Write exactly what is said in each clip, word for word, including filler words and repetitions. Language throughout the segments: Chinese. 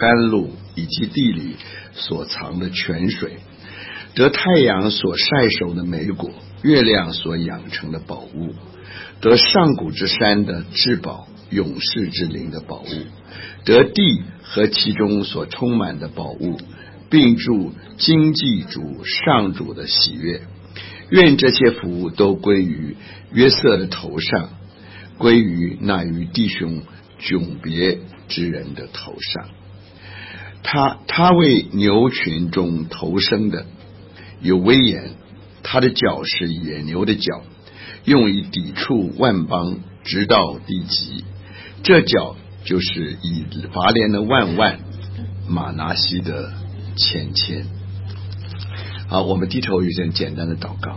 甘露以及地里所藏的泉水，得太阳所晒熟的美果，月亮所养成的宝物，得上古之山的至宝，永世之灵的宝物，得地和其中所充满的宝物，并祝经济主上主的喜悦。愿这些福都归于约瑟的头上，归于那与弟兄迥别之人的头上。他他为牛群中头生的，有威严，他的脚是野牛的脚，用以抵触万邦，直到地极。这脚就是以法莲的万万，马拿西的千千。好，我们低头一声简单的祷告。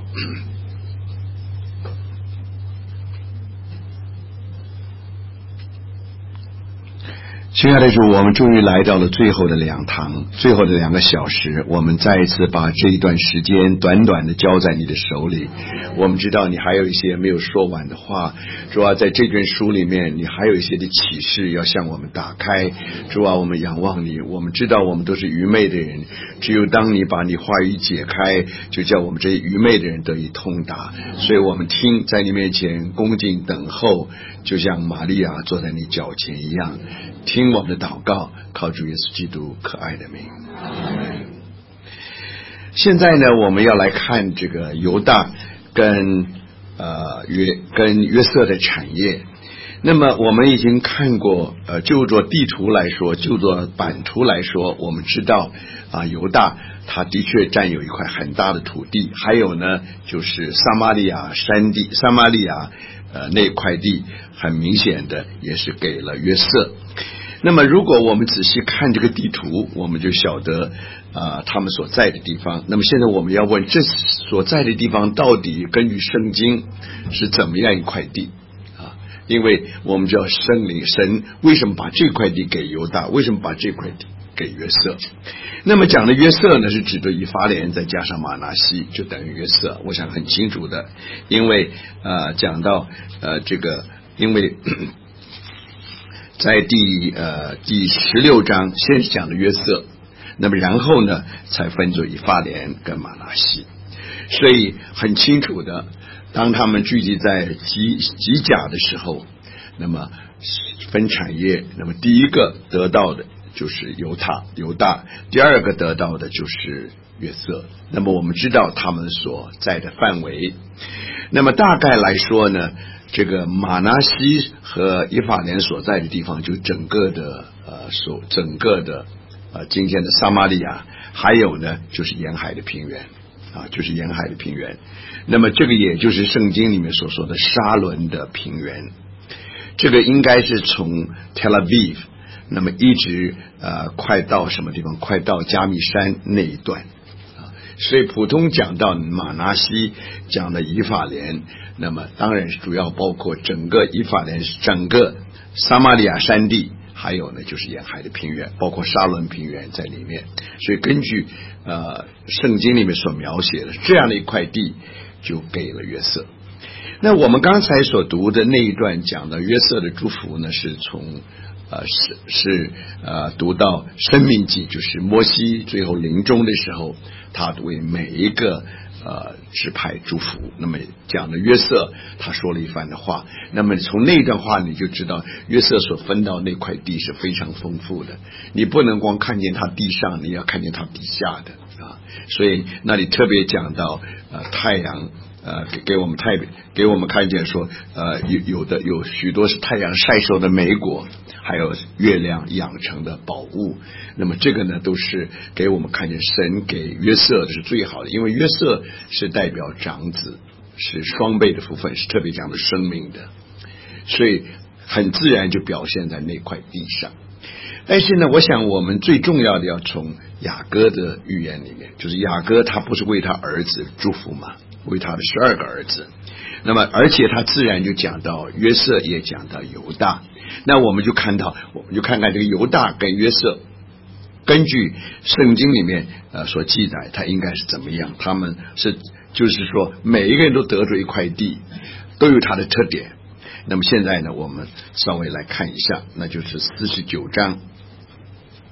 亲爱的主，我们终于来到了最后的两堂，最后的两个小时，我们再一次把这一段时间短短的交在你的手里。我们知道你还有一些没有说完的话，主啊，在这卷书里面你还有一些的启示要向我们打开。主啊，我们仰望你，我们知道我们都是愚昧的人，只有当你把你话语解开，就叫我们这些愚昧的人得以通达。所以我们听，在你面前恭敬等候，就像玛利亚坐在你脚前一样，听我们的祷告，靠主耶稣基督可爱的名。现在呢，我们要来看这个犹大跟呃约跟约瑟的产业。那么我们已经看过，呃，就做地图来说，就做版图来说，我们知道啊，犹大他的确占有一块很大的土地，还有呢，就是撒玛利亚山地，撒玛利亚呃那块地，很明显的也是给了约瑟。那么如果我们仔细看这个地图，我们就晓得啊、呃、他们所在的地方。那么现在我们要问，这所在的地方到底根据圣经是怎么样一块地啊？因为我们知道圣灵神为什么把这块地给犹大，为什么把这块地给约瑟？那么讲的约瑟呢，是指的以法莲再加上马拿西，就等于约瑟。我想很清楚的，因为呃讲到呃这个，因为在第呃第十六章先是讲的约瑟，那么然后呢才分作以法莲跟马拿西。所以很清楚的，当他们聚集在基基甲的时候，那么分产业，那么第一个得到的就是犹大犹大，第二个得到的就是约瑟。那么我们知道他们所在的范围，那么大概来说呢，这个马拿西和以法莲所在的地方，就整个的呃所整个的呃今天的撒玛利亚，还有呢就是沿海的平原啊，就是沿海的平原。那么这个也就是圣经里面所说的沙伦的平原，这个应该是从 Tel Aviv 那么一直呃快到什么地方？快到加密山那一段。所以普通讲到马拿西，讲的以法莲，那么当然是主要包括整个以法莲，整个撒玛利亚山地，还有呢就是沿海的平原，包括沙伦平原在里面。所以根据呃圣经里面所描写的这样的一块地，就给了约瑟。那我们刚才所读的那一段讲的约瑟的祝福呢，是从呃是是呃读到申命记，就是摩西最后临终的时候，他为每一个呃支派祝福。那么讲的约瑟他说了一番的话，那么从那段话你就知道约瑟所分到那块地是非常丰富的，你不能光看见他地上，你要看见他底下的啊。所以那里特别讲到呃太阳呃，给给我们太给我们看见说，呃，有有的有许多是太阳晒熟的美果，还有月亮养成的宝物。那么这个呢，都是给我们看见神给约瑟的是最好的，因为约瑟是代表长子，是双倍的福分，是特别讲的生命的，所以很自然就表现在那块地上。但是呢，我想我们最重要的要从雅各的预言里面，就是雅各他不是为他儿子祝福吗？为他的十二个儿子，那么而且他自然就讲到约瑟，也讲到犹大。那我们就看到，我们就看看这个犹大跟约瑟，根据圣经里面呃所记载，他应该是怎么样？他们是就是说每一个人都得着一块地，都有他的特点。那么现在呢，我们稍微来看一下，那就是四十九章。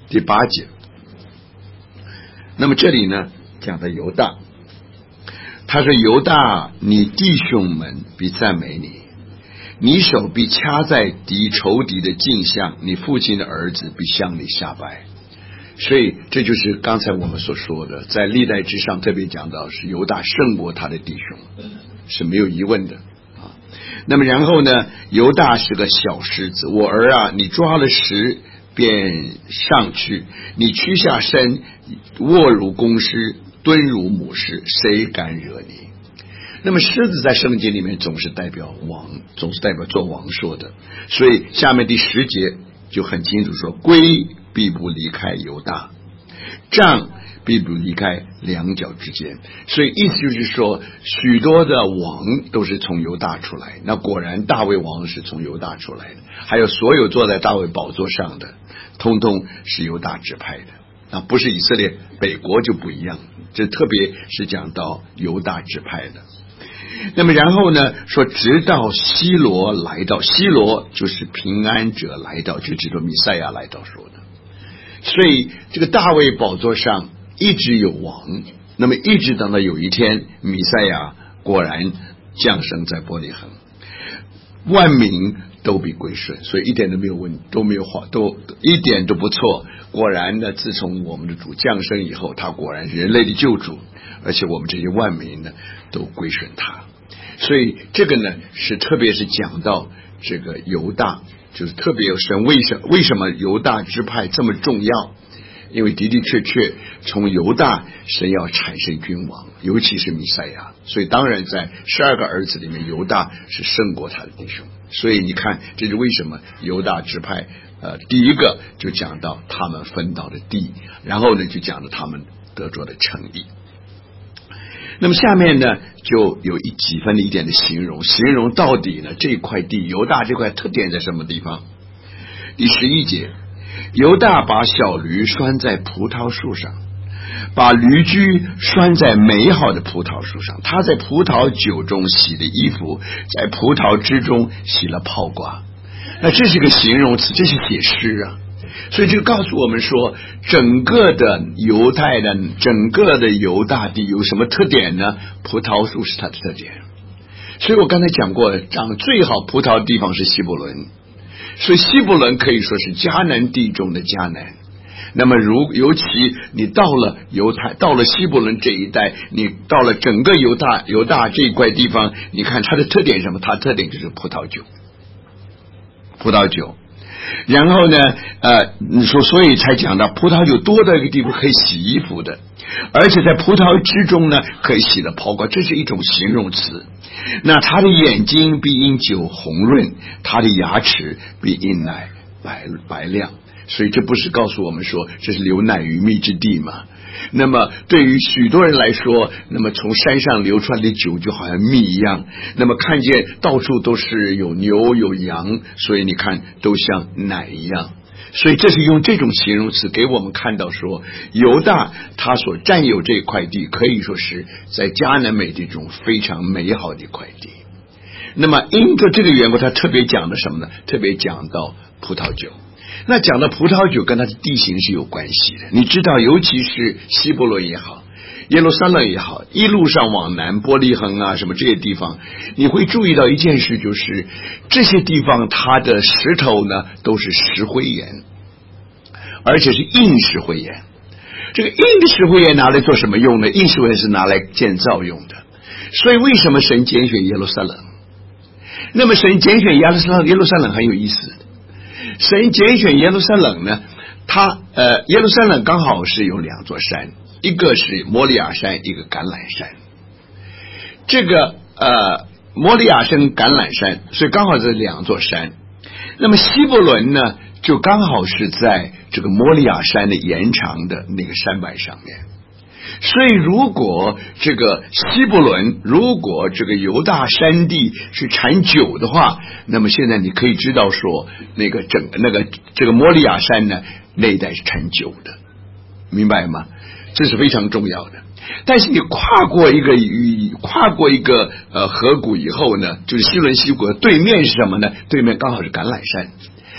第八节。那么这里呢讲的犹大，他说犹大，你弟兄们必赞美你，你手必掐在敌仇敌的镜像，你父亲的儿子必向你下拜。所以这就是刚才我们所说的，在历代之上特别讲到是犹大胜过他的弟兄，是没有疑问的啊。那么然后呢，犹大是个小狮子，我儿啊，你抓了食便上去，你屈下身卧如公狮，蹲如母狮，谁敢惹你？那么狮子在圣经里面总是代表王，总是代表做王说的，所以下面第十节就很清楚说，龟必不离开犹大，杖必不离开两脚之间。所以意思就是说，许多的王都是从犹大出来，那果然大卫王是从犹大出来的，还有所有坐在大卫宝座上的通通是犹大支派的，那不是以色列北国就不一样，这特别是讲到犹大支派的。那么然后呢说，直到希罗来到，希罗就是平安者来到，就指着弥赛亚来到说的。所以这个大卫宝座上一直有王，那么一直等到有一天弥赛亚果然降生在伯利恒，万民都必归顺，所以一点都没有问，都没有话，都一点都不错。果然呢，自从我们的主降生以后，他果然是人类的救主，而且我们这些万民呢都归顺他。所以这个呢是特别是讲到这个犹大，就是特别有神为什为什么犹大支派这么重要？因为的的确确从犹大神要产生君王，尤其是弥赛亚，所以当然在十二个儿子里面犹大是胜过他的弟兄。所以你看这是为什么犹大支派呃，第一个就讲到他们分到的地，然后呢就讲到他们得着的诚意。那么下面呢就有一几分的一点的形容，形容到底呢这块地犹大这块特点在什么地方。第十一节，犹大把小驴拴在葡萄树上，把驴驹拴在美好的葡萄树上，他在葡萄酒中洗的衣服，在葡萄汁中洗了泡瓜。那这是个形容词，这是写诗啊。所以就告诉我们说，整个的犹太的整个的犹大地有什么特点呢？葡萄树是它的特点。所以我刚才讲过，长最好葡萄的地方是希伯伦，所以希伯伦可以说是迦南地中的迦南。那么如尤其你到了犹太，到了希伯伦这一带，你到了整个犹大犹大这一块地方，你看它的特点是什么？它的特点就是葡萄酒，葡萄酒。然后呢呃，你说所以才讲到葡萄酒多的一个地方可以洗衣服的，而且在葡萄之中呢可以洗了泡瓜，这是一种形容词。那他的眼睛必因酒红润，他的牙齿必因奶白白亮。所以这不是告诉我们说这是流奶与蜜之地吗？那么对于许多人来说，那么从山上流出来的酒就好像蜜一样，那么看见到处都是有牛有羊，所以你看都像奶一样。所以这是用这种形容词给我们看到说，犹大他所占有这块地可以说是在迦南美地中非常美好的一块地。那么因着这个缘故，他特别讲的什么呢？特别讲到葡萄酒。那讲到葡萄酒跟它的地形是有关系的，你知道尤其是希伯伦也好，耶路撒冷也好，一路上往南伯利恒啊什么这些地方，你会注意到一件事，就是这些地方它的石头呢都是石灰岩，而且是硬石灰岩。这个硬的石灰岩拿来做什么用呢？硬石灰岩是拿来建造用的。所以为什么神拣选耶路撒冷？那么神拣选耶路撒冷，耶路撒冷很有意思的，神拣选耶路撒冷呢，他呃，耶路撒冷刚好是有两座山，一个是摩利亚山，一个橄榄山。这个呃，摩利亚山、橄榄山，所以刚好是两座山。那么希伯伦呢，就刚好是在这个摩利亚山的延长的那个山脉上面。所以如果这个希伯伦，如果这个犹大山地是产酒的话，那么现在你可以知道说，那个整那个这个摩利亚山呢，那一带是产酒的，明白吗？这是非常重要的。但是你跨过一个跨过一个呃河谷以后呢，就是西伦西谷的对面是什么呢？对面刚好是橄榄山。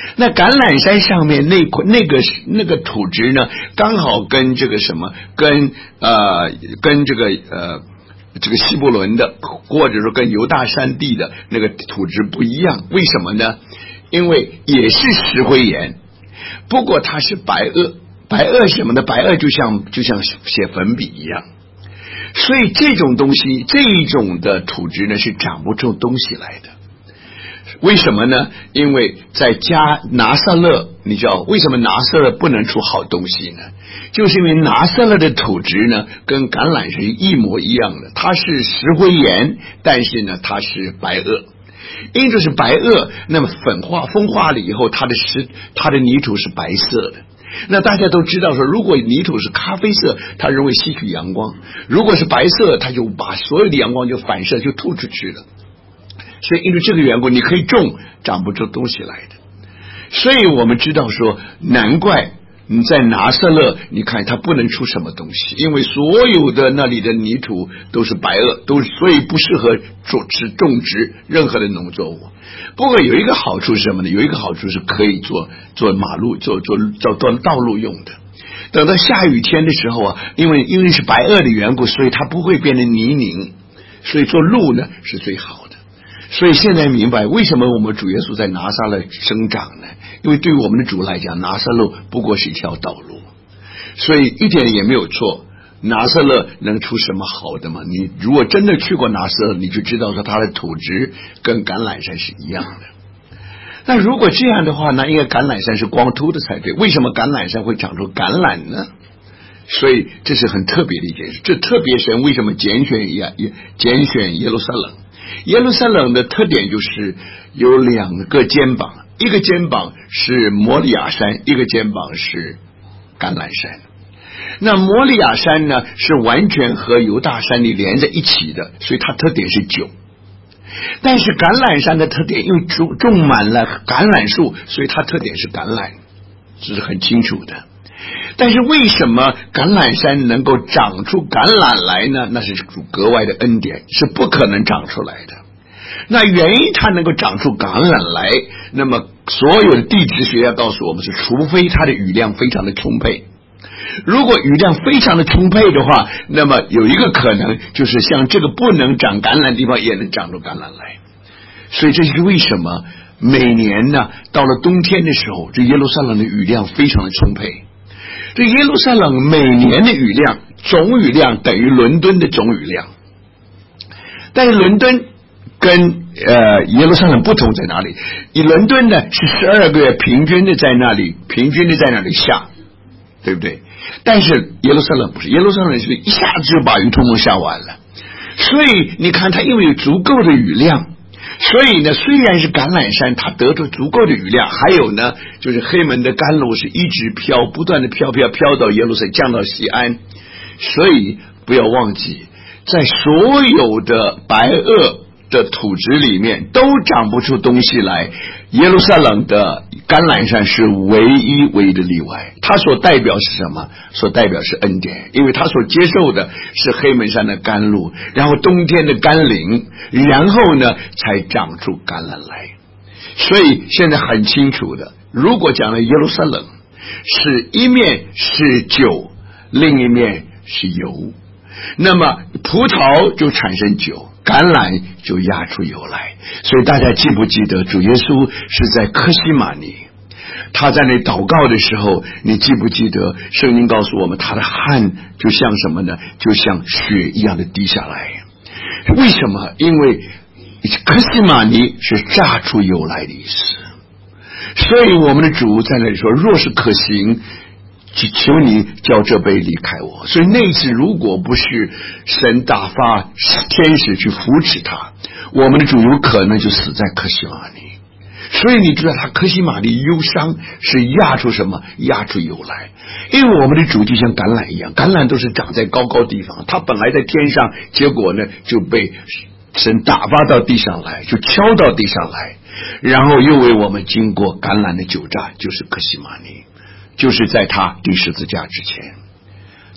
那橄榄山上面那块那个那个土质呢，刚好跟这个什么，跟呃跟这个呃这个希伯伦的，或者说跟犹大山地的那个土质不一样。为什么呢？因为也是石灰岩，不过它是白垩。白垩什么呢？白垩就像就像写粉笔一样。所以这种东西，这种的土质呢，是长不出东西来的。为什么呢？因为在加拿撒勒，你知道为什么拿撒勒不能出好东西呢？就是因为拿撒勒的土质呢，跟橄榄是一模一样的，它是石灰岩，但是呢，它是白垩。因为是白垩，那么粉化风化了以后，它的石它的泥土是白色的。那大家都知道说，如果泥土是咖啡色，它容易吸取阳光；如果是白色，它就把所有的阳光就反射就吐出去了。所以因为这个缘故，你可以种，长不出东西来的。所以我们知道说，难怪你在拿撒勒，你看它不能出什么东西，因为所有的那里的泥土都是白垩，都所以不适合种植种植任何的农作物。不过有一个好处是什么呢？有一个好处是可以做做马路、做做做做道路用的。等到下雨天的时候啊，因为因为是白垩的缘故，所以它不会变成泥泞，所以做路呢是最好的。所以现在明白为什么我们主耶稣在拿撒勒生长呢？因为对于我们的主来讲，拿撒勒不过是一条道路，所以一点也没有错。拿撒勒能出什么好的吗？你如果真的去过拿撒勒，你就知道说它的土质跟橄榄山是一样的。那如果这样的话，那应该橄榄山是光秃的才对。为什么橄榄山会长出橄榄呢？所以这是很特别的一件事。这特别神为什么拣选耶拣选耶路撒冷？耶路撒冷的特点就是有两个肩膀，一个肩膀是摩利亚山，一个肩膀是橄榄山。那摩利亚山呢，是完全和犹大山里连在一起的，所以它特点是酒。但是橄榄山的特点，因为种种满了橄榄树，所以它特点是橄榄，这是很清楚的。但是为什么橄榄山能够长出橄榄来呢？那是主格外的恩典，是不可能长出来的。那原因它能够长出橄榄来，那么所有的地质学家告诉我们是，除非它的雨量非常的充沛。如果雨量非常的充沛的话，那么有一个可能就是像这个不能长橄榄的地方也能长出橄榄来。所以这是为什么每年呢，到了冬天的时候，这耶路撒冷的雨量非常的充沛。这耶路撒冷每年的雨量总雨量等于伦敦的总雨量，但是伦敦跟呃耶路撒冷不同在哪里？以伦敦呢是十二个月平均的在那里平均的在那里下，对不对？但是耶路撒冷不是，耶路撒冷是一下子就把雨通通下完了。所以你看它因为有足够的雨量，所以呢，虽然是橄榄山，它得到足够的雨量，还有呢，就是黑门的甘露是一直飘，不断的飘飘飘到耶路撒冷，降到西安。所以不要忘记，在所有的白垩的土质里面都长不出东西来，耶路撒冷的橄榄山是唯一唯一的例外。它所代表是什么？所代表是恩典，因为它所接受的是黑门山的甘露，然后冬天的甘霖，然后呢才长出橄榄来。所以现在很清楚的，如果讲了耶路撒冷是一面是酒，另一面是油，那么葡萄就产生酒，橄榄就压出油来。所以大家记不记得主耶稣是在客西马尼，他在那祷告的时候，你记不记得圣经告诉我们，他的汗就像什么呢？就像血一样的滴下来。为什么？因为客西马尼是榨出油来的意思。所以我们的主在那里说，若是可行，求你叫这杯离开我。所以那次如果不是神打发天使去扶持他，我们的主有可能就死在客西马尼。所以你知道他客西马尼忧伤是压出什么？压出油来。因为我们的主就像橄榄一样，橄榄都是长在高高地方，他本来在天上，结果呢就被神打发到地上来，就敲到地上来，然后又为我们经过橄榄的酒榨，就是客西马尼，就是在他钉十字架之前。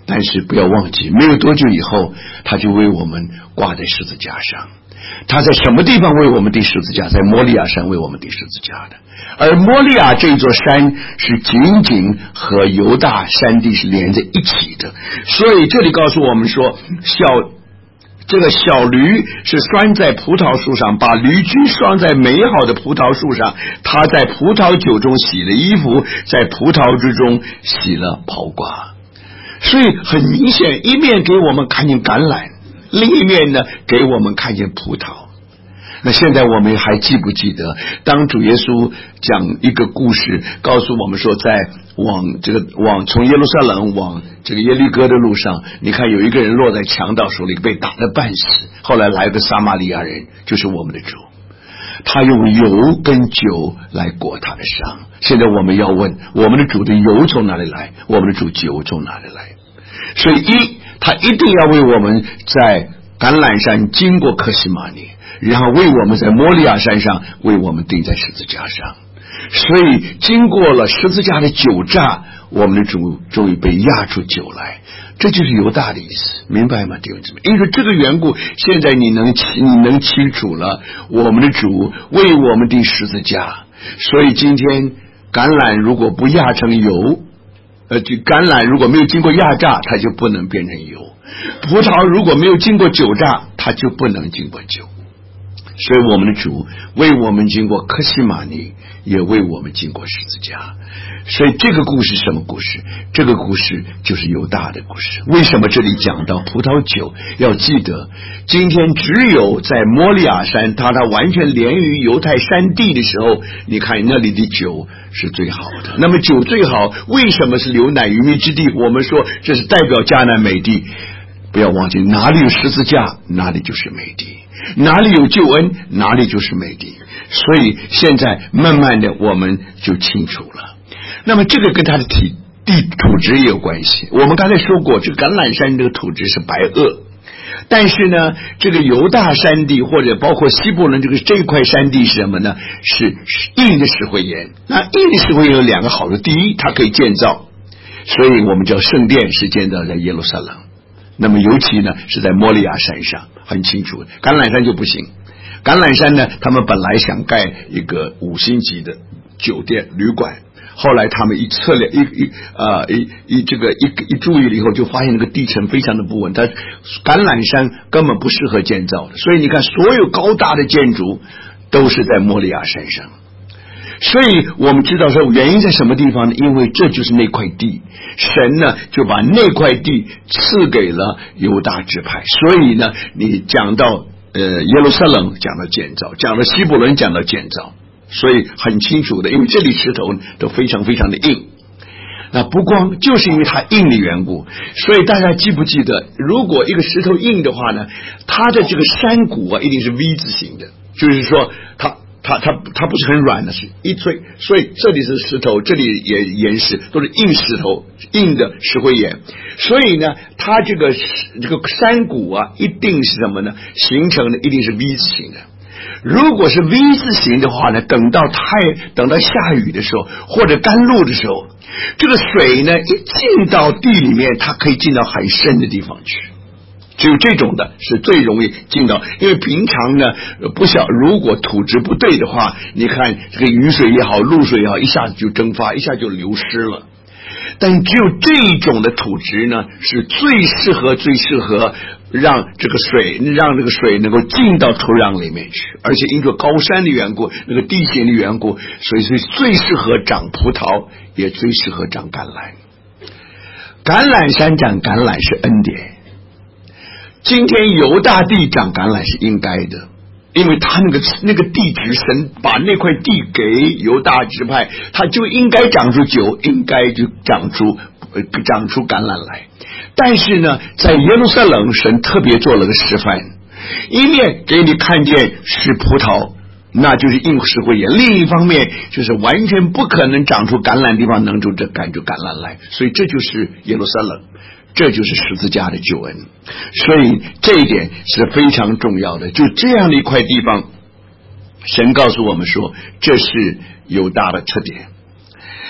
但是不要忘记，没有多久以后，他就为我们挂在十字架上。他在什么地方为我们钉十字架？在摩利亚山为我们钉十字架的。而摩利亚这座山是紧紧和犹大山地是连在一起的，所以这里告诉我们说，小这个小驴是拴在葡萄树上，把驴驹拴在美好的葡萄树上，他在葡萄酒中洗了衣服，在葡萄之中洗了袍褂。所以很明显，一面给我们看见橄榄，另一面呢给我们看见葡萄。那现在我们还记不记得，当主耶稣讲一个故事，告诉我们说，在往这个往从耶路撒冷往这个耶利哥的路上，你看有一个人落在强盗手里，被打得半死，后来来个撒玛利亚人，就是我们的主，他用油跟酒来裹他的伤。现在我们要问，我们的主的油从哪里来？我们的主酒从哪里来？所以一，他一定要为我们在橄榄山经过客西马尼，然后为我们在摩利亚山上为我们钉在十字架上。所以经过了十字架的酒榨，我们的主终于被压出酒来，这就是犹大的意思，明白吗，弟兄姊妹？因为这个缘故，现在你能你能清楚了，我们的主为我们钉十字架。所以今天橄榄如果不压成油，呃，就橄榄如果没有经过压榨，它就不能变成油；葡萄如果没有经过酒榨，它就不能经过酒。所以我们的主为我们经过客西马尼，也为我们经过十字架。所以这个故事什么故事？这个故事就是犹大的故事。为什么这里讲到葡萄酒？要记得，今天只有在摩利亚山，它它完全连于犹太山地的时候，你看那里的酒是最好的。那么酒最好，为什么是流奶与蜜之地？我们说这是代表迦南美地。不要忘记，哪里有十字架，哪里就是美地；哪里有救恩，哪里就是美地。所以现在慢慢的我们就清楚了。那么这个跟它的体地土质也有关系。我们刚才说过，这个橄榄山这个土质是白垩，但是呢，这个犹大山地或者包括西伯伦这个这一块山地是什么呢？是硬的石灰岩。那硬的石灰岩有两个好处，第一，它可以建造，所以我们叫圣殿是建造在耶路撒冷。那么尤其呢是在摩利亚山上，很清楚。橄榄山就不行。橄榄山呢，他们本来想盖一个五星级的酒店旅馆，后来他们一测量一一啊一一这个一一注意了以后，就发现那个地层非常的不稳，它橄榄山根本不适合建造的。所以你看，所有高大的建筑都是在摩利亚山上。所以我们知道说原因在什么地方呢？因为这就是那块地，神呢就把那块地赐给了犹大支派。所以呢，你讲到呃耶路撒冷讲到建造，讲到希伯伦讲到建造，所以很清楚的，因为这里石头都非常非常的硬。那不光就是因为它硬的缘故，所以大家记不记得，如果一个石头硬的话呢，它的这个山谷啊一定是 V 字形的，就是说它它它它不是很软的，是一吹，所以这里是石头，这里也岩石，都是硬石头，硬的石灰岩。所以呢，它这个这个山谷啊，一定是什么呢？形成的一定是 V 字形的。如果是 V 字形的话呢，等到太等到下雨的时候，或者甘露的时候，这个水呢一进到地里面，它可以进到很深的地方去。只有这种的是最容易进到，因为平常呢不晓如果土质不对的话，你看这个雨水也好，露水也好，一下子就蒸发，一下就流失了。但只有这种的土质呢，是最适合最适合让这个水让这个水能够进到土壤里面去，而且因着高山的缘故，那个地形的缘故，所以是最适合长葡萄，也最适合长橄榄。橄榄山长橄榄是恩典。今天犹大地长橄榄是应该的，因为他那个那个地质神把那块地给犹大支派，他就应该长出酒，应该就长出呃长出橄榄来。但是呢，在耶路撒冷，神特别做了个示范，一面给你看见是葡萄，那就是硬石灰岩；另一方面就是完全不可能长出橄榄地方能出这感出橄榄来，所以这就是耶路撒冷。这就是十字架的救恩，所以这一点是非常重要的。就这样的一块地方，神告诉我们说，这是犹大的特点。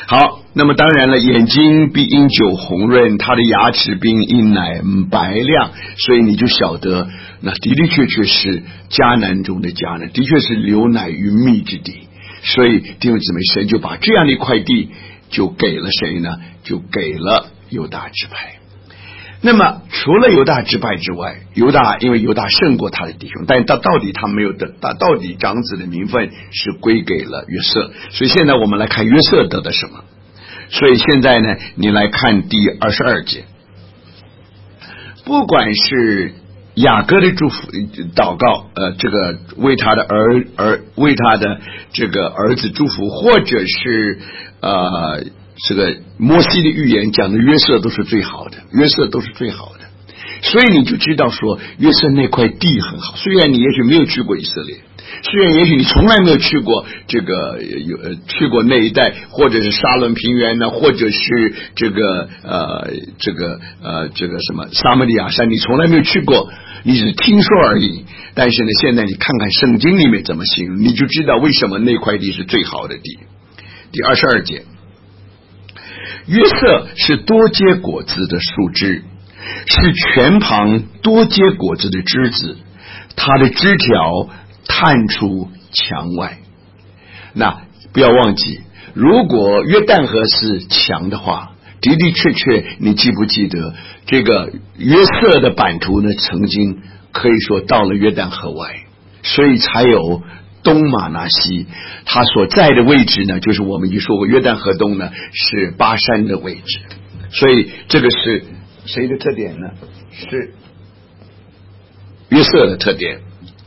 好，那么当然了，眼睛必因酒红润，他的牙齿必因奶白亮，所以你就晓得，那的的确确是迦南中的迦南，的确是流奶与蜜之地。所以弟兄姊妹，神就把这样的一块地就给了谁呢？就给了犹大支派。那么除了犹大支派之外，犹大因为犹大胜过他的弟兄，但他到底他没有得，他到底长子的名分是归给了约瑟。所以现在我们来看约瑟得的什么。所以现在呢，你来看第二十二节，不管是雅各的祝福祷告，呃，这个为他的儿儿为他的这个儿子祝福，或者是呃这个摩西的预言讲的约瑟都是最好的，约瑟都是最好的。所以你就知道说约瑟那块地很好，虽然你也许没有去过以色列，虽然也许你从来没有去过这个有呃去过那一带，或者是沙伦平原呢，或者是这个呃这个呃这个什么撒玛利亚山，你从来没有去过，你只是听说而已。但是呢，现在你看看圣经里面怎么形容，你就知道为什么那块地是最好的地。第二十二节，约瑟是多结果子的树枝，是泉旁多结果子的枝子，它的枝条探出墙外。那不要忘记，如果约旦河是墙的话，的的确确你记不记得这个约瑟的版图呢，曾经可以说到了约旦河外，所以才有东马拿西，他所在的位置呢，就是我们已经说过约旦河东呢是巴山的位置。所以这个是谁的特点呢？是约瑟的特点。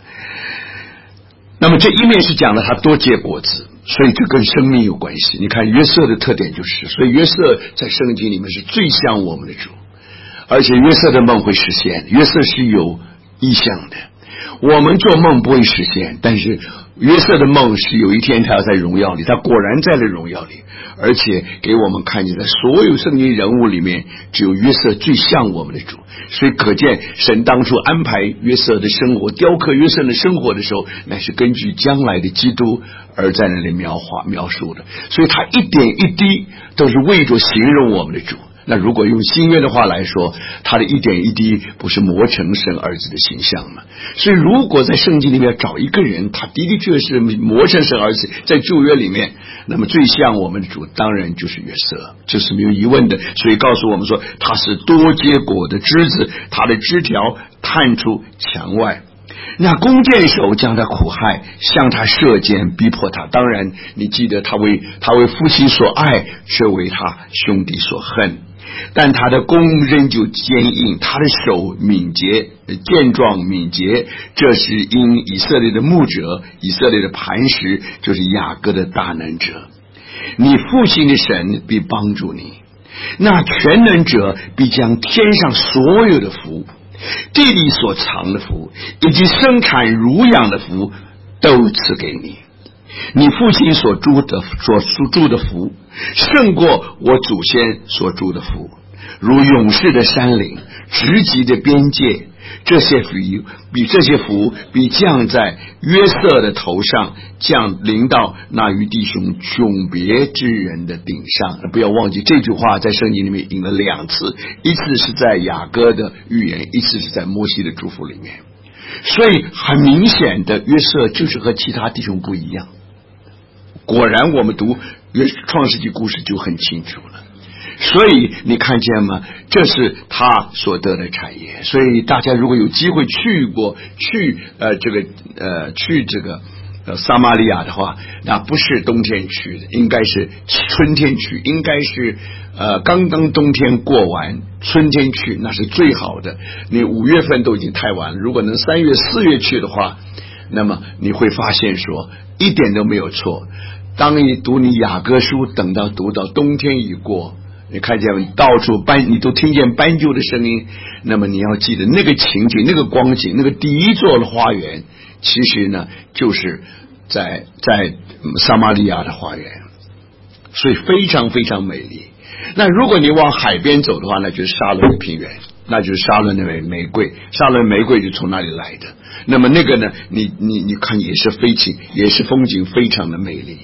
那么这一面是讲了他多结果子，所以这跟生命有关系。你看约瑟的特点就是，所以约瑟在圣经里面是最像我们的主，而且约瑟的梦会实现，约瑟是有意向的。我们做梦不会实现，但是约瑟的梦是有一天他要在荣耀里，他果然在了荣耀里，而且给我们看见在所有圣经人物里面只有约瑟最像我们的主。所以可见神当初安排约瑟的生活，雕刻约瑟的生活的时候，乃是根据将来的基督而在那里描画描述的，所以他一点一滴都是为着形容我们的主。那如果用新约的话来说，他的一点一滴不是磨成神儿子的形象吗？所以如果在圣经里面找一个人，他的的确是磨成神儿子，在旧约里面，那么最像我们的主当然就是约瑟，这是没有疑问的。所以告诉我们说，他是多结果的枝子，他的枝条探出墙外。那弓箭手将他苦害，向他射箭，逼迫他。当然你记得他为他为父亲所爱，却为他兄弟所恨。但他的弓仍旧坚硬，他的手敏捷健壮敏捷，这是因以色列的牧者，以色列的磐石，就是雅各的大能者。你父亲的神必帮助你，那全能者必将天上所有的福，地里所藏的福，以及生产乳养的福都赐给你。你父亲所住的所住的福，胜过我祖先所住的福，如勇士的山岭，直级的边界。这些福比这些福必降在约瑟的头上，降临到那与弟兄迥别之人的顶上。不要忘记这句话在圣经里面引了两次，一次是在雅各的预言，一次是在摩西的祝福里面。所以很明显的，约瑟就是和其他弟兄不一样。果然我们读创世纪故事就很清楚了。所以你看见吗？这是他所得的产业。所以大家如果有机会去过去呃这个呃去这个呃撒玛利亚的话，那不是冬天去的，应该是春天去，应该是呃刚刚冬天过完，春天去那是最好的。你五月份都已经太晚了，如果能三月四月去的话，那么你会发现说一点都没有错。当你读你雅歌书，等到读到冬天已过，你看见到处斑，你都听见斑鸠的声音，那么你要记得那个情景，那个光景，那个第一座的花园，其实呢就是在在撒玛利亚的花园，所以非常非常美丽。那如果你往海边走的话，那就是沙伦的平原，那就是沙伦的玫瑰，沙伦玫瑰就从那里来的。那么那个呢，你你你看也是飞景，也是风景非常的美丽。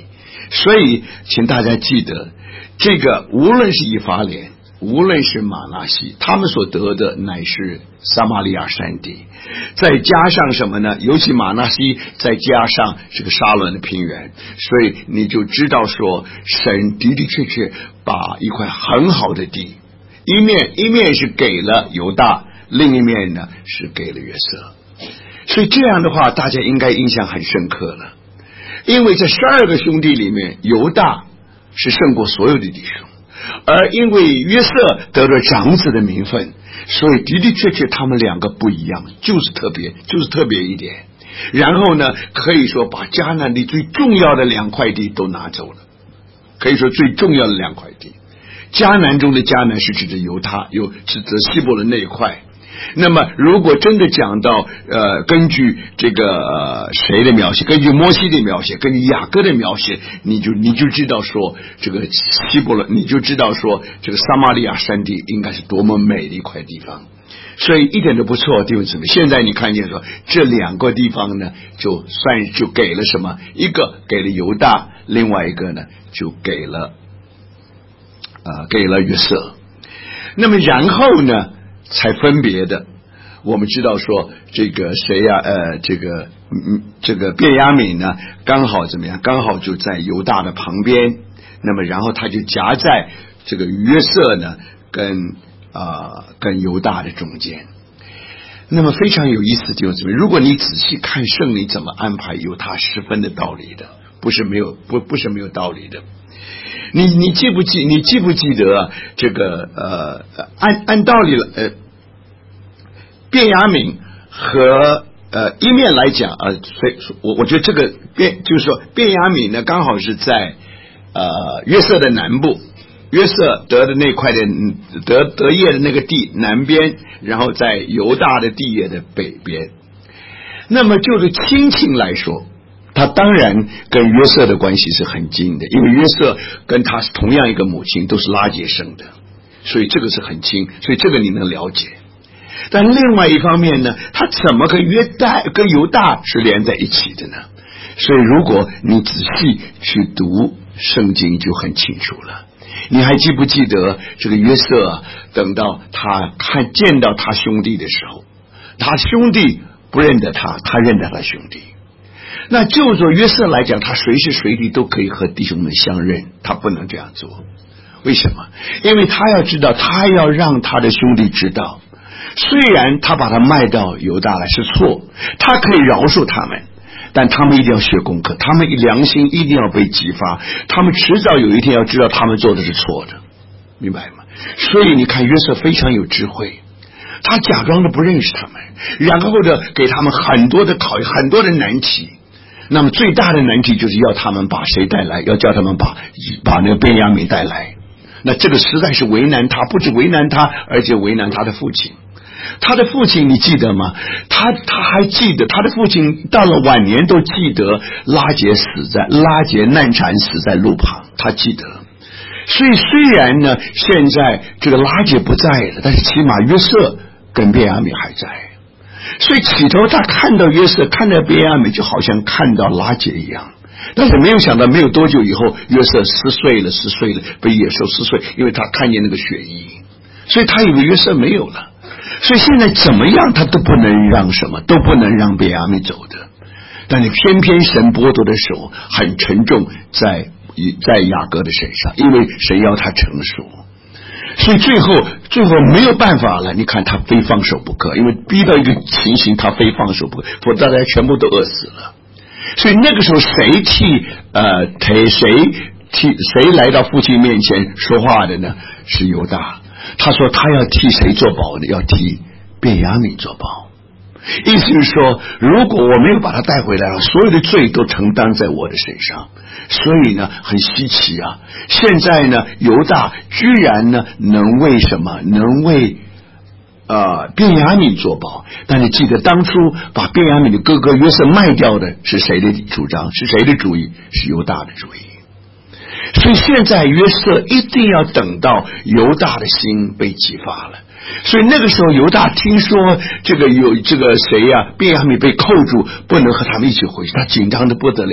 所以请大家记得，这个无论是以法莲，无论是玛拿西，他们所得的乃是撒玛利亚山地，再加上什么呢？尤其玛拿西，再加上这个沙伦的平原，所以你就知道说，神的的确确把一块很好的地，一面一面是给了犹大，另一面呢是给了约瑟。所以这样的话，大家应该印象很深刻了，因为这十二个兄弟里面，犹大是胜过所有的弟兄。而因为约瑟得了长子的名分，所以的的确确他们两个不一样，就是特别就是特别一点。然后呢，可以说把迦南地最重要的两块地都拿走了，可以说最重要的两块地。迦南中的迦南是指着犹他，又指着希伯伦那一块。那么如果真的讲到呃，根据这个呃谁的描写，根据摩西的描写，根据雅各的描写，你就你就知道说这个希伯伦，你就知道说这个撒玛利亚山地应该是多么美的一块地方。所以一点都不错，弟兄姊妹。现在你看见说这两个地方呢，就算就给了什么？一个给了犹大，另外一个呢就给了呃给了约瑟。那么然后呢？才分别的，我们知道说这个谁呀、啊？呃，这个嗯，这个便雅悯呢，刚好怎么样？刚好就在犹大的旁边。那么，然后他就夹在这个约瑟呢，跟啊、呃、跟犹大的中间。那么非常有意思，就是怎么？如果你仔细看圣灵怎么安排，有他十分的道理的，不是没有不不是没有道理的。你你记不记？你记不记得、啊、这个呃，按按道理呃，便雅悯和呃一面来讲啊，所以我我觉得这个便就是说便雅悯呢，刚好是在呃约瑟的南部，约瑟得的那块的得得业的那个地南边，然后在犹大的地业的北边。那么就是亲情来说，他当然跟约瑟的关系是很近的，因为约瑟跟他是同样一个母亲，都是拉结生的，所以这个是很亲，所以这个你能了解。但另外一方面呢，他怎么跟约大跟犹大是连在一起的呢？所以如果你仔细去读圣经就很清楚了。你还记不记得这个约瑟啊，等到他看见到他兄弟的时候，他兄弟不认得他，他认得他兄弟。那就说约瑟来讲，他随时随地都可以和弟兄们相认，他不能这样做。为什么？因为他要知道，他要让他的兄弟知道，虽然他把他卖到犹大来是错，他可以饶恕他们，但他们一定要学功课，他们良心一定要被激发，他们迟早有一天要知道他们做的是错的，明白吗？所以你看约瑟非常有智慧，他假装的不认识他们，然后呢给他们很多的考验，很多的难题。那么最大的难题就是要他们把谁带来，要叫他们把把那个便雅悯带来。那这个实在是为难他，不止为难他，而且为难他的父亲。他的父亲你记得吗？他他还记得，他的父亲到了晚年都记得拉结死在拉结难产死在路旁，他记得。所以虽然呢现在这个拉结不在了，但是起码约瑟跟便雅悯还在。所以起头他看到约瑟，看到便雅悯，就好像看到拉结一样。但是没有想到，没有多久以后，约瑟撕碎了，撕碎了，被野兽撕碎，因为他看见那个血衣，所以他以为约瑟没有了。所以现在怎么样，他都不能让什么，都不能让便雅悯走的。但是偏偏神剥夺的手很沉重，在在雅各的身上，因为神要他成熟。所以最后最后没有办法了，你看他非放手不可，因为逼到一个情形，他非放手不可，否则大家全部都饿死了。所以那个时候谁替呃谁谁替谁来到父亲面前说话的呢？是犹大。他说他要替谁做保呢？要替便雅悯做保。意思是说，如果我没有把他带回来了，所有的罪都承担在我的身上。所以呢很稀奇啊，现在呢犹大居然呢能为什么能为呃便雅悯做保。但你记得当初把便雅悯的哥哥约瑟卖掉的是谁的主张？是谁的主意？是犹大的主意。所以现在约瑟一定要等到犹大的心被激发了。所以那个时候犹大听说这个有这个谁呀、啊、便雅悯被扣住，不能和他们一起回去，他紧张的不得了。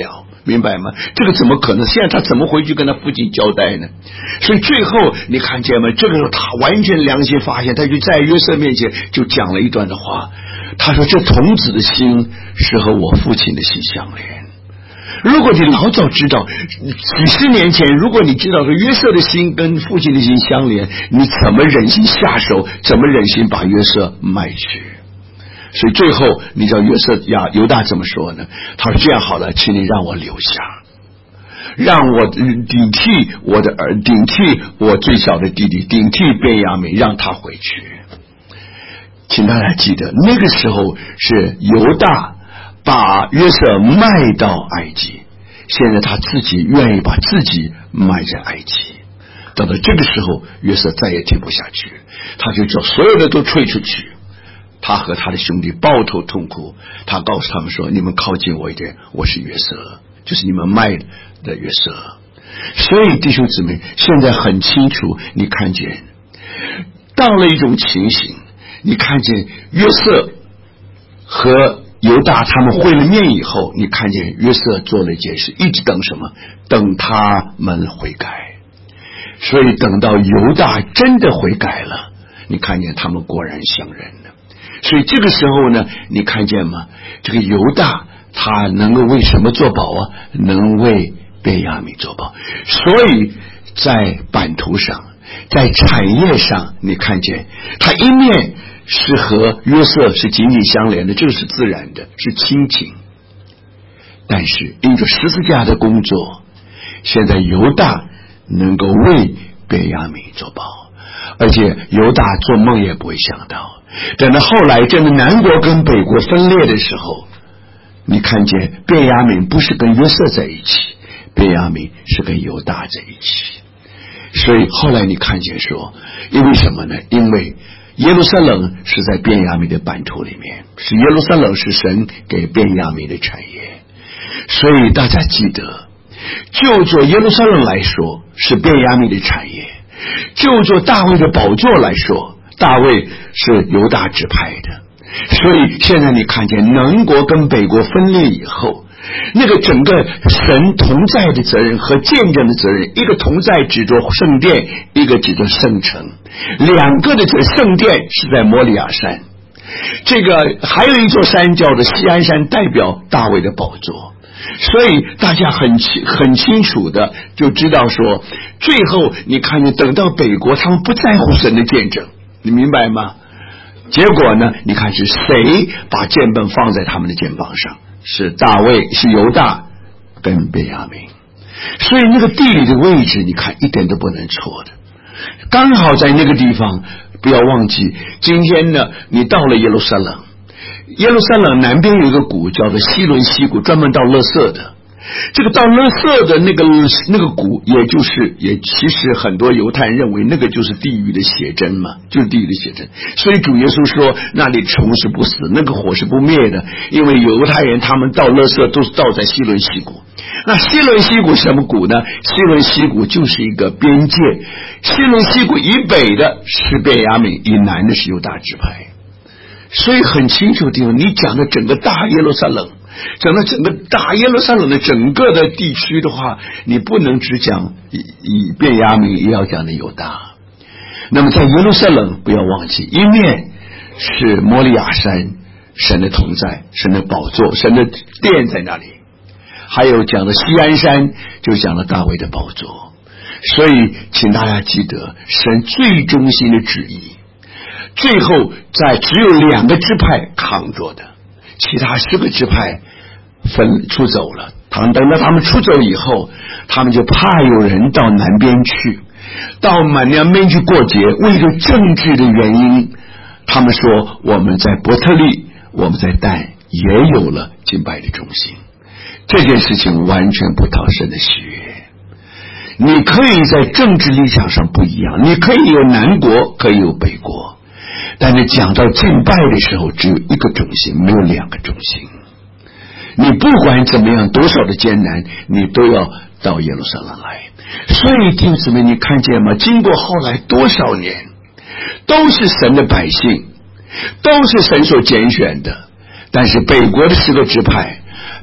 明白吗？这个怎么可能？现在他怎么回去跟他父亲交代呢？所以最后你看见吗？这个时候他完全良心发现，他就在约瑟面前就讲了一段的话。他说：“这童子的心是和我父亲的心相连。”如果你老早知道，几十年前，如果你知道说约瑟的心跟父亲的心相连，你怎么忍心下手？怎么忍心把约瑟卖去？所以最后你知道约瑟亚犹大怎么说呢？他说：“这样好了，请你让我留下，让我顶替我的儿，顶替我最小的弟弟，顶替便雅悯，让他回去。”请大家记得，那个时候是犹大把约瑟卖到埃及，现在他自己愿意把自己卖在埃及。等到这个时候，约瑟再也听不下去，他就叫所有的都退出去。他和他的兄弟抱头痛哭，他告诉他们说：“你们靠近我一点，我是约瑟，就是你们卖的约瑟。”所以弟兄姊妹，现在很清楚，你看见到了一种情形，你看见约瑟和犹大他们会了面以后，你看见约瑟做了一件事，一直等什么？等他们悔改。所以等到犹大真的悔改了，你看见他们果然相认了。所以这个时候呢，你看见吗？这个犹大他能够为什么作保啊？能为便雅悯作保。所以在版图上，在产业上，你看见他一面是和约瑟是紧紧相连的，这个是自然的，是亲情。但是因着十字架的工作，现在犹大能够为便雅悯作保，而且犹大做梦也不会想到，等到后来真的南国跟北国分裂的时候，你看见便雅悯不是跟约瑟在一起，便雅悯是跟犹大在一起。所以后来你看见说，因为什么呢？因为耶路撒冷是在便雅悯的版图里面，是耶路撒冷是神给便雅悯的产业。所以大家记得，就做耶路撒冷来说是便雅悯的产业，就做大卫的宝座来说，大卫是犹大支派的。所以现在你看见南国跟北国分裂以后，那个整个神同在的责任和见证的责任，一个同在指着圣殿，一个指着圣城，两个的这个圣殿是在摩利亚山，这个还有一座山叫做锡安山，代表大卫的宝座。所以大家很清很清楚的就知道说，最后你看见等到北国他们不在乎神的见证，你明白吗？结果呢，你看是谁把剑本放在他们的肩膀上？是大卫，是犹大跟便雅悯。所以那个地理的位置你看一点都不能错的，刚好在那个地方。不要忘记今天呢，你到了耶路撒冷，耶路撒冷南边有一个谷叫做西伦西谷，专门倒垃圾的。这个倒垃圾的那个那个谷，也就是也其实很多犹太人认为那个就是地狱的写真嘛，就是地狱的写真。所以主耶稣说那里虫是不死，那个火是不灭的，因为犹太人他们倒垃圾都是倒在西伦西谷。那西伦西谷什么谷呢？西伦西谷就是一个边界，西伦西谷以北的是便雅悯，以南的是犹大支派。所以很清楚的地方，你讲的整个大耶路撒冷，讲到整个大耶路撒冷的整个的地区的话，你不能只讲以以便雅悯，也要讲的犹大。那么在耶路撒冷不要忘记，一面是摩利亚山，神的同在，神的宝座，神的殿在那里，还有讲的锡安山就讲了大卫的宝座。所以请大家记得神最中心的旨意，最后在只有两个支派扛着的，其他十个支派分出走了。他们等到他们出走以后，他们就怕有人到南边去，到南边去过节，为了政治的原因，他们说我们在伯特利，我们在但也有了敬拜的中心。这件事情完全不讨神的喜悦。你可以在政治立场上不一样，你可以有南国，可以有北国，但是讲到敬拜的时候，只有一个中心，没有两个中心。你不管怎么样，多少的艰难，你都要到耶路撒冷来。所以弟兄姊妹，你看见吗？经过后来多少年，都是神的百姓，都是神所拣选的。但是北国的十个支派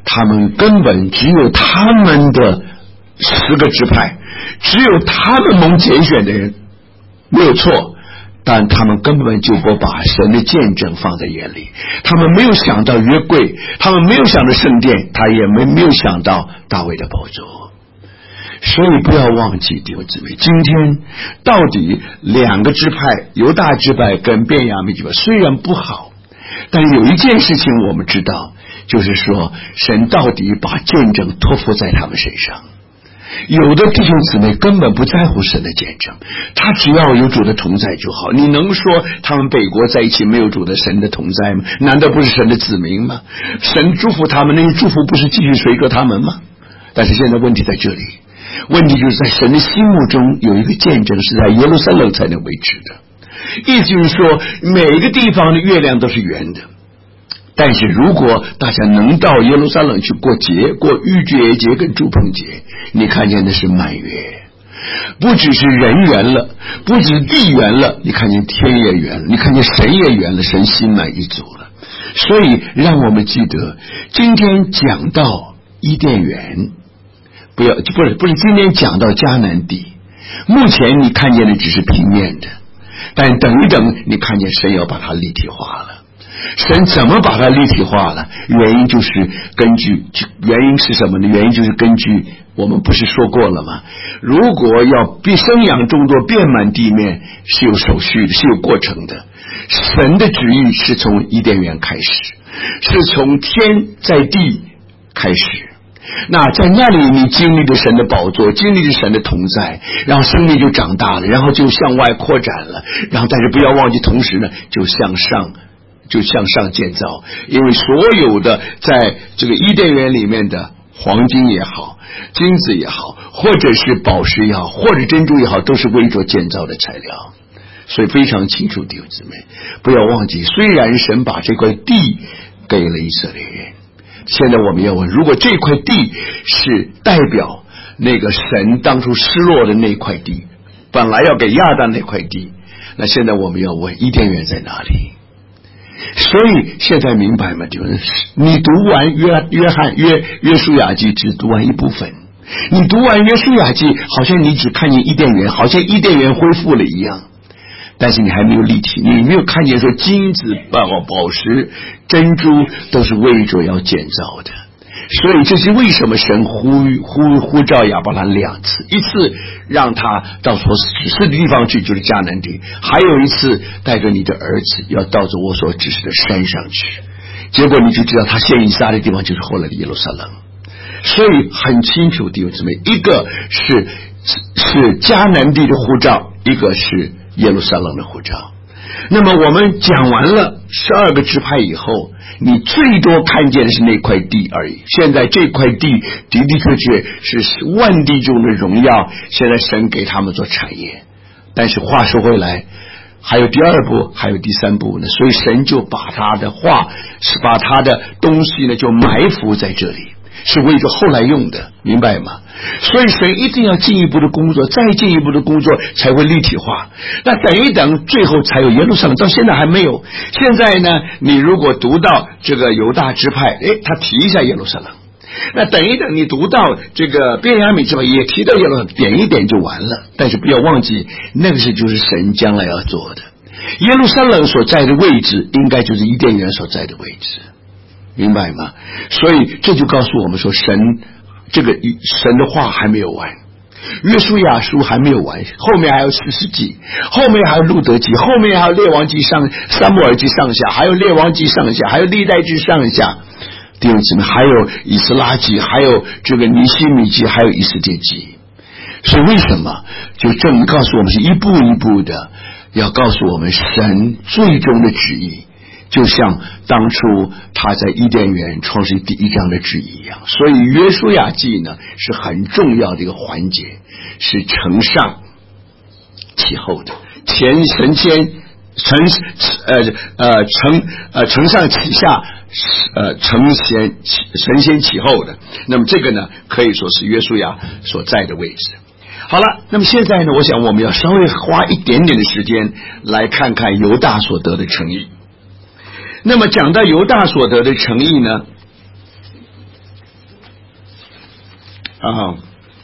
他们根本只有他们的十个支派，只有他们蒙拣选的人，没有错，但他们根本就不把神的见证放在眼里，他们没有想到约柜，他们没有想到圣殿，他也没没有想到大卫的宝座。所以不要忘记弟兄姊妹，今天到底两个支派，犹大支派跟便雅悯支派虽然不好，但有一件事情我们知道，就是说神到底把见证托付在他们身上。有的弟兄姊妹根本不在乎神的见证，他只要有主的同在就好。你能说他们北国在一起没有主的神的同在吗？难道不是神的子民吗？神祝福他们，那些祝福不是继续随着他们吗？但是现在问题在这里，问题就是在神的心目中有一个见证是在耶路撒冷才能维持的，意思就是说每一个地方的月亮都是圆的，但是如果大家能到耶路撒冷去过节，过逾越节跟住棚节，你看见的是满月，不只是人圆了，不只是地圆了，你看见天也圆了，你看见神也圆了，神心满意足了。所以让我们记得今天讲到伊甸园，不要不是不是今天讲到迦南地，目前你看见的只是平面的，但等一等你看见神要把它立体化了。神怎么把它立体化了？原因就是根据，原因是什么呢？原因就是根据我们不是说过了吗？如果要必生养众多遍满地面，是有手续的，是有过程的。神的旨意是从伊甸园开始，是从天在地开始。那在那里你经历了神的宝座，经历了神的同在，然后生命就长大了，然后就向外扩展了，然后但是不要忘记同时呢就向上就向上建造，因为所有的在这个伊甸园里面的黄金也好，金子也好，或者是宝石也好，或者珍珠也好，都是为着建造的材料。所以非常清楚弟兄姊妹，不要忘记，虽然神把这块地给了以色列人，现在我们要问，如果这块地是代表那个神当初失落的那块地，本来要给亚当那块地，那现在我们要问伊甸园在哪里？所以现在明白吗？就是你读完约约翰约约书亚记只读完一部分，你读完约书亚记好像你只看见伊甸园，好像伊甸园恢复了一样，但是你还没有立体，你没有看见说金子、宝宝石、珍珠都是为着要建造的。所以这是为什么神呼呼呼召亚伯兰两次，一次让他到所指示的地方去，就是迦南地，还有一次带着你的儿子要到着我所指示的山上去。结果你就知道他献以撒的地方就是后来的耶路撒冷。所以很清楚弟兄姊妹，一个是是迦南地的呼召，一个是耶路撒冷的呼召。那么我们讲完了十二个支派以后，你最多看见的是那块地而已。现在这块地的的确确是万地中的荣耀，现在神给他们做产业。但是话说回来，还有第二步，还有第三步呢，所以神就把他的话，是把他的东西呢就埋伏在这里，是为着后来用的，明白吗？所以神一定要进一步的工作，再进一步的工作才会立体化。那等一等，最后才有耶路撒冷，到现在还没有。现在呢，你如果读到这个犹大支派，诶，他提一下耶路撒冷。那等一等，你读到这个便雅悯支派也提到耶路撒冷，点一点就完了。但是不要忘记，那个是就是神将来要做的。耶路撒冷所在的位置，应该就是伊甸园所在的位置。明白吗？所以这就告诉我们说，神这个神的话还没有完，约书亚书还没有完，后面还有士师记，后面还有路德记，后面还有列王记上、撒母耳记上下，还有列王记上下，还有历代记上下，弟兄姊妹，还有以斯拉记，还有这个尼希米记，还有以斯帖记。所以为什么就证明告诉我们是一步一步的要告诉我们神最终的旨意，就像当初他在伊甸园创世第一章的旨意一样。所以约书亚记呢是很重要的一个环节，是承上启后的，前神先承呃呃承呃承上启下，呃承先神先启后的。那么这个呢可以说是约书亚所在的位置。好了，那么现在呢，我想我们要稍微花一点点的时间来看看犹大所得的诚意。那么讲到犹大所得的诚意呢， 啊，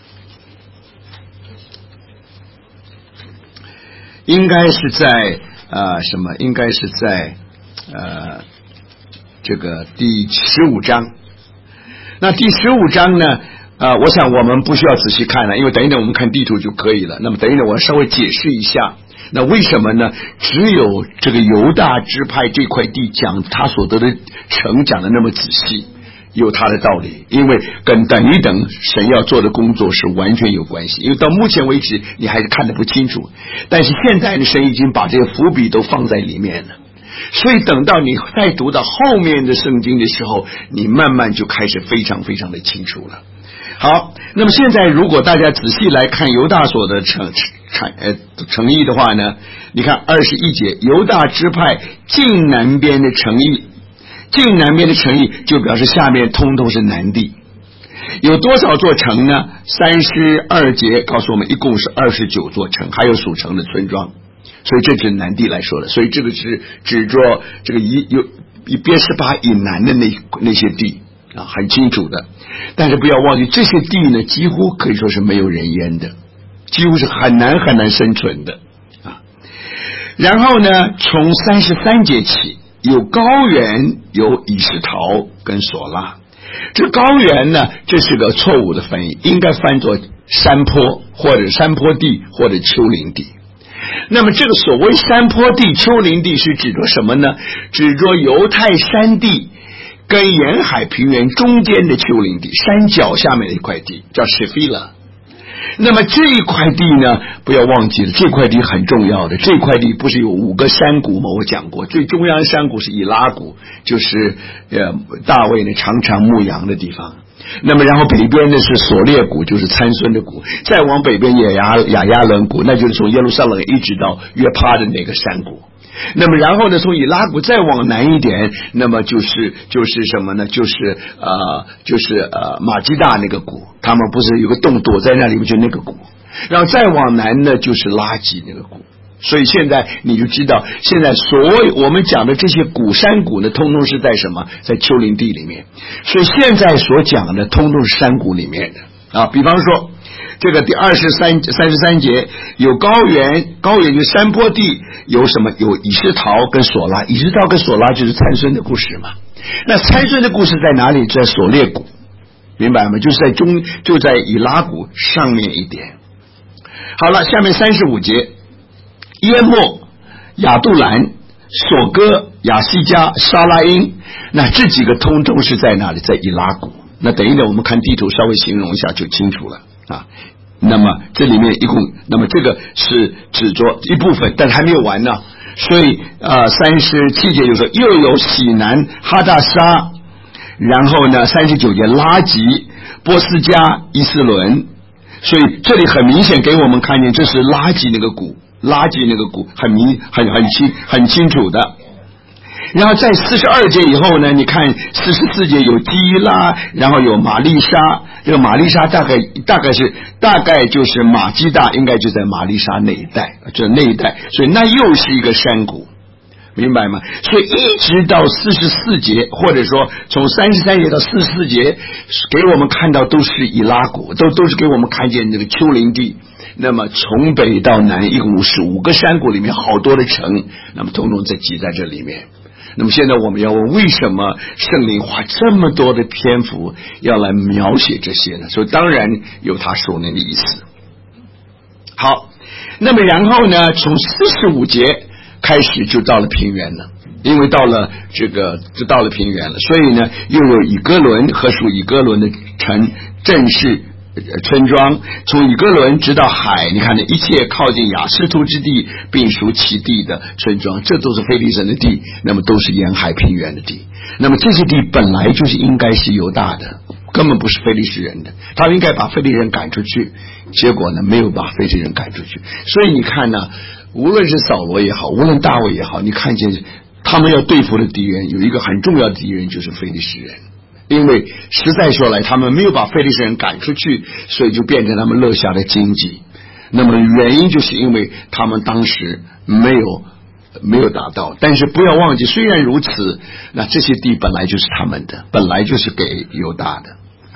应该是在呃什么？应该是在呃这个第十五章。那第十五章呢？呃，我想我们不需要仔细看了，因为等一等我们看地图就可以了。那么等一等我稍微解释一下，那为什么呢？只有这个犹大支派这块地讲他所得的城讲的那么仔细，有他的道理，因为跟等一等神要做的工作是完全有关系。因为到目前为止你还是看得不清楚，但是现在的神已经把这个伏笔都放在里面了。所以等到你再读到后面的圣经的时候，你慢慢就开始非常非常的清楚了。好，那么现在如果大家仔细来看犹大所的诚诚呃诚意的话呢，你看二十一节，犹大支派近南边的诚意，近南边的诚意就表示下面通通是南地。有多少座城呢？三十二节告诉我们一共是二十九座城，还有属城的村庄，所以这是南地来说的。所以这个是指着这个以有以别是巴以南的那那些地啊，很清楚的。但是不要忘记，这些地呢几乎可以说是没有人烟的，几乎是很难很难生存的啊。然后呢，从三十三节起，有高原，有以实陶跟索拉。这高原呢，这是个错误的翻译，应该翻作山坡或者山坡地或者丘陵地。那么这个所谓山坡地、丘陵地是指着什么呢？指着犹太山地跟沿海平原中间的丘陵地，山脚下面的一块地叫施菲拉。那么这一块地呢，不要忘记了，这块地很重要的。这块地不是有五个山谷吗？我讲过，最中央的山谷是以拉谷，就是呃大卫呢常常牧羊的地方。那么然后北边呢是索列谷，就是参孙的谷，再往北边也亚亚亚伦谷，那就是从耶路撒冷一直到约帕的那个山谷。那么然后呢，从以拉谷再往南一点，那么就是就是什么呢？就是呃就是呃马基大那个谷，他们不是有个洞躲在那里面，就那个谷。然后再往南呢，就是拉吉那个谷。所以现在你就知道，现在所有我们讲的这些谷山谷呢，通通是在什么？在丘陵地里面。所以现在所讲的，通通是山谷里面的啊。比方说，这个第二十三三十三节有高原，高原就是山坡地，有什么？有以实陶跟索拉，以实陶跟索拉就是参孙的故事嘛。那参孙的故事在哪里？在索列谷，明白吗？就是在中，就在以拉谷上面一点。好了，下面三十五节。耶莫、亚杜兰、索哥、亚西加、沙拉因，那这几个通通是在哪里？在以拉谷。那等一等我们看地图稍微形容一下就清楚了啊。那么这里面一共，那么这个是指着一部分，但还没有完呢。所以呃，三十七节就说又有喜南、哈大沙，然后呢三十九节拉吉、波斯加、伊斯伦。所以这里很明显给我们看见，这是拉吉那个谷。拉吉那个谷很明很很清很清楚的。然后在四十二节以后呢，你看四十四节有基拉，然后有玛丽莎，这个玛丽莎大概大概是大概就是马基大，应该就在玛丽莎那一带，就那一带，所以那又是一个山谷，明白吗？所以一直到四十四节，或者说从三十三节到四十四节，给我们看到都是以拉谷，都都是给我们看见这个丘陵地。那么从北到南一共是五个山谷里面好多的城，那么统统在挤在这里面。那么现在我们要问，为什么圣灵花这么多的篇幅要来描写这些呢？所以当然有他属灵的意思。好，那么然后呢，从四十五节开始就到了平原了，因为到了这个就到了平原了，所以呢又有以哥伦和属以哥伦的城镇市村庄，从以哥伦直到海，你看呢，一切靠近亚斯突之地并属其地的村庄，这都是非利士人的地，那么都是沿海平原的地。那么这些地本来就是应该是犹大的，根本不是非利士人的，他们应该把非利士人赶出去，结果呢没有把非利士人赶出去。所以你看呢，无论是扫罗也好，无论大卫也好，你看见他们要对付的敌人有一个很重要的敌人，就是非利士人。因为实在说来，他们没有把非利士人赶出去，所以就变成他们乐下的经济。那么原因就是因为他们当时没有没有达到。但是不要忘记，虽然如此，那这些地本来就是他们的，本来就是给犹大的。好，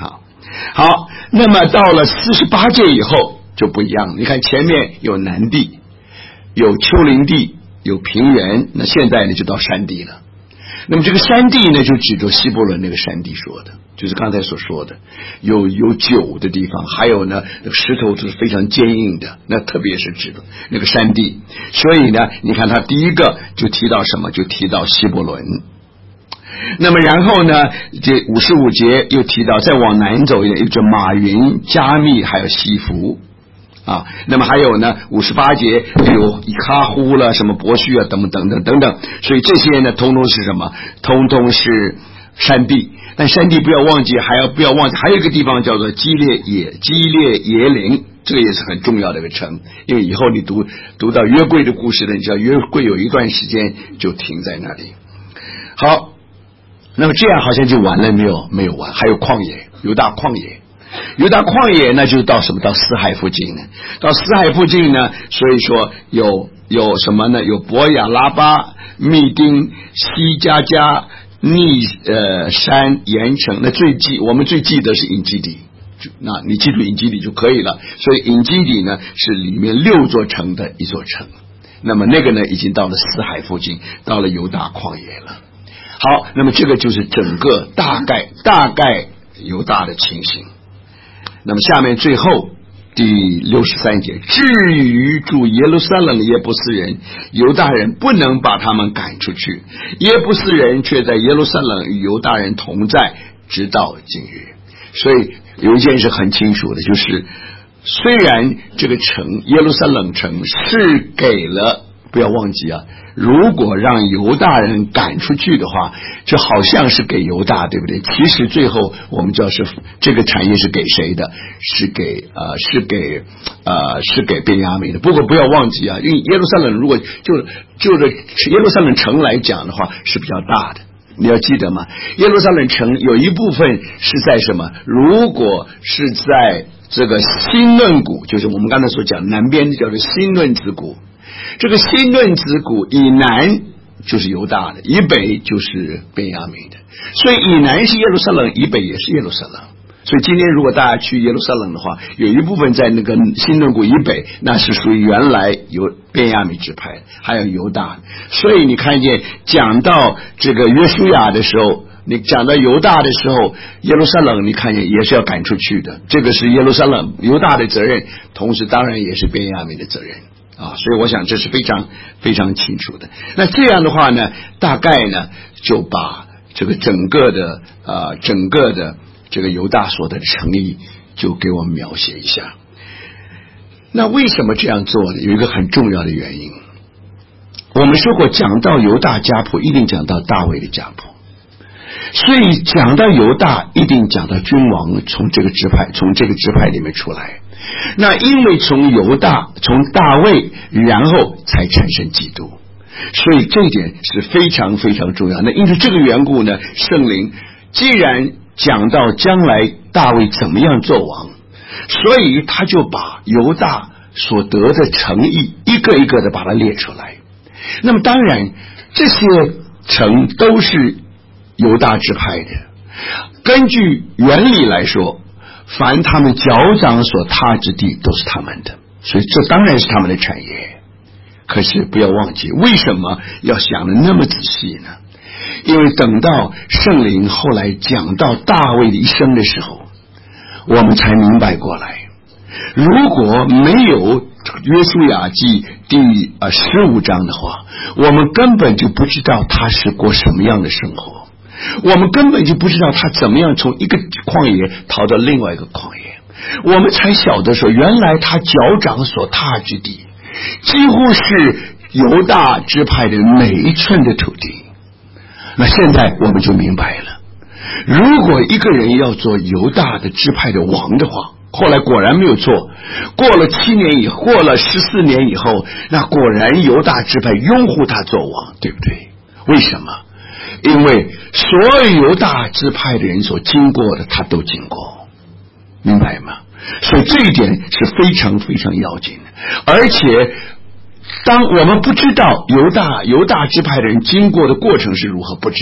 好，那么到了四十八届以后就不一样了。你看前面有南地，有丘陵地，有平原，那现在呢就到山地了。那么这个山地呢，就指着希伯伦那个山地说的，就是刚才所说的有有酒的地方，还有呢石头是非常坚硬的，那特别是指的那个山地。所以呢，你看他第一个就提到什么，就提到希伯伦。那么然后呢，这五十五节又提到再往南走一点，就马云、加密还有西弗啊。那么还有呢五十八节有以卡呼了，什么伯旭啊，等等等等等。所以这些呢通通是什么？通通是山地。但山地不要忘记，还要不要忘记还有一个地方叫做基列野基列耶林，这个也是很重要的一个城。因为以后你读读到约柜的故事呢，你知道约柜有一段时间就停在那里。好，那么这样好像就完了没有？没有完，还有旷野，犹大旷野。犹大旷野那就到什么？到死海附近呢？到死海附近呢，所以说有有什么呢？有伯亚拉巴、密丁、西加加、逆呃山、盐城。那最记我们最记得是隐基底，那你记住隐基底就可以了。所以隐基底呢是里面六座城的一座城。那么那个呢已经到了死海附近，到了犹大旷野了。好，那么这个就是整个大概大概犹大的情形。那么下面最后第六十三节，至于住耶路撒冷的耶布斯人，犹大人不能把他们赶出去，耶布斯人却在耶路撒冷与犹大人同在，直到今日。所以有一件事很清楚的，就是虽然这个城耶路撒冷城是给了，不要忘记啊，如果让犹大人赶出去的话，就好像是给犹大，对不对？其实最后我们知道是这个产业是给谁的？是给呃是给呃是给便雅悯的。不过不要忘记啊，因为耶路撒冷如果就就是耶路撒冷城来讲的话是比较大的。你要记得吗？耶路撒冷城有一部分是在什么？如果是在这个新嫩谷，就是我们刚才所讲南边叫做新嫩子谷。这个新嫩子谷以南就是犹大的，以北就是便雅悯的，所以以南是耶路撒冷，以北也是耶路撒冷。所以今天如果大家去耶路撒冷的话，有一部分在那个新嫩谷以北，那是属于原来有便雅悯支派，还有犹大。所以你看见讲到这个约书亚的时候，你讲到犹大的时候，耶路撒冷你看见也是要赶出去的，这个是耶路撒冷犹大的责任，同时当然也是便雅悯的责任啊，所以我想这是非常非常清楚的。那这样的话呢，大概呢就把这个整个的呃整个的这个犹大所的诚意就给我们描写一下。那为什么这样做呢？有一个很重要的原因。我们说过，讲到犹大家谱，一定讲到大卫的家谱。所以讲到犹大，一定讲到君王从这个支派，从这个支派里面出来。那因为从犹大，从大卫，然后才产生基督，所以这一点是非常非常重要。那因此这个缘故呢，圣灵既然讲到将来大卫怎么样做王，所以他就把犹大所得的诚意一个一个的把它列出来。那么当然这些城都是犹大支派的，根据原理来说，凡他们脚掌所踏之地都是他们的，所以这当然是他们的产业。可是不要忘记，为什么要想得那么仔细呢？因为等到圣灵后来讲到大卫的一生的时候，我们才明白过来，如果没有约书亚记第呃十五章的话，我们根本就不知道他是过什么样的生活，我们根本就不知道他怎么样从一个旷野逃到另外一个旷野，我们才晓得说，原来他脚掌所踏之地几乎是犹大支派的每一寸的土地。那现在我们就明白了，如果一个人要做犹大的支派的王的话，后来果然没有错，过了七年以后，过了十四年以后，那果然犹大支派拥护他做王，对不对？为什么？因为所有犹大支派的人所经过的他都经过，明白吗？所以这一点是非常非常要紧的。而且当我们不知道犹大犹大支派的人经过的过程是如何，不知道，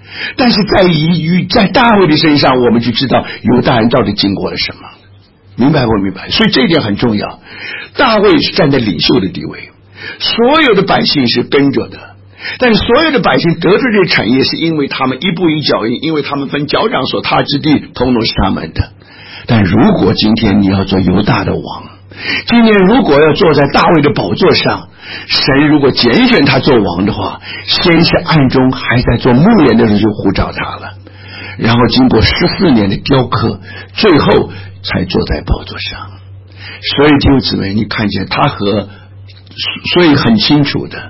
但是在于在大卫的身上，我们就知道犹大人到底经过了什么，明白不明白？所以这一点很重要。大卫是站在领袖的地位，所有的百姓是跟着的，但是所有的百姓得着这产业，是因为他们一步一脚印，因为他们分脚掌所踏之地，统统是他们的。但如果今天你要做犹大的王，今天如果要坐在大卫的宝座上，神如果拣选他做王的话，先是暗中还在做牧人的时候就呼召他了，然后经过十四年的雕刻，最后才坐在宝座上。所以弟兄姊妹，你看见他和，所以很清楚的，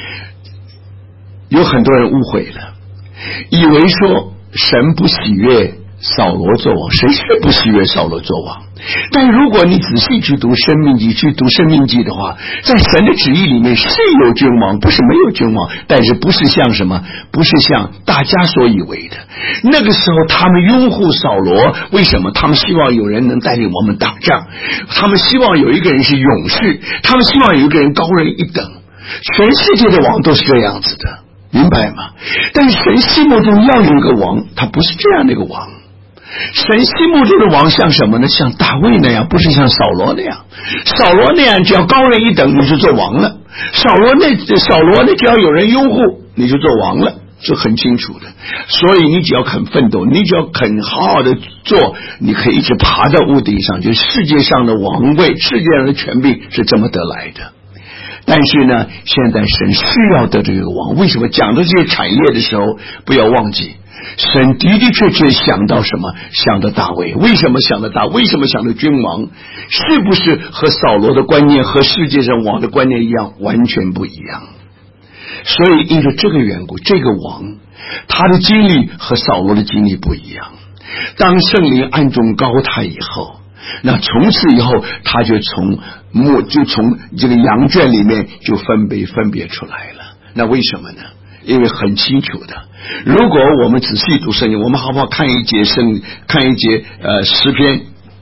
有很多人误会了，以为说神不喜悦扫罗做王，谁是不喜悦扫罗做王？但如果你仔细去读申命记，去读申命记的话，在神的旨意里面是有君王，不是没有君王，但是不是像什么，不是像大家所以为的。那个时候他们拥护扫罗，为什么？他们希望有人能带领我们打仗，他们希望有一个人是勇士，他们希望有一个人高人一等。全世界的王都是这样子的，明白吗？但是神心目中要有一个王，他不是这样的一个王。神心目中的王像什么呢？像大卫那样，不是像扫罗那样。扫罗那样只要高人一等你就做王了，扫罗那扫罗那只要有人拥护你就做王了，这很清楚的。所以你只要肯奋斗，你只要肯好好的做，你可以一直爬到屋顶上，就世界上的王位，世界上的权柄是这么得来的。但是呢，现在神是要得这个王，为什么？讲到这些产业的时候，不要忘记神的的确确想到什么？想到大卫。为什么想到大？为什么想到君王？是不是和扫罗的观念和世界上王的观念一样？完全不一样。所以因着这个缘故，这个王他的经历和扫罗的经历不一样。当圣灵暗中膏他以后，那从此以后他就从牧就从这个羊圈里面就分别分别出来了。那为什么呢？因为很清楚的，如果我们仔细读圣经，我们好不好看一节圣看一节呃诗篇，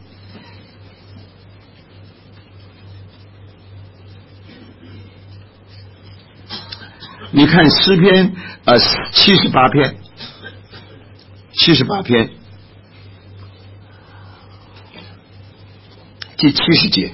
你看诗篇呃七十八篇，七十八篇第七十节。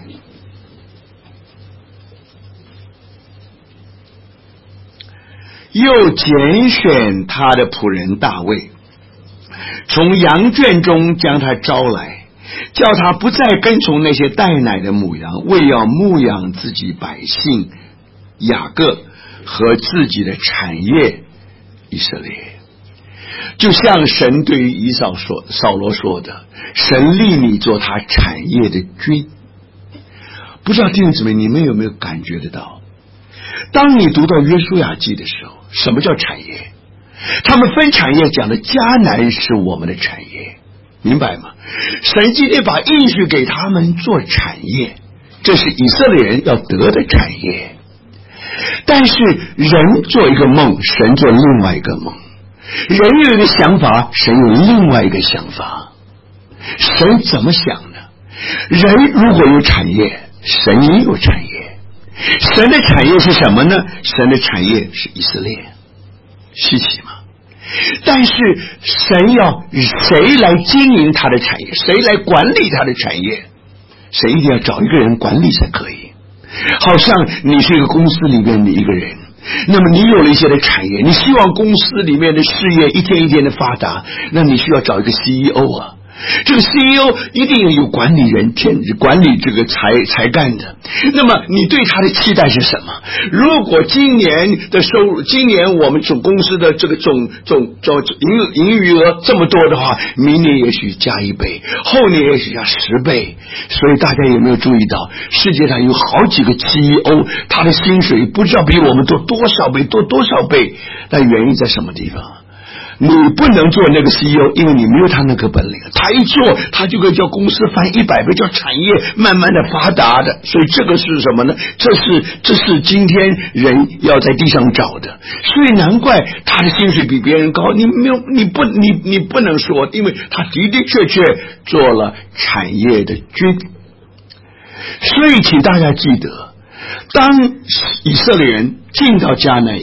又拣选他的仆人大卫，从羊圈中将他招来，叫他不再跟从那些带奶的母羊，为要牧养自己百姓雅各和自己的产业以色列。就像神对于以扫说扫罗说的，神立你做他产业的君。不知道弟兄姊妹你们有没有感觉得到，当你读到约书亚记的时候，什么叫产业？他们分产业讲的迦南是我们的产业，明白吗？神今天把应许给他们做产业，这是以色列人要得的产业。但是人做一个梦，神做另外一个梦，人有一个想法，神有另外一个想法。神怎么想呢？人如果有产业，神也有产业。神的产业是什么呢？神的产业是以色列，稀奇吗？但是神要谁来经营他的产业，谁来管理他的产业？神一定要找一个人管理才可以。好像你是一个公司里面的一个人，那么你有了一些的产业，你希望公司里面的事业一天一天的发达，那你需要找一个 C E O 啊。这个 C E O 一定有管理人天管理这个才才干的，那么你对他的期待是什么？如果今年的收入，今年我们总公司的这个总总总盈盈余额这么多的话，明年也许加一倍，后年也许加十倍。所以大家有没有注意到，世界上有好几个 C E O， 他的薪水不知道比我们多多少倍，多多少倍？但原因在什么地方？你不能做那个 C E O， 因为你没有他那个本领。他一做，他就可以叫公司翻一百倍，叫产业慢慢的发达的。所以这个是什么呢？这是这是今天人要在地上找的。所以难怪他的薪水比别人高。你没有，你不，你你不能说，因为他的的确确做了产业的君。所以请大家记得，当以色列人进到迦南以后，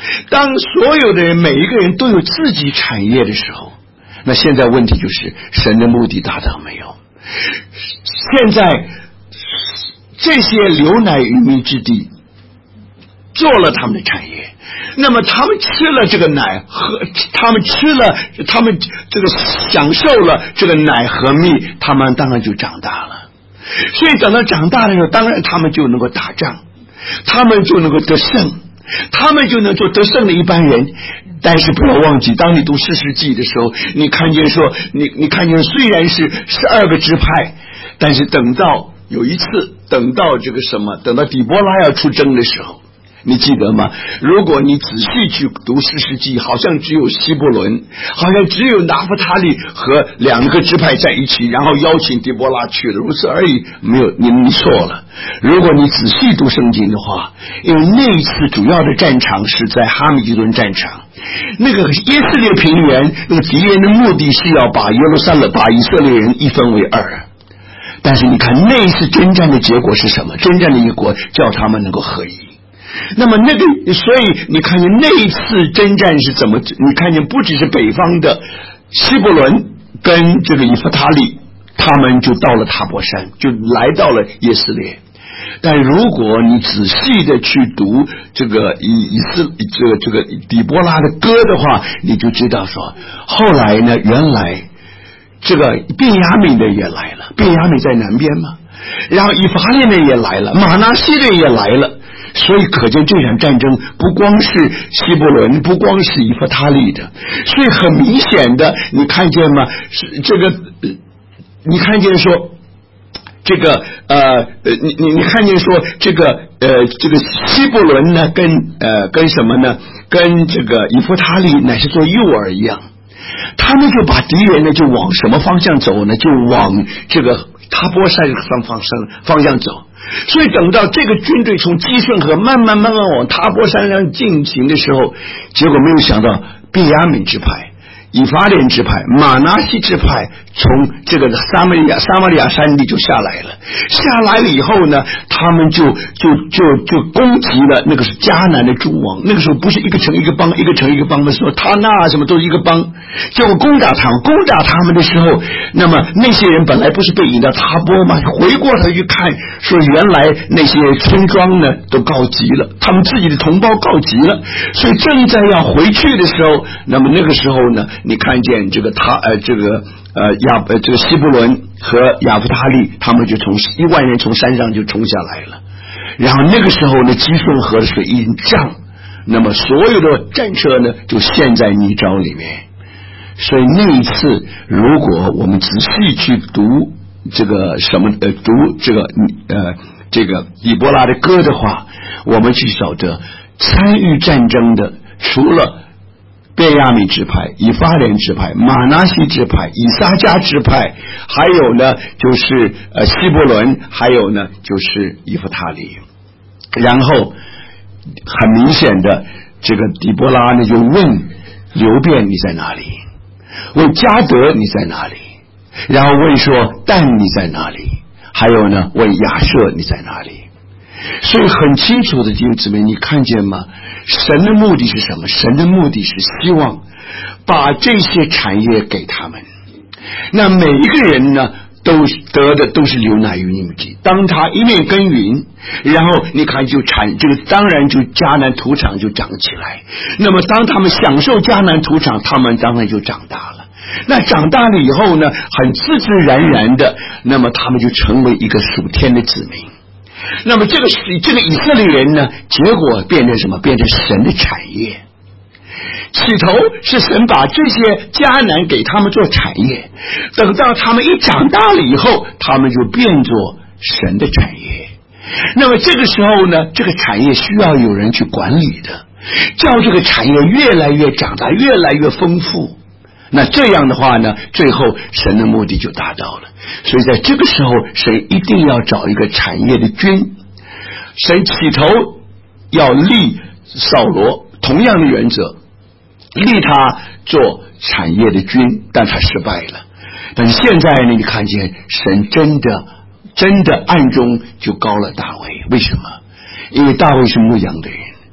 当所有的人每一个人都有自己产业的时候，那现在问题就是神的目的达到没有？现在这些流奶与蜜之地做了他们的产业，那么他们吃了这个奶和他们吃了他们这个享受了这个奶和蜜，他们当然就长大了。所以等到长大的时候，当然他们就能够打仗，他们就能够得胜，他们就能做得胜的一般人。但是不要忘记，当你读士师记的时候，你看见说你你看见虽然是十二个支派，但是等到有一次等到这个什么等到底波拉要出征的时候，你记得吗？如果你仔细去读士师记，好像只有希伯伦，好像只有拿弗他利和两个支派在一起，然后邀请底波拉去了，如此而已。没有，你你错了。如果你仔细读圣经的话，因为那一次主要的战场是在哈米吉顿战场，那个耶斯列平原，那个敌人的目的是要把耶路撒冷把以色列人一分为二。但是你看那一次征战的结果是什么？征战的结果叫他们能够合一。那么那个，所以你看见那一次征战是怎么？你看见不只是北方的希伯伦跟这个以弗他利，他们就到了塔伯山，就来到了耶斯列。但如果你仔细的去读这个以以斯这个这个底波拉的歌的话，你就知道说，后来呢，原来这个便雅悯的也来了，便雅悯在南边嘛，然后以法莲的也来了，马拿西的也来了。所以可见这场战争不光是希伯伦，不光是以弗他利的，所以很明显的，你看见吗？是这个，你看见说这个呃你你你看见说这个呃这个希伯伦呢，跟呃跟什么呢？跟这个以弗他利乃是做诱饵一样，他们就把敌人呢就往什么方向走呢？就往这个塔波山方方向方向走。所以等到这个军队从基顺河慢慢慢慢往塔波山上进行的时候，结果没有想到便雅悯支派、以法莲支派、马拿西支派从这个撒玛利亚撒玛利亚山地就下来了。下来了以后呢，他们就就就就攻击了那个是迦南的诸王。那个时候不是一个城一个帮，一个城一个帮的时候，他那什么都是一个帮。结果攻打他们，攻打他们的时候，那么那些人本来不是被引到塔波吗？回过头去看，说原来那些村庄呢都告急了，他们自己的同胞告急了，所以正在要回去的时候，那么那个时候呢，你看见这个他呃这个呃亚呃这个希伯伦和亚弗他利，他们就从一万人从山上就冲下来了。然后那个时候呢，基顺河的水已经涨，那么所有的战车呢就陷在泥沼里面。所以那一次，如果我们仔细去读这个什么呃读这个呃这个底波拉的歌的话，我们去晓得参与战争的除了便雅悯支派、以法莲支派、马拿西支派、以撒迦支派，还有呢就是呃希伯伦，还有呢就是以弗他利。然后很明显的，这个底波拉呢就问流便你在哪里，问迦得你在哪里，然后问说但你在哪里，还有呢问亚舍你在哪里。所以很清楚的弟兄姊妹，你看见吗？神的目的是什么？神的目的是希望把这些产业给他们，那每一个人呢都得的都是流奶与蜜。当他一面耕耘，然后你看就产这个，当然就迦南土场就长起来。那么当他们享受迦南土场，他们当然就长大了。那长大了以后呢，很自自然然的，那么他们就成为一个属天的子民。那么这个这个以色列人呢，结果变成什么？变成神的产业。起头是神把这些迦南给他们做产业，等到他们一长大了以后，他们就变作神的产业。那么这个时候呢，这个产业需要有人去管理的，叫这个产业越来越长大，越来越丰富。那这样的话呢，最后神的目的就达到了。所以在这个时候，神一定要找一个产业的君。神起头要立扫罗，同样的原则，立他做产业的君，但他失败了。但是现在呢，你看见神真的真的暗中就高了大卫。为什么？因为大卫是牧羊的人，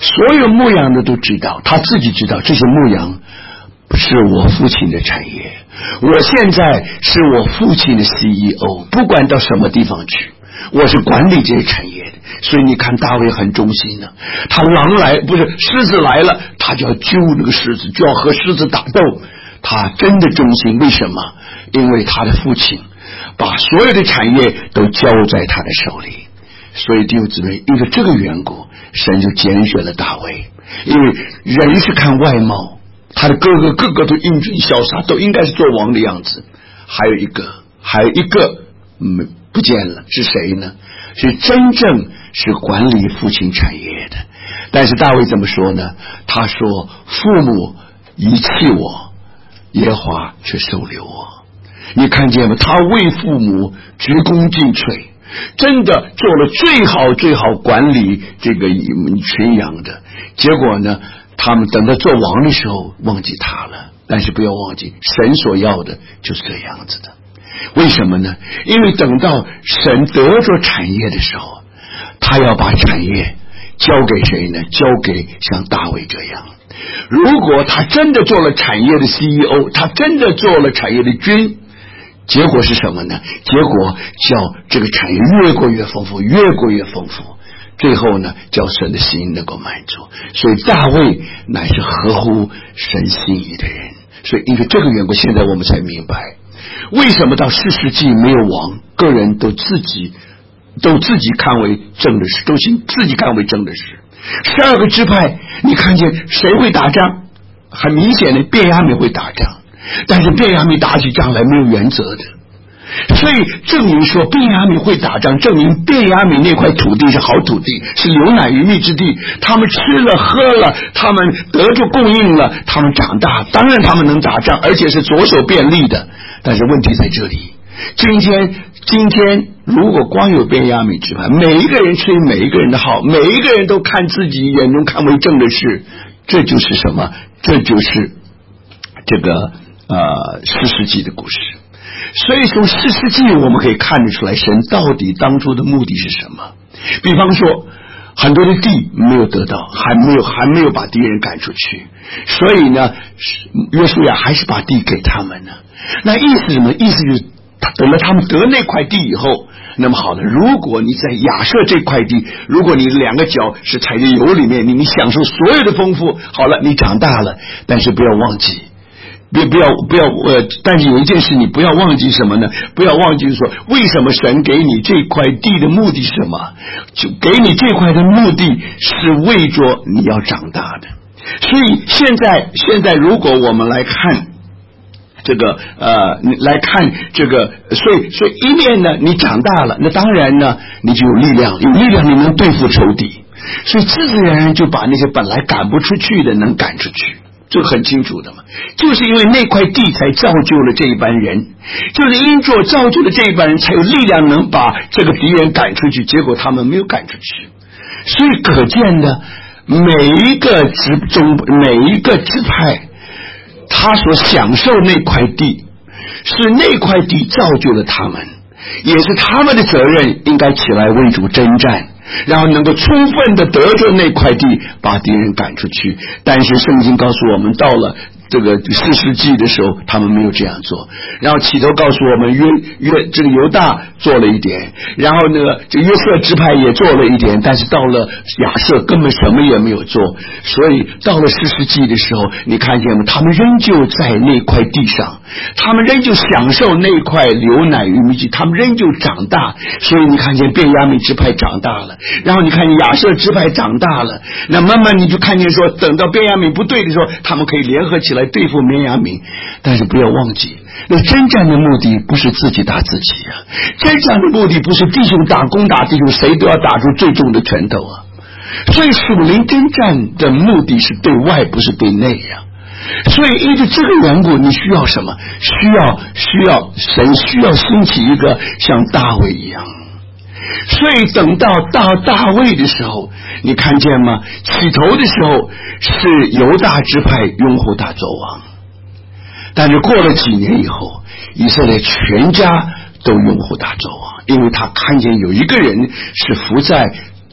所有牧羊的都知道，他自己知道这些牧羊是我父亲的产业，我现在是我父亲的 C E O， 不管到什么地方去，我是管理这些产业的。所以你看大卫很忠心呢、啊，他狼来不是狮子来了，他就要救那个狮子，就要和狮子打斗，他真的忠心。为什么？因为他的父亲把所有的产业都交在他的手里。所以弟兄姊妹，因为这个缘故，神就拣选了大卫。因为人是看外貌，他的哥哥个个都英俊潇洒，都应该是做王的样子。还有一个还有一个嗯不见了，是谁呢？是真正是管理父亲产业的。但是大卫怎么说呢？他说父母遗弃我，耶和华却收留我。你看见吗？他为父母鞠躬尽瘁，真的做了最好最好管理这个群羊的。结果呢，他们等到做王的时候忘记他了。但是不要忘记，神所要的就是这样子的。为什么呢？因为等到神得着产业的时候，他要把产业交给谁呢？交给像大卫这样。如果他真的做了产业的 C E O， 他真的做了产业的君，结果是什么呢？结果叫这个产业越过越丰富，越过越丰富，最后呢，叫神的心能够满足。所以大卫乃是合乎神心意的人。所以因为这个缘故，现在我们才明白为什么到四世纪没有王，个人都自己都自己看为正的事，都行自己看为正的事。十二个支派，你看见谁会打仗？很明显的，便雅悯会打仗，但是便雅悯打起仗来没有原则的。所以证明说便雅悯会打仗，证明便雅悯那块土地是好土地，是流奶与蜜之地，他们吃了喝了，他们得着供应了，他们长大，当然他们能打仗，而且是左手便利的。但是问题在这里，今天今天如果光有便雅悯支派，每一个人吹每一个人的号，每一个人都看自己眼中看为正的事，这就是什么？这就是这个呃四世纪的故事。所以从四世纪我们可以看得出来，神到底当初的目的是什么。比方说很多的地没有得到，还没有还没有把敌人赶出去，所以呢约书亚还是把地给他们呢。那意思什么？意思就是等了他们得那块地以后，那么好了，如果你在亚设这块地，如果你两个脚是踩在油里面，你你享受所有的丰富，好了，你长大了，但是不要忘记别不要不要呃，但是有一件事你不要忘记什么呢？不要忘记说，为什么神给你这块地的目的是什么？就给你这块的目的是为着你要长大的。所以现在现在如果我们来看这个呃，来看这个，所以所以一面呢，你长大了，那当然呢，你就有力量，有力量你能对付仇敌，所以自自然然就把那些本来赶不出去的能赶出去。这个很清楚的嘛，就是因为那块地才造就了这一班人，就是因着造就了这一班人，才有力量能把这个敌人赶出去，结果他们没有赶出去。所以可见呢，每一个支中每一个支派，他所享受那块地，是那块地造就了他们，也是他们的责任，应该起来为主征战，然后能够充分的得着那块地，把敌人赶出去。但是圣经告诉我们，到了这个四世纪的时候，他们没有这样做。然后起头告诉我们，约约这个犹大做了一点，然后呢，这约瑟支派也做了一点，但是到了亚设根本什么也没有做。所以到了四世纪的时候，你看见吗？他们仍旧在那块地上，他们仍旧享受那块流奶与蜜之地，他们仍旧长大。所以你看见便雅悯支派长大了，然后你看亚设支派长大了，那慢慢你就看见说，等到便雅悯不对的时候，他们可以联合起来对付便雅悯。但是不要忘记，那征战的目的不是自己打自己啊，征战的目的不是弟兄打攻打弟兄，谁都要打出最重的拳头啊。所以属灵征战的目的是对外，不是对内啊。所以因为这个缘故，你需要什么？需要需要神需要兴起一个像大卫一样。所以等到到大卫的时候，你看见吗？起头的时候是犹大支派拥护他做王，但是过了几年以后，以色列全家都拥护他做王，因为他看见有一个人是伏在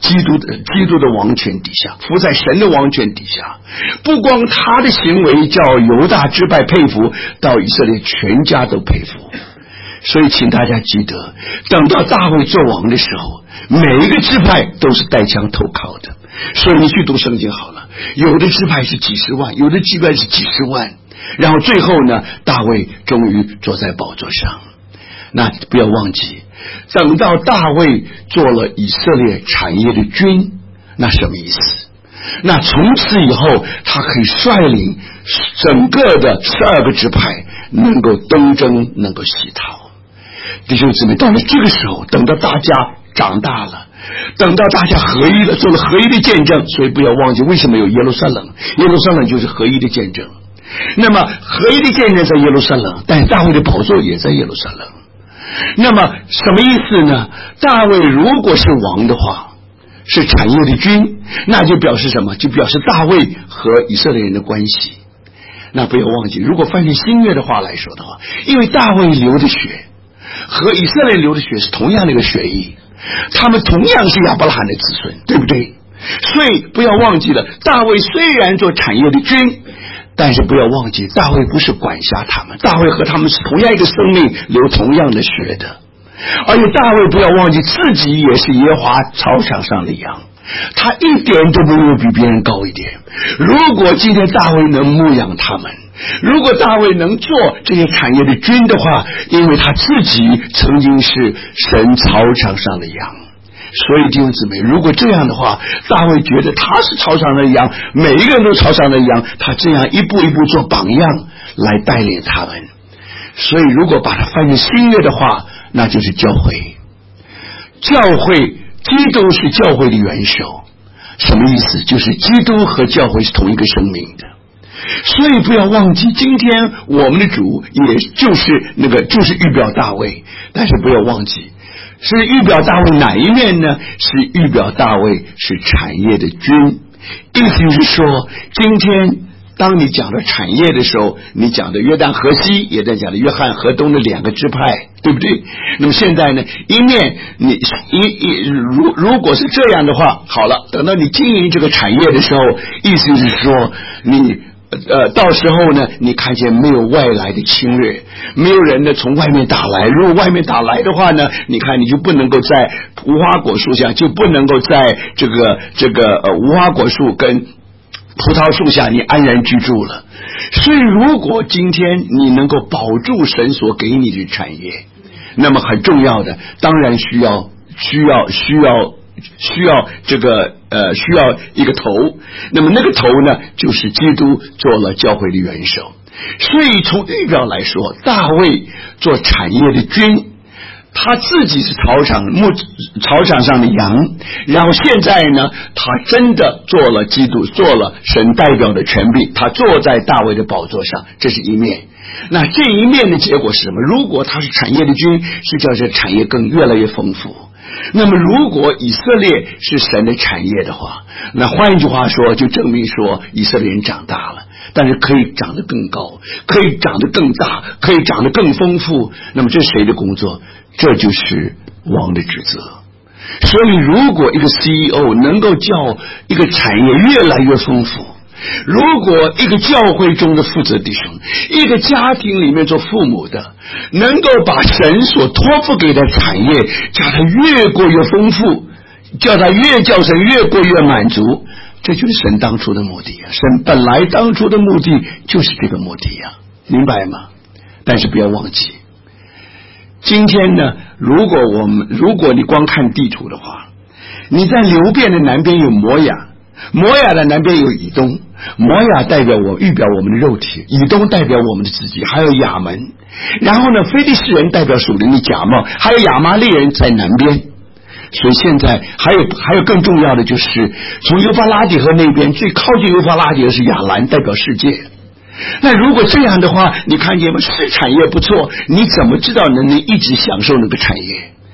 基督的基督的王权底下，服在神的王权底下。不光他的行为叫犹大支派佩服，到以色列全家都佩服。所以请大家记得，等到大卫做王的时候，每一个支派都是带枪投靠的。所以你去读圣经好了，有的支派是几十万，有的支派是几十万，然后最后呢，大卫终于坐在宝座上。那不要忘记，等到大卫做了以色列产业的君，那什么意思？那从此以后，他可以率领整个的十二个支派能够东征，能够西逃。弟兄姊妹，到了这个时候，等到大家长大了，等到大家合一了，做了合一的见证，所以不要忘记为什么有耶路撒冷，耶路撒冷就是合一的见证。那么合一的见证在耶路撒冷，但大卫的宝座也在耶路撒冷。那么什么意思呢？大卫如果是王的话，是产业的君，那就表示什么？就表示大卫和以色列人的关系。那不要忘记，如果翻成新约的话来说的话，因为大卫流的血和以色列流的血是同样的一个血裔，他们同样是亚伯拉罕的子孙，对不对？所以不要忘记了，大卫虽然做产业的君，但是不要忘记，大卫不是管辖他们，大卫和他们是同样一个生命，流同样的血的。而且大卫不要忘记，自己也是耶和华草场上的羊，他一点都不会比别人高一点。如果今天大卫能牧养他们，如果大卫能做这些产业的君的话，因为他自己曾经是神草场上的羊。所以弟兄姊妹，如果这样的话，大卫觉得他是草场的羊，每一个人都草场的羊，他这样一步一步做榜样来带领他们。所以如果把它翻成新约的话，那就是教会。教会，基督是教会的元首。什么意思？就是基督和教会是同一个生命的。所以不要忘记，今天我们的主也就是那个就是预表大卫，但是不要忘记，是预表大卫哪一面呢？是预表大卫是产业的君。意思就是说，今天当你讲到产业的时候，你讲的约旦河西，也在讲的约翰河东的两个支派，对不对？那么现在呢，一面你一一如如果是这样的话，好了，等到你经营这个产业的时候，意思是说你呃，到时候呢，你看见没有外来的侵略，没有人呢从外面打来。如果外面打来的话呢，你看你就不能够在无花果树下，就不能够在这个这个呃无花果树跟葡萄树下你安然居住了。所以如果今天你能够保住神所给你的产业，那么很重要的当然需要需要需要需要这个呃需要一个头，那么那个头呢，就是基督做了教会的元首。所以从预表来说，大卫做产业的君，他自己是草场牧草场上的羊，然后现在呢，他真的做了基督，做了神代表的权柄，他坐在大卫的宝座上，这是一面。那这一面的结果是什么？如果他是产业的君，是叫这产业更越来越丰富。那么如果以色列是神的产业的话，那换一句话说，就证明说以色列人长大了，但是可以长得更高，可以长得更大，可以长得更丰富。那么这是谁的工作？这就是王的职责。所以如果一个 C E O 能够叫一个产业越来越丰富，如果一个教会中的负责弟兄，一个家庭里面做父母的，能够把神所托付给的产业叫它越过越丰富，叫它越叫神越过越满足，这就是神当初的目的啊！神本来当初的目的就是这个目的啊，明白吗？但是不要忘记，今天呢，如果我们如果你光看地图的话，你在流便的南边有摩亚，摩亚的南边有以东，摩亚代表我预表我们的肉体，以东代表我们的自己，还有亚门，然后呢，非利士人代表属灵的假冒，还有亚玛力人在南边。所以现在还有还有更重要的，就是从幼发拉底河那边最靠近幼发拉底的是亚兰，代表世界。那如果这样的话，你看见吗？是产业不错，你怎么知道能能一直享受那个产业？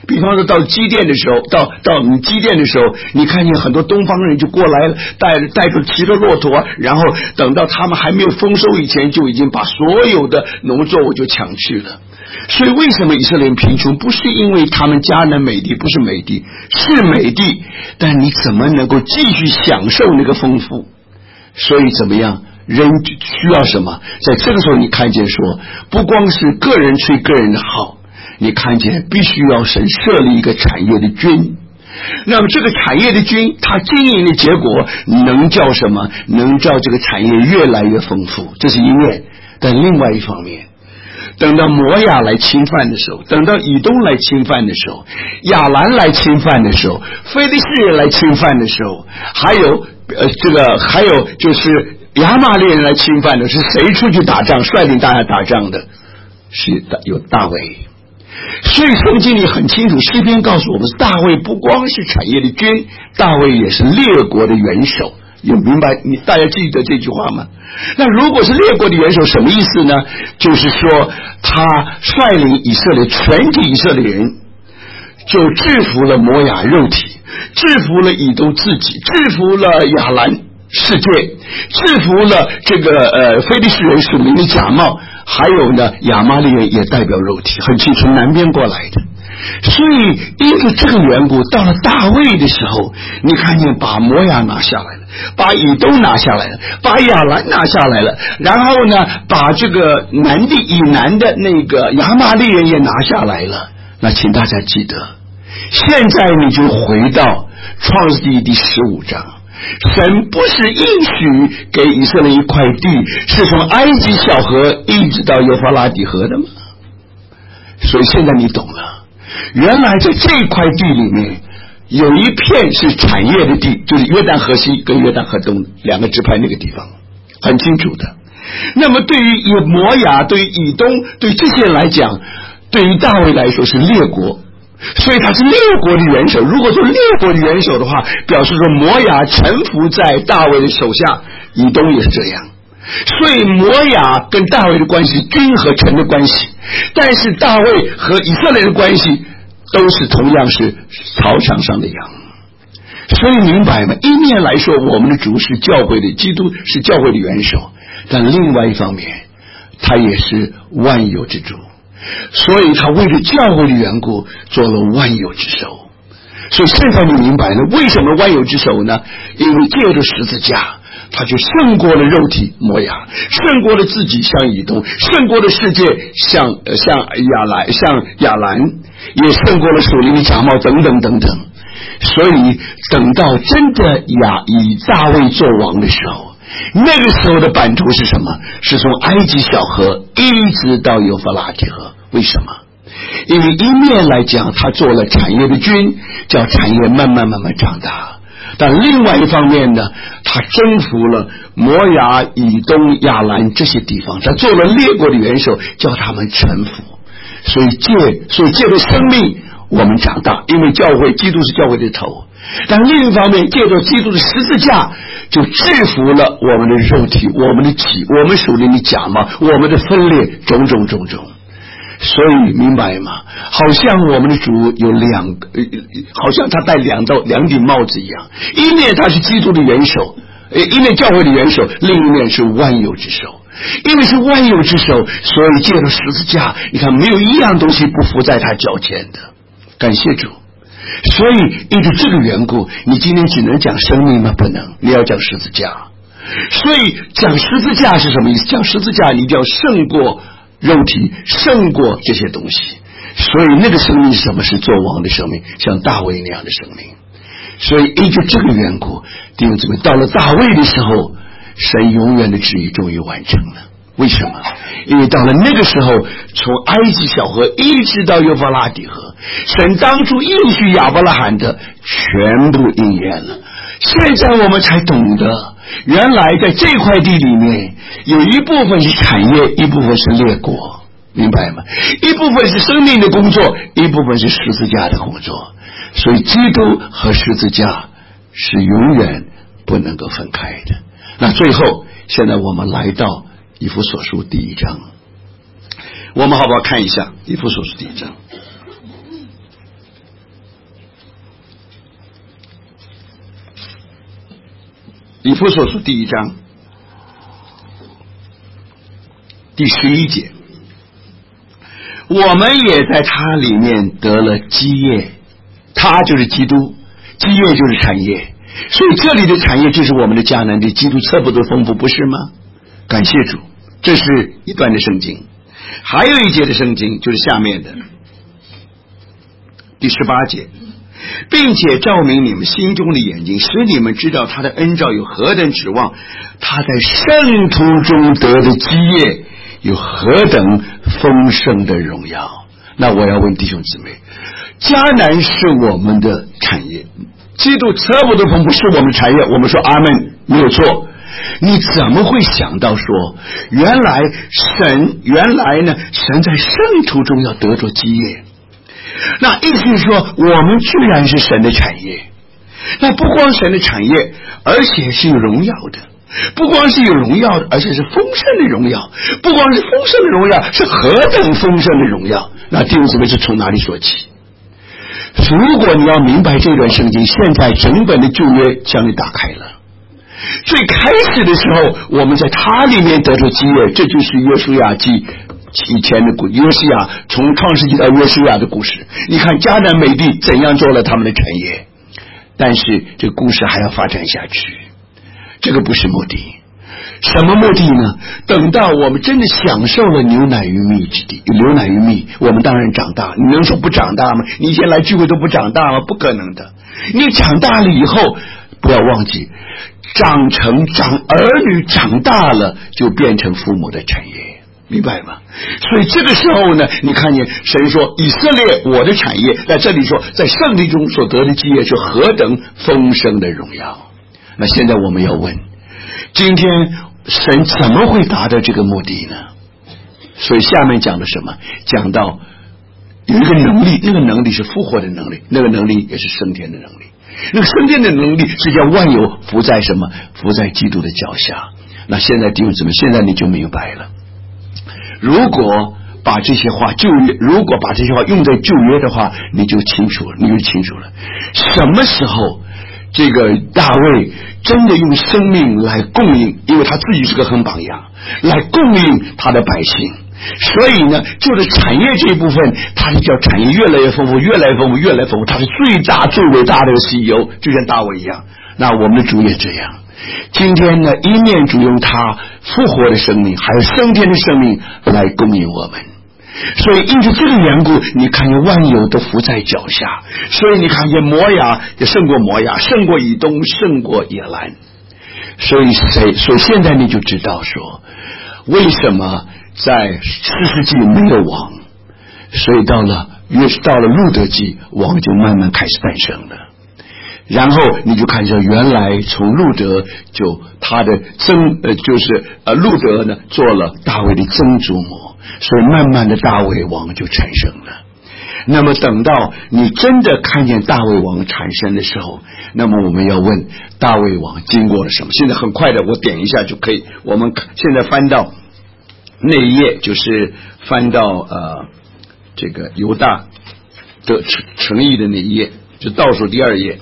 比方说到基甸的时候，到到你基甸的时候，你看见很多东方人就过来了，带着带着骑着骆驼，然后等到他们还没有丰收以前，就已经把所有的农作物就抢去了。所以为什么以色列人贫穷？不是因为他们迦南美地不是美地，是美地，但你怎么能够继续享受那个丰富？所以怎么样？人需要什么？在这个时候你看见说，不光是个人吹个人的好，你看见必须要神设立一个产业的军。那么这个产业的军，它经营的结果能叫什么？能叫这个产业越来越丰富，这是一面。但另外一方面，等到摩亚来侵犯的时候，等到以东来侵犯的时候，亚兰来侵犯的时候，非利士人来侵犯的时候，还有呃这个还有就是亚玛力人来侵犯的，是谁出去打仗率领大家打仗的？是有大卫。所以圣经里很清楚，诗篇告诉我们，大卫不光是产业的君，大卫也是列国的元首。有明白？你大家记得这句话吗？那如果是列国的元首，什么意思呢？就是说他率领以色列全体以色列人，就制服了摩亚肉体，制服了以东自己，制服了亚兰世界，制服了这个呃非利士人属灵的假冒，还有呢亚玛力人也代表肉体，很清楚从南边过来的。所以因着这个缘故，到了大卫的时候，你看见把摩亚拿下来了，把以东拿下来了，把亚兰拿下来了，然后呢把这个南地以南的那个亚玛力人也拿下来了。那请大家记得，现在你就回到创世纪第十五章，神不是应许给以色列一块地，是从埃及小河一直到幼发拉底河的吗？所以现在你懂了，原来在这块地里面有一片是产业的地，就是约旦河西跟约旦河东两个支派那个地方，很清楚的。那么对于摩亚，对于以东，对这些人来讲，对于大卫来说是列国，所以他是列国的元首。如果说列国的元首的话，表示说摩亚臣服在大卫的手下，以东也是这样。所以摩亚跟大卫的关系，君和臣的关系，但是大卫和以色列的关系都是同样是草场上的羊。所以明白吗？一面来说，我们的主是教会的，基督是教会的元首，但另外一方面，他也是万有之主，所以他为了教会的缘故做了万有之首。所以现在你明白了为什么万有之首呢？因为借着十字架，他就胜过了肉体摩亚，胜过了自己像以东，胜过了世界像呃像亚兰像亚兰，也胜过了属灵的假冒等等等等。所以等到真的亚以大卫做王的时候，那个时候的版图是什么？是从埃及小河一直到幼发拉底河。为什么？因为一面来讲他做了产业的君，叫产业慢慢慢慢长大，但另外一方面呢，他征服了摩亚、以东、亚兰这些地方，他做了列国的元首，叫他们臣服。所以借所以借着生命我们长大，因为教会基督是教会的头，但另一方面借着基督的十字架，就制服了我们的肉体，我们的己，我们属灵的假冒，我们的分裂，种种种种。所以明白吗？好像我们的主有两个，好像他戴两道两顶帽子一样，一面他是基督的元首，一面教会的元首，另一面是万有之首。因为是万有之首，所以借着十字架，你看没有一样东西不服在他脚前的。感谢主。所以因着这个缘故，你今天只能讲生命吗？不能，你要讲十字架。所以讲十字架是什么意思？讲十字架你一定要胜过肉体，胜过这些东西。所以那个生命是什么？是做王的生命，像大卫那样的生命。所以因着这个缘故，弟兄姊妹，到了大卫的时候，神永远的旨意终于完成了。为什么？因为到了那个时候，从埃及小河一直到幼发拉底河，神当初应许亚伯拉罕的全部应验了。现在我们才懂得，原来在这块地里面有一部分是产业，一部分是列国，明白吗？一部分是生命的工作，一部分是十字架的工作。所以基督和十字架是永远不能够分开的。那最后现在我们来到以弗所书第一章，我们好不好看一下以弗所书第一章？ 以弗所书第一章第十一节，我们也在他里面得了基业，他就是基督，基业就是产业，所以这里的产业就是我们的迦南地，基督测不得丰富，不是吗？感谢主。这是一段的圣经，还有一节的圣经就是下面的第十八节，并且照明你们心中的眼睛，使你们知道他的恩召有何等指望，他在圣徒中得的基业有何等丰盛的荣耀。那我要问弟兄姊妹，迦南是我们的产业，基督测不得丰富是我们的产业，我们说阿们，没有错。你怎么会想到说原来神原来呢神在圣徒中要得着基业？那意思是说我们居然是神的产业，那不光神的产业，而且是有荣耀的，不光是有荣耀的，而且是丰盛的荣耀，不光是丰盛的荣耀，是何等丰盛的荣耀。那弟兄姊妹是从哪里说起？如果你要明白这段圣经，现在整本的旧约向你打开了。最开始的时候我们在他里面得着基业，这就是约书亚记以前的故约书亚从创世纪到约书亚的故事。你看迦南美地怎样做了他们的产业，但是这个故事还要发展下去，这个不是目的。什么目的呢？等到我们真的享受了牛奶与蜜之地，牛奶与蜜，我们当然长大。你能说不长大吗？你以前来聚会都不长大吗？不可能的。你长大了以后，不要忘记长成长儿女长大了就变成父母的产业，明白吗？所以这个时候呢，你看见神说以色列我的产业，在这里说在圣地中所得的基业是何等丰盛的荣耀。那现在我们要问，今天神怎么会达到这个目的呢？所以下面讲的什么？讲到有一个能力，那个能力是复活的能力，那个能力也是升天的能力。那个升天的能力是将万有伏在什么？伏在基督的脚下。那现在弟兄姊妹，现在你就明白了。如果把这些话旧约，如果把这些话用在旧约的话，你就清楚了，你就清楚了。什么时候这个大卫真的用生命来供应，因为他自己是个很榜样，来供应他的百姓。所以呢，就是产业这一部分，他就叫产业越来越丰富，越来越丰富，越来越丰富。他是最大最伟大的 C E O， 就像大卫一样。那我们的主也这样。今天呢，一面主用他复活的生命，还有升天的生命来供应我们。所以因着这个缘故，你看见万有都伏在脚下。所以你看见摩亚也胜过摩亚，胜过以东，胜过野兰。所以谁？所以现在你就知道说，为什么在四世纪没有王，所以到了约到了路德记，王就慢慢开始诞生了。然后你就看见原来从路德就他的曾呃就是呃路德呢做了大卫的曾祖母，所以慢慢的大卫王就产生了。那么等到你真的看见大卫王产生的时候，那么我们要问大卫王经过了什么？现在很快的，我点一下就可以。我们现在翻到那一页，就是翻到呃这个犹大的诚意的那一页，就倒数第二页，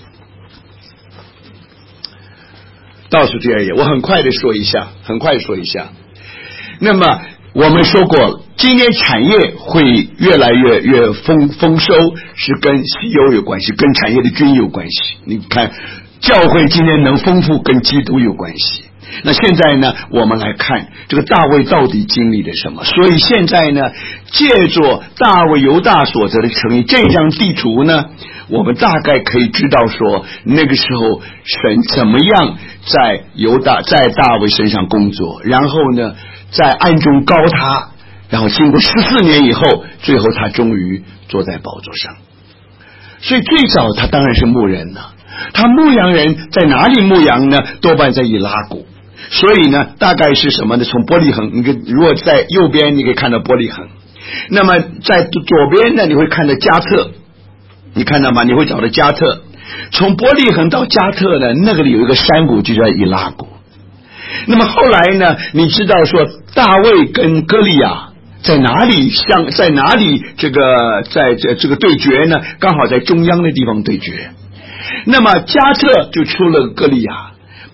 倒数第二页。我很快的说一下，很快说一下。那么我们说过，今年产业会越来越越丰丰收，是跟西游有关系，跟产业的均有关系。你看，教会今年能丰富，跟基督有关系。那现在呢，我们来看这个大卫到底经历了什么。所以现在呢，借着大卫犹大所得的诚意这张地图呢，我们大概可以知道说，那个时候神怎么样在犹大在大卫身上工作，然后呢在暗中高他，然后经过十四年以后，最后他终于坐在宝座上。所以最早他当然是牧人了，他牧羊人在哪里牧羊呢？多半在以拉谷。所以呢，大概是什么呢？从伯利恒，你如果在右边你可以看到伯利恒，那么在左边呢你会看到加特，你看到吗？你会找到加特。从伯利恒到加特呢，那个里有一个山谷就叫以拉谷。那么后来呢，你知道说大卫跟歌利亚在哪里相在哪里这个在这这个对决呢？刚好在中央的地方对决。那么加特就出了歌利亚，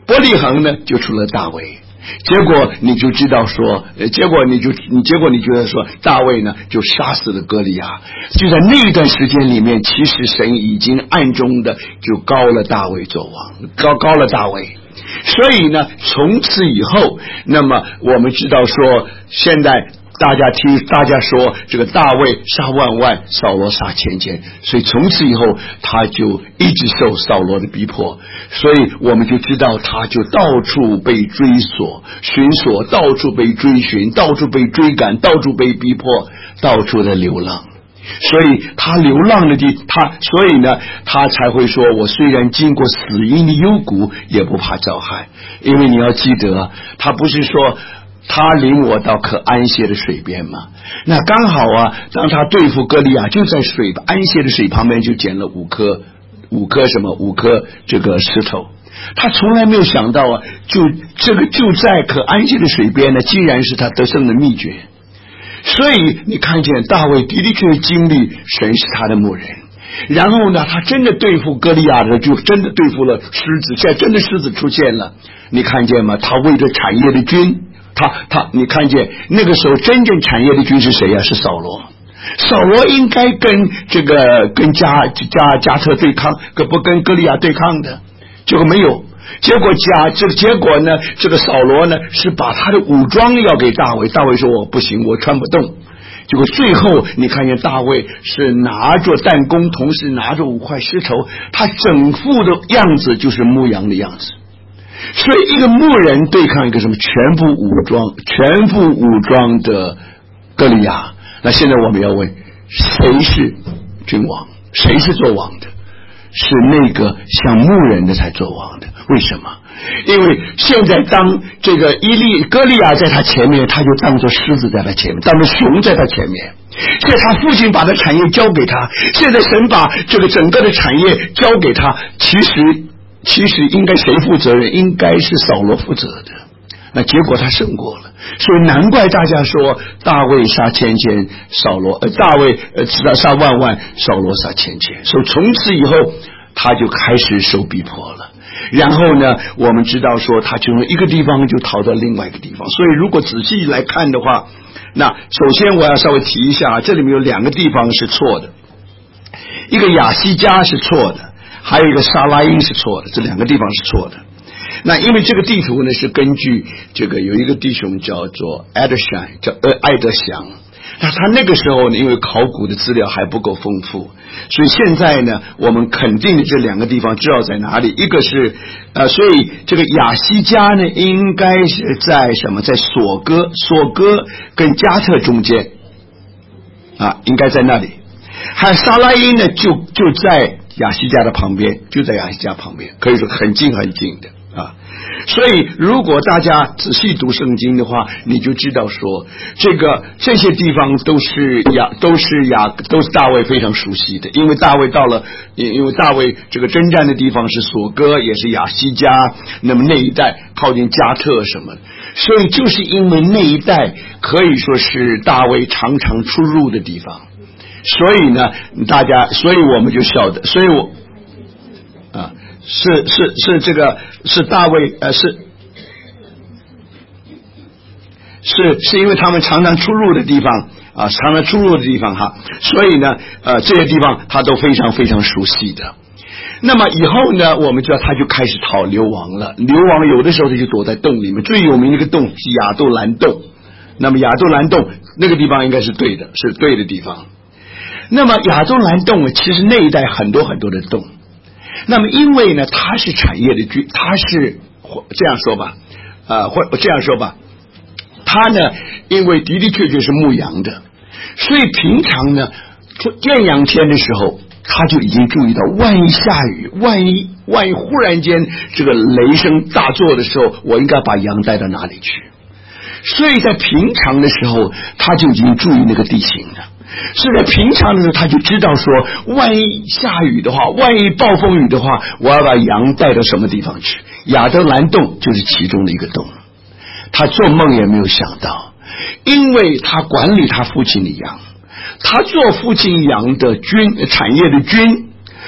伯利恒呢就出了大卫。结果你就知道说，结果你就你结果你觉得说，大卫呢就杀死了歌利亚。就在那一段时间里面，其实神已经暗中的就高了大卫做王，高高了大卫。所以呢，从此以后，那么我们知道说，现在大家听大家说这个大卫杀万万，扫罗杀千千，所以从此以后他就一直受扫罗的逼迫，所以我们就知道他就到处被追索寻索，到处被追寻，到处被追赶，到处被逼迫，到处的流浪。所以他流浪的地他所以呢他才会说，我虽然经过死荫的幽谷也不怕遭害。因为你要记得，他不是说他领我到可安歇的水边嘛，那刚好啊，当他对付歌利亚，就在水安歇的水旁边就捡了五颗五颗什么五颗这个石头。他从来没有想到啊，就这个就在可安歇的水边呢，竟然是他得胜的秘诀。所以你看见大卫的的确确经历神是他的牧人，然后呢他真的对付歌利亚的就真的对付了狮子，现在真的狮子出现了，你看见吗？他为着产业的军，他他你看见那个时候真正产业的军是谁啊？是扫罗。扫罗应该跟这个跟加加加特对抗，可不跟歌利亚对抗的，结果没有。结果加这个结果呢，这个扫罗呢是把他的武装要给大卫，大卫说我不行，我穿不动。结果最后你看见大卫是拿着弹弓，同时拿着五块石头，他整副的样子就是牧羊的样子。所以一个牧人对抗一个什么全部武装全副武装的歌利亚，那现在我们要问，谁是君王？谁是做王的？是那个像牧人的才做王的。为什么？因为现在当这个伊利歌利亚在他前面，他就当作狮子在他前面，当作熊在他前面。现在他父亲把他产业交给他，现在神把这个整个的产业交给他，其实其实应该谁负责任？应该是扫罗负责的。那结果他胜过了，所以难怪大家说大卫杀千千，扫罗呃大卫呃杀万万，扫罗杀千千。所以从此以后他就开始受逼迫了。然后呢，我们知道说他就从一个地方就逃到另外一个地方。所以如果仔细来看的话，那首先我要稍微提一下，这里面有两个地方是错的，一个亚西加是错的，还有一个沙拉因是错的，这两个地方是错的。那因为这个地图呢是根据这个有一个弟兄叫做艾德祥，叫呃艾德祥，那他那个时候呢，因为考古的资料还不够丰富，所以现在呢，我们肯定的这两个地方知道在哪里。一个是呃，所以这个亚西加呢，应该是在什么？在索哥，索哥跟加特中间啊，应该在那里。还有沙拉因呢，就就在亚西加的旁边，就在亚西加旁边，可以说很近很近的。啊，所以如果大家仔细读圣经的话，你就知道说，这个这些地方都是亚都是亚都是大卫非常熟悉的，因为大卫到了，因为大卫这个征战的地方是索哥，也是亚西加，那么那一带靠近加特什么的，所以就是因为那一带可以说是大卫常常出入的地方，所以呢，大家，所以我们就晓得，所以我啊。是是是这个是大卫呃是是是因为他们常常出入的地方啊，常常出入的地方哈，所以呢呃这些地方他都非常非常熟悉的。那么以后呢，我们知道他就开始逃流亡了。流亡有的时候他就躲在洞里面，最有名的一个洞是亚杜兰洞。那么亚杜兰洞那个地方应该是对的，是对的地方。那么亚杜兰洞其实那一带很多很多的洞。那么因为呢他是产业的居，他是这样说吧呃或这样说吧他呢因为的的确确是牧羊的，所以平常呢艳阳天的时候他就已经注意到，万一下雨，万一万一忽然间这个雷声大作的时候，我应该把羊带到哪里去。所以在平常的时候他就已经注意那个地形了，是在平常的时候他就知道说，万一下雨的话，万一暴风雨的话，我要把羊带到什么地方去。亚杜兰洞就是其中的一个洞，他做梦也没有想到，因为他管理他父亲的羊，他做父亲羊的军产业的军，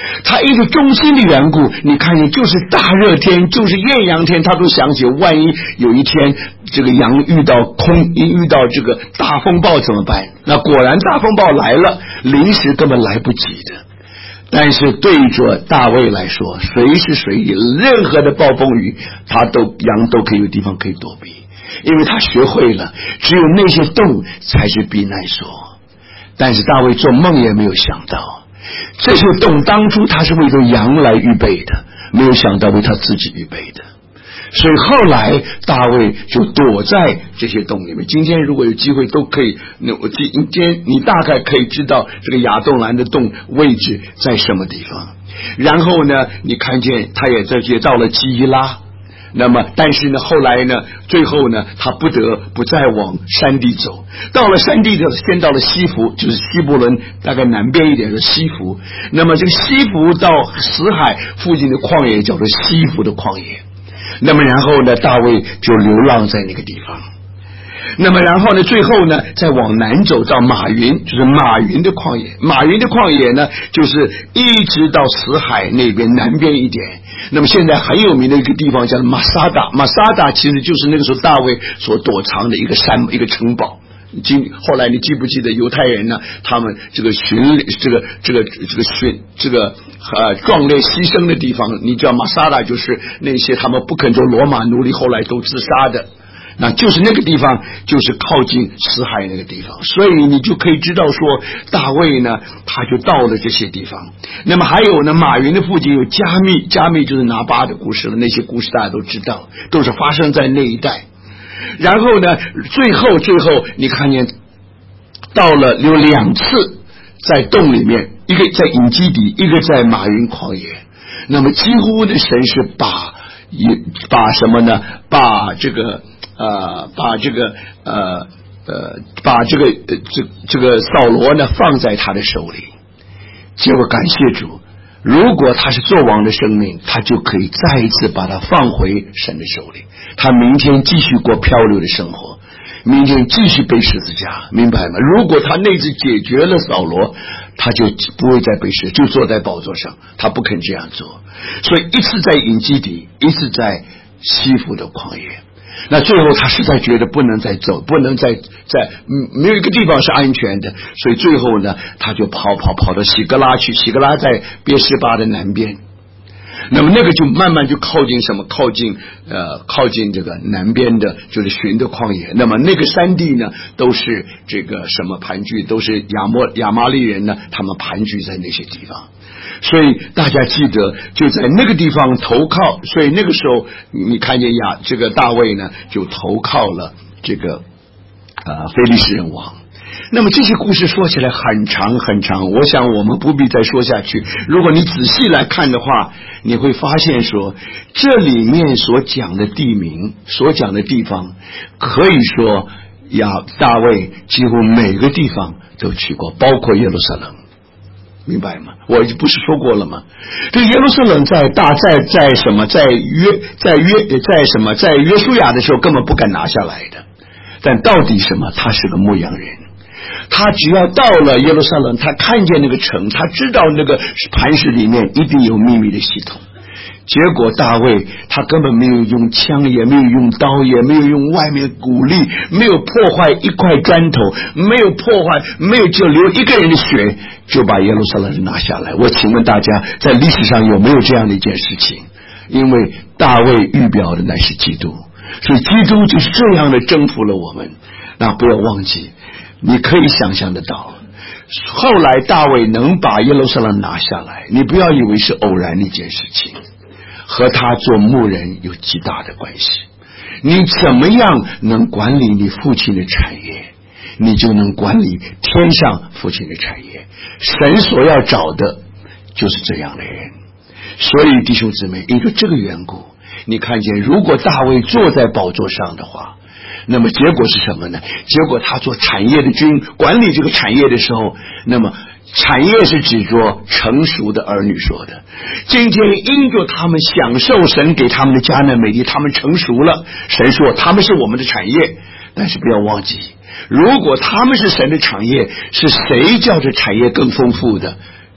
他因为忠心的缘故，你看见就是大热天，就是艳阳天，他都想起万一有一天这个羊遇到空遇到这个大风暴怎么办？那果然大风暴来了，临时根本来不及的。但是对着大卫来说，随时随地任何的暴风雨，他都羊都可以有地方可以躲避，因为他学会了只有那些洞才是避难所。但是大卫做梦也没有想到，这些洞当初他是为着羊来预备的，没有想到为他自己预备的。所以后来大卫就躲在这些洞里面。今天如果有机会都可以，那我今天你大概可以知道这个亚杜兰的洞位置在什么地方。然后呢，你看见他也在接到了基伊拉，那么但是呢后来呢最后呢他不得不再往山地走，到了山地的先到了西弗，就是西伯伦大概南边一点的西弗。那么这个西弗到死海附近的旷野叫做西弗的旷野。那么然后呢大卫就流浪在那个地方。那么然后呢最后呢再往南走到马云，就是马云的旷野。马云的旷野呢就是一直到死海那边南边一点。那么现在很有名的一个地方叫马萨达，马萨达其实就是那个时候大卫所躲藏的一个山一个城堡。今后来你记不记得犹太人呢？他们这个巡这个这个这个巡这个呃壮烈牺牲的地方，你知道马萨达就是那些他们不肯做罗马奴隶，后来都自杀的。那就是那个地方，就是靠近死海那个地方，所以你就可以知道说，大卫呢，他就到了这些地方。那么还有呢，马云的附近有加密，加密就是拿巴的故事了，那些故事大家都知道，都是发生在那一带。然后呢，最后最后你看见到了有两次在洞里面，一个在隐基底，一个在马云旷野。那么几乎呢，神是把把什么呢？把这个呃，把这个呃呃，把这个呃这这个扫罗呢放在他的手里。结果感谢主，如果他是做王的生命，他就可以再一次把他放回神的手里。他明天继续过漂流的生活，明天继续背十字架，明白吗？如果他那次解决了扫罗，他就不会再背十，就坐在宝座上，他不肯这样做。所以一次在隐基底，一次在西弗的旷野。那最后他实在觉得不能再走，不能再在没有一个地方是安全的，所以最后呢他就跑跑跑到喜格拉去，喜格拉在别是巴的南边。那么那个就慢慢就靠近什么？靠近呃，靠近这个南边的，就是寻的旷野。那么那个山地呢，都是这个什么盘踞，都是亚摩亚玛利人呢，他们盘踞在那些地方。所以大家记得，就在那个地方投靠。所以那个时候，你看见亚这个大卫呢，就投靠了这个呃非利士人王。那么这些故事说起来很长很长，我想我们不必再说下去。如果你仔细来看的话，你会发现说，这里面所讲的地名，所讲的地方，可以说亚大卫几乎每个地方都去过，包括耶路撒冷，明白吗？我不是说过了吗？这耶路撒冷在大在在什么，在约在约在什么，在约书亚的时候根本不敢拿下来的。但到底什么？他是个牧羊人。他只要到了耶路撒冷，他看见那个城，他知道那个磐石里面一定有秘密的系统。结果大卫他根本没有用枪，也没有用刀，也没有用外面鼓励，没有破坏一块砖头，没有破坏，没有就流一个人的血，就把耶路撒冷拿下来。我请问大家，在历史上有没有这样的一件事情？因为大卫预表的乃是基督，所以基督就是这样的征服了我们。那不要忘记，你可以想象得到，后来大卫能把耶路撒冷拿下来，你不要以为是偶然的一件事情，和他做牧人有极大的关系。你怎么样能管理你父亲的产业，你就能管理天上父亲的产业。神所要找的就是这样的人。所以弟兄姊妹，因为这个缘故，你看见如果大卫坐在宝座上的话，那么结果是什么呢？结果他做产业的君，管理这个产业的时候，那么产业是指着成熟的儿女说的。今天因着他们享受神给他们的迦南美地，他们成熟了，神说他们是我们的产业。但是不要忘记，如果他们是神的产业，是谁叫这产业更丰富的？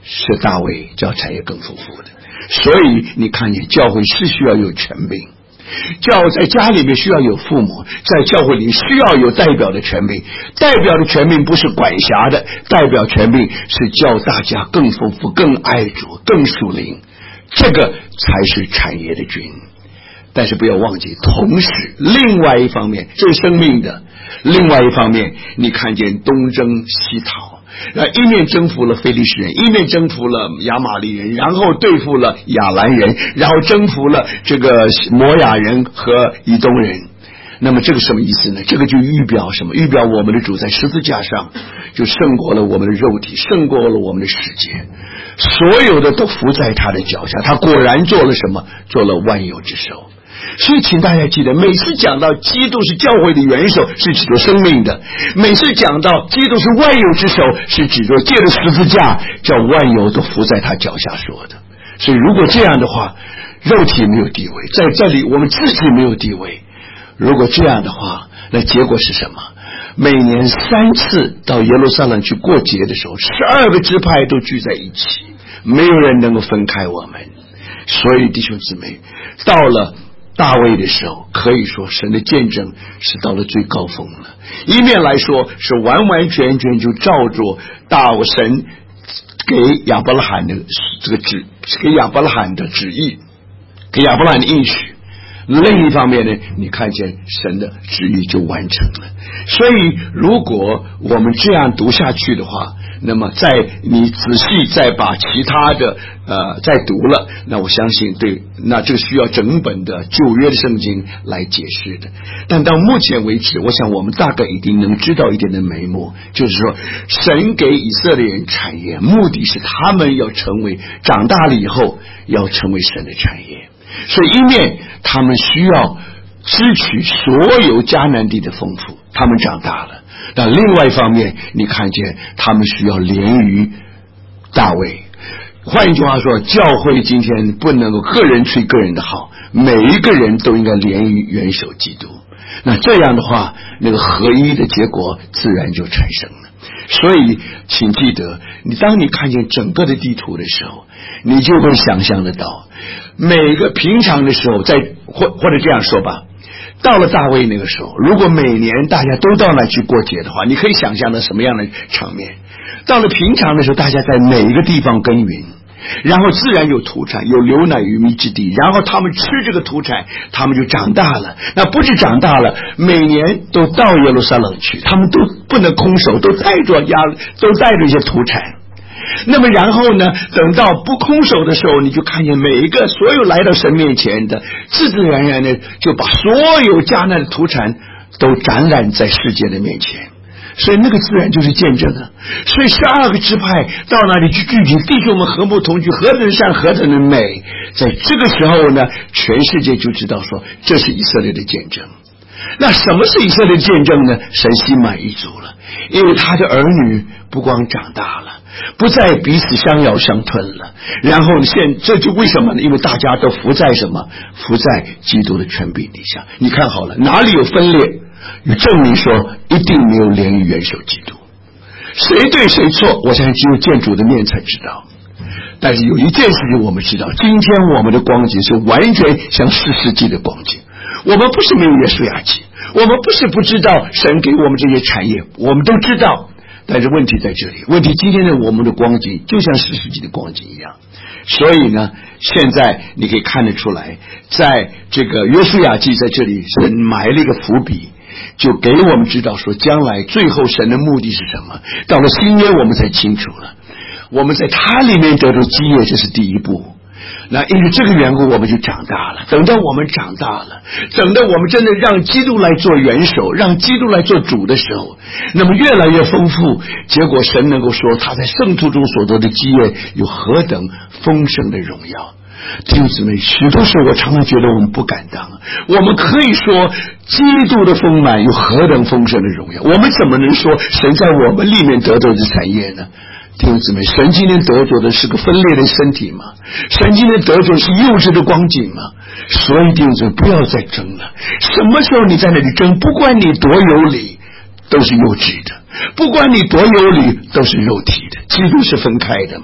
使大卫叫产业更丰富的。所以你看见教会是需要有权柄，教在家里面需要有父母，在教会里需要有代表的权柄。代表的权柄不是管辖的，代表权柄是叫大家更丰富、更爱主、更属灵，这个才是产业的君。但是不要忘记，同时另外一方面这是生命的，另外一方面你看见东征西讨，一面征服了非利士人，一面征服了亚玛力人，然后对付了亚兰人，然后征服了这个摩亚人和以东人。那么这个什么意思呢？这个就预表什么？预表我们的主在十字架上就胜过了我们的肉体，胜过了我们的世界，所有的都伏在他的脚下。他果然做了什么？做了万有之首。所以请大家记得，每次讲到基督是教会的元首，是指着生命的；每次讲到基督是万有之首，是指着借着十字架叫万有都伏在他脚下说的。所以如果这样的话，肉体没有地位，在这里我们自己没有地位。如果这样的话，那结果是什么？每年三次到耶路撒冷去过节的时候，十二个支派都聚在一起，没有人能够分开我们。所以弟兄姊妹，到了大卫的时候，可以说神的见证是到了最高峰了。一面来说是完完全全就照着大神给亚伯拉罕的这个旨，给亚伯拉罕的旨意，给亚伯拉罕的应许。另一方面呢，你看见神的旨意就完成了。所以如果我们这样读下去的话，那么在你仔细再把其他的呃再读了，那我相信对，那这个需要整本的旧约的圣经来解释的。但到目前为止，我想我们大概一定能知道一点的眉目，就是说神给以色列人产业，目的是他们要成为长大了以后要成为神的产业。所以一面他们需要支取所有迦南地的丰富，他们长大了；但另外一方面，你看见他们需要连于大卫。换一句话说，教会今天不能够个人吹个人的好，每一个人都应该连于元首基督。那这样的话，那个合一的结果自然就产生了。所以请记得，你当你看见整个的地图的时候，你就会想象得到，每个平常的时候，在或或者这样说吧，到了大卫那个时候，如果每年大家都到那去过节的话，你可以想象到什么样的场面。到了平常的时候，大家在每一个地方耕耘，然后自然有土产，有流奶与蜜之地，然后他们吃这个土产，他们就长大了。那不是长大了，每年都到耶路撒冷去，他们都不能空手，都带着压，都带着一些土产。那么然后呢，等到不空手的时候，你就看见每一个所有来到神面前的，自自然然的就把所有迦南的土产都展览在世界的面前。所以那个自然就是见证啊。所以十二个支派到那里去聚集，弟兄们和睦同居，何等善，何等的美。在这个时候呢，全世界就知道说这是以色列的见证。那什么是以色列的见证呢？神心满意足了，因为他的儿女不光长大了，不再彼此相咬相吞了。然后现这就为什么呢？因为大家都伏在什么？伏在基督的权柄底下。你看好了，哪里有分裂，有证明说一定没有连于元首基督。谁对谁错，我相信只有见主的面才知道。但是有一件事情我们知道，今天我们的光景是完全像四世纪的光景。我们不是没有约书亚记，我们不是不知道神给我们这些产业，我们都知道。但是问题在这里，问题今天的我们的光景就像四世纪的光景一样。所以呢，现在你可以看得出来，在这个约书亚记在这里神埋了一个伏笔，就给我们知道说将来最后神的目的是什么。到了新约我们才清楚了，我们在他里面得到基业，这是第一步。那因为这个缘故，我们就长大了。等到我们长大了，等到我们真的让基督来做元首，让基督来做主的时候，那么越来越丰富。结果神能够说他在圣徒中所得的基业有何等丰盛的荣耀。弟兄姊妹，许多时候我常常觉得我们不敢当，我们可以说基督的丰满有何等丰盛的荣耀，我们怎么能说神在我们里面得到的产业呢？弟兄姊妹，神今天得着的是个分裂的身体吗？神今天得着是幼稚的光景吗？所以弟兄姊妹，不要再争了。什么时候你在那里争，不管你多有理，都是幼稚的；不管你多有理，都是肉体的。基督是分开的嘛，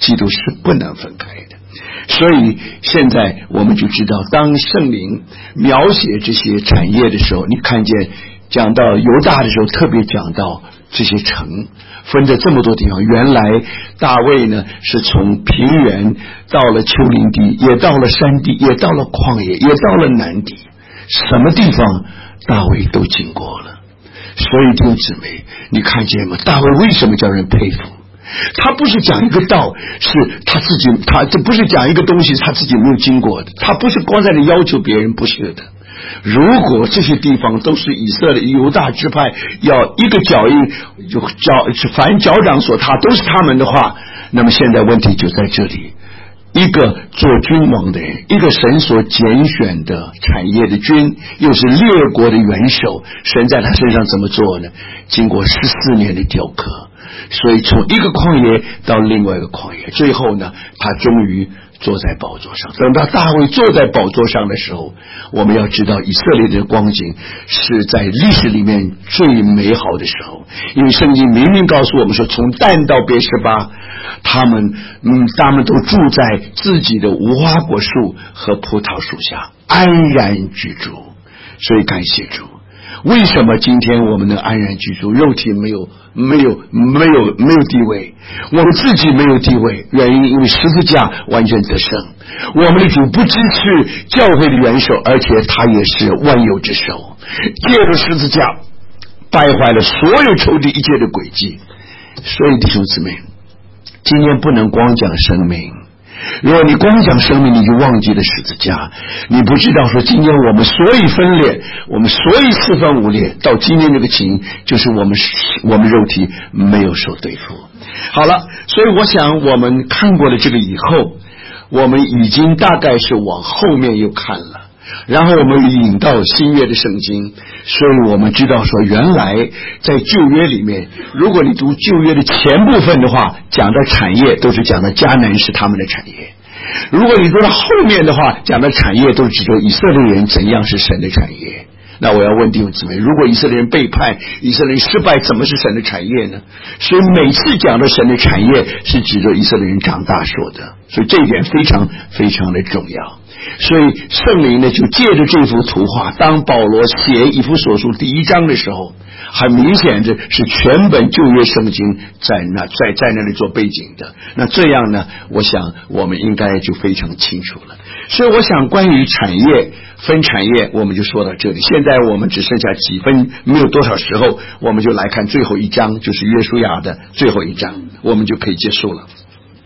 基督是不能分开的。所以现在我们就知道，当圣灵描写这些产业的时候，你看见讲到犹大的时候，特别讲到这些城分在这么多地方。原来大卫呢是从平原到了丘陵地，也到了山地，也到了旷野，也到了南地，什么地方大卫都经过了。所以弟兄姊妹，你看见吗？大卫为什么叫人佩服？他不是讲一个道是他自己，他这不是讲一个东西他自己没有经过的，他不是光在那要求别人，不是的。如果这些地方都是以色列犹大支派要一个脚印就脚凡脚掌所踏都是他们的话，那么现在问题就在这里，一个做君王的人，一个神所拣选的产业的君，又是列国的元首，神在他身上怎么做呢？经过十四年的雕刻，所以从一个旷野到另外一个旷野，最后呢他终于坐在宝座上。等到大卫坐在宝座上的时候，我们要知道以色列的光景是在历史里面最美好的时候，因为圣经明明告诉我们说，从但到别是巴，他们嗯，他们都住在自己的无花果树和葡萄树下安然居住。所以感谢主，为什么今天我们能安然居住？肉体没有没有没有没有地位，我们自己没有地位，原因因为十字架完全得胜。我们的主不只是教会的元首，而且他也是万有之首，借着十字架败坏了所有仇敌一切的诡计。所以弟兄姊妹，今天不能光讲生命，如果你光讲生命，你就忘记了十字架，你不知道说今天我们所以分裂，我们所以四分五裂，到今天这个情就是我们我们肉体没有受对付。好了，所以我想我们看过了这个以后，我们已经大概是往后面又看了，然后我们引到新约的圣经，所以我们知道说，原来在旧约里面，如果你读旧约的前部分的话，讲的产业都是讲的迦南是他们的产业，如果你读到后面的话，讲的产业都是指着以色列人怎样是神的产业。那我要问弟兄姊妹，如果以色列人背叛，以色列人失败，怎么是神的产业呢？所以每次讲的神的产业是指着以色列人长大说的，所以这一点非常非常的重要。所以圣灵呢就借着这幅图画，当保罗写以弗所书第一章的时候，很明显的是全本旧约圣经在那在在那里做背景的。那这样呢，我想我们应该就非常清楚了。所以我想关于产业分产业我们就说到这里，现在我们只剩下几分，没有多少时候，我们就来看最后一章，就是约书亚的最后一章，我们就可以结束了。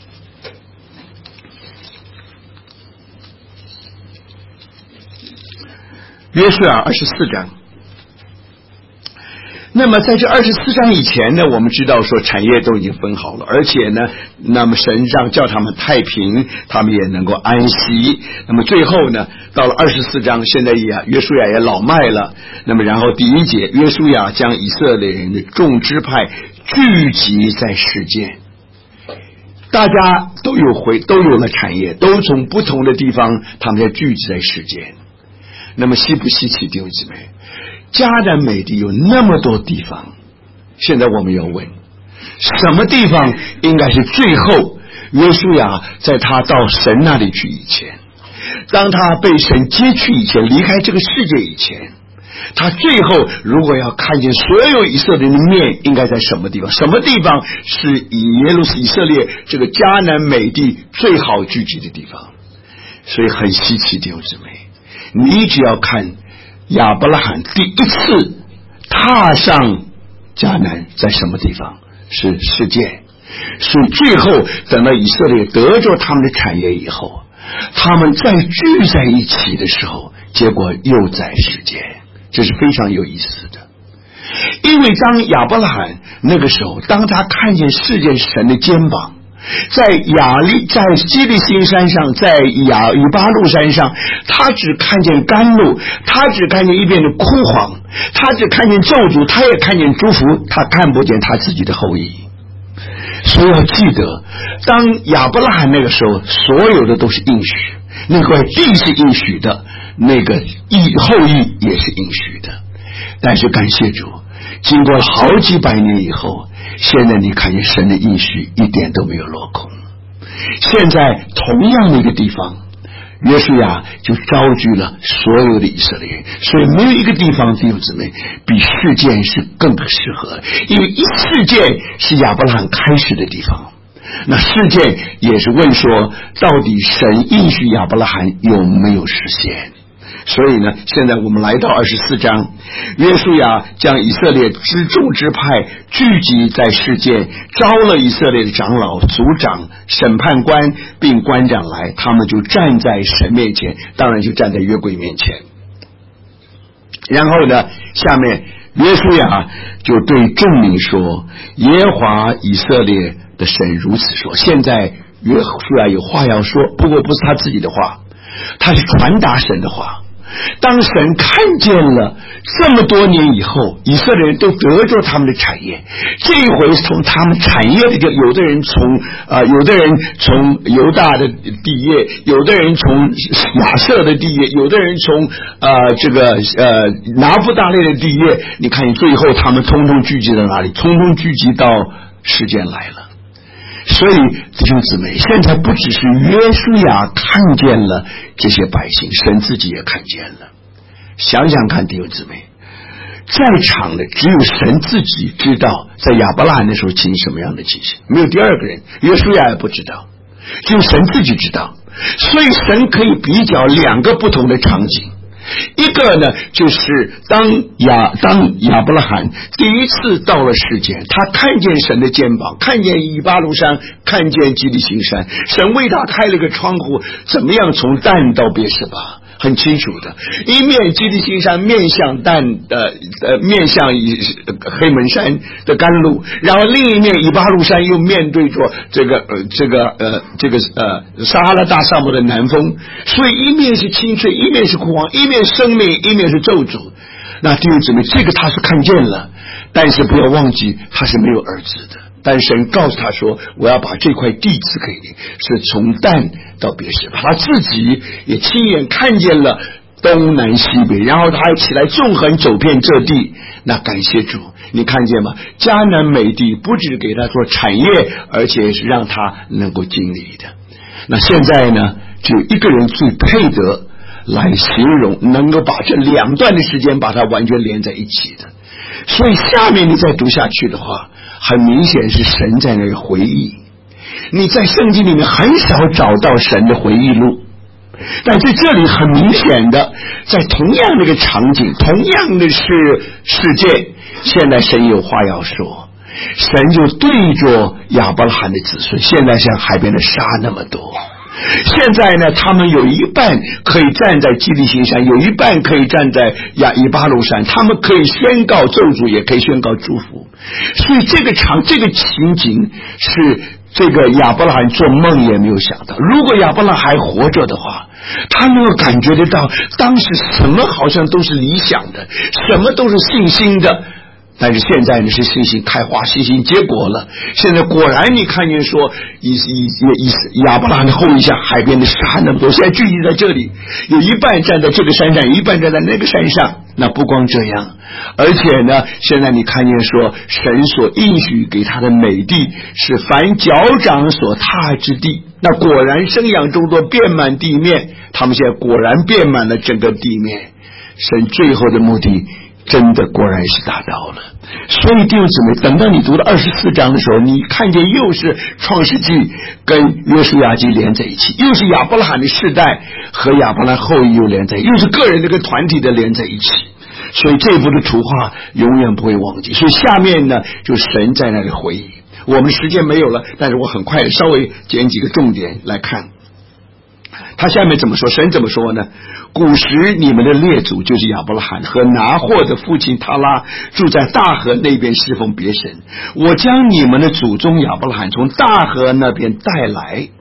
约书亚二十四章。那么在这二十四章以前呢，我们知道说产业都已经分好了，而且呢，那么神让叫他们太平，他们也能够安息。那么最后呢，到了二十四章，现在也约书亚也老迈了。那么然后第一节，约书亚将以色列人的众支派聚集在世间，大家都有回都有了产业，都从不同的地方，他们在聚集在世间。那么稀不稀奇弟兄姊妹？迦南美地有那么多地方，现在我们要问，什么地方应该是最后约书亚在他到神那里去以前，当他被神接去以前，离开这个世界以前，他最后如果要看见所有以色列人的面，应该在什么地方？什么地方是以耶路以色列这个迦南美地最好聚集的地方？所以很稀奇弟兄姊妹，你只要看亚伯拉罕第一次踏上迦南在什么地方？是世界。所以最后等到以色列得着他们的产业以后，他们再聚在一起的时候，结果又在世界。这是非常有意思的。因为当亚伯拉罕那个时候，当他看见世界神的肩膀，在亚利在基利心山上，在亚以巴路山上，他只看见甘露，他只看见一边的枯黄，他只看见咒诅，他也看见祝福，他看不见他自己的后裔。所以要记得，当亚伯拉罕那个时候，所有的都是应许，那块地是应许的，那个裔后裔也是应许的。但是感谢主，经过了好几百年以后，现在你看见神的应许一点都没有落空。 现在同样的一个地方，约书亚就招聚了所有的以色列人，所以没有一个地方，弟兄姊妹，比事件是更适合，因为一事件是亚伯拉罕开始的地方。那事件也是问说，到底神应许亚伯拉罕有没有实现？所以呢，现在我们来到二十四章，约书亚将以色列支众支派聚集在事件，招了以色列的长老、族长、审判官并官长来，他们就站在神面前，当然就站在约柜面前。然后呢，下面约书亚就对众民说，耶和华以色列的神如此说。现在约书亚有话要说，不过不是他自己的话，他是传达神的话。当神看见了这么多年以后，以色列人都得着他们的产业，这一回从他们产业的，有的人从呃，有的人从犹大的地业，有的人从亚瑟的地业，有的人从呃这个呃拿布大利的地业，你看最后他们通通聚集到哪里？通通聚集到事件来了。所以弟兄姊妹，现在不只是约书亚看见了这些百姓，神自己也看见了。想想看，弟兄姊妹，在场的只有神自己知道在亚伯拉罕的时候经历什么样的情形，没有第二个人，约书亚也不知道，只有神自己知道。所以神可以比较两个不同的场景，一个呢，就是当亚当亚伯拉罕第一次到了世间，他看见神的肩膀，看见以巴路山，看见基利心山，神为他开了个窗户，怎么样从但到别是巴，很清楚的，一面基利心山面向但呃呃面向黑门山的甘露，然后另一面以巴路山又面对着这个呃这个呃这个呃撒哈拉大沙漠的南风，所以一面是青翠，一面是枯黄，一面生命，一面是咒诅。那弟兄姊妹，这个他是看见了，但是不要忘记他是没有儿子的。但神告诉他说，我要把这块地赐给你，是从但到别是巴。他自己也亲眼看见了东南西北，然后他还起来纵横走遍这地。那感谢主，你看见吗？迦南美地不只给他做产业，而且是让他能够经历的。那现在呢，只有一个人最配得来形容，能够把这两段的时间把它完全连在一起的。所以下面你再读下去的话，很明显是神在那里回忆。你在圣经里面很少找到神的回忆录，但在这里很明显的，在同样的一个场景，同样的是事件，现在神有话要说，神就对着亚伯拉罕的子孙，现在像海边的沙那么多。现在呢，他们有一半可以站在基利心山，有一半可以站在亚以巴路山，他们可以宣告咒诅，也可以宣告祝福。所以这个场这个情景是这个亚伯拉罕做梦也没有想到，如果亚伯拉罕还活着的话，他能够感觉得到当时什么好像都是理想的，什么都是信心的。但是现在呢，是信心开花，信心结果了。现在果然你看见说以以以亚伯拉罕的后裔像海边的沙那么多，现在聚集在这里，有一半站在这个山上，有一半站在那个山上。那不光这样，而且呢，现在你看见说神所应许给他的美地是凡脚掌所踏之地，那果然生养众多，遍满地面。他们现在果然遍满了整个地面。神最后的目的真的果然是达到了。所以弟兄姊妹，等到你读到二十四章的时候，你看见又是创世纪跟约书亚记连在一起，又是亚伯拉罕的世代和亚伯拉罕后裔又连在一起，又是个人的跟团体的连在一起。所以这一幅的图画永远不会忘记。所以下面呢，就神在那里回忆。我们时间没有了，但是我很快稍微捡几个重点来看。他下面怎么说？神怎么说呢？古时你们的列祖就是亚伯拉罕和拿霍的父亲他拉住在大河那边侍奉别神，我将你们的祖宗亚伯拉罕从大河那边带来，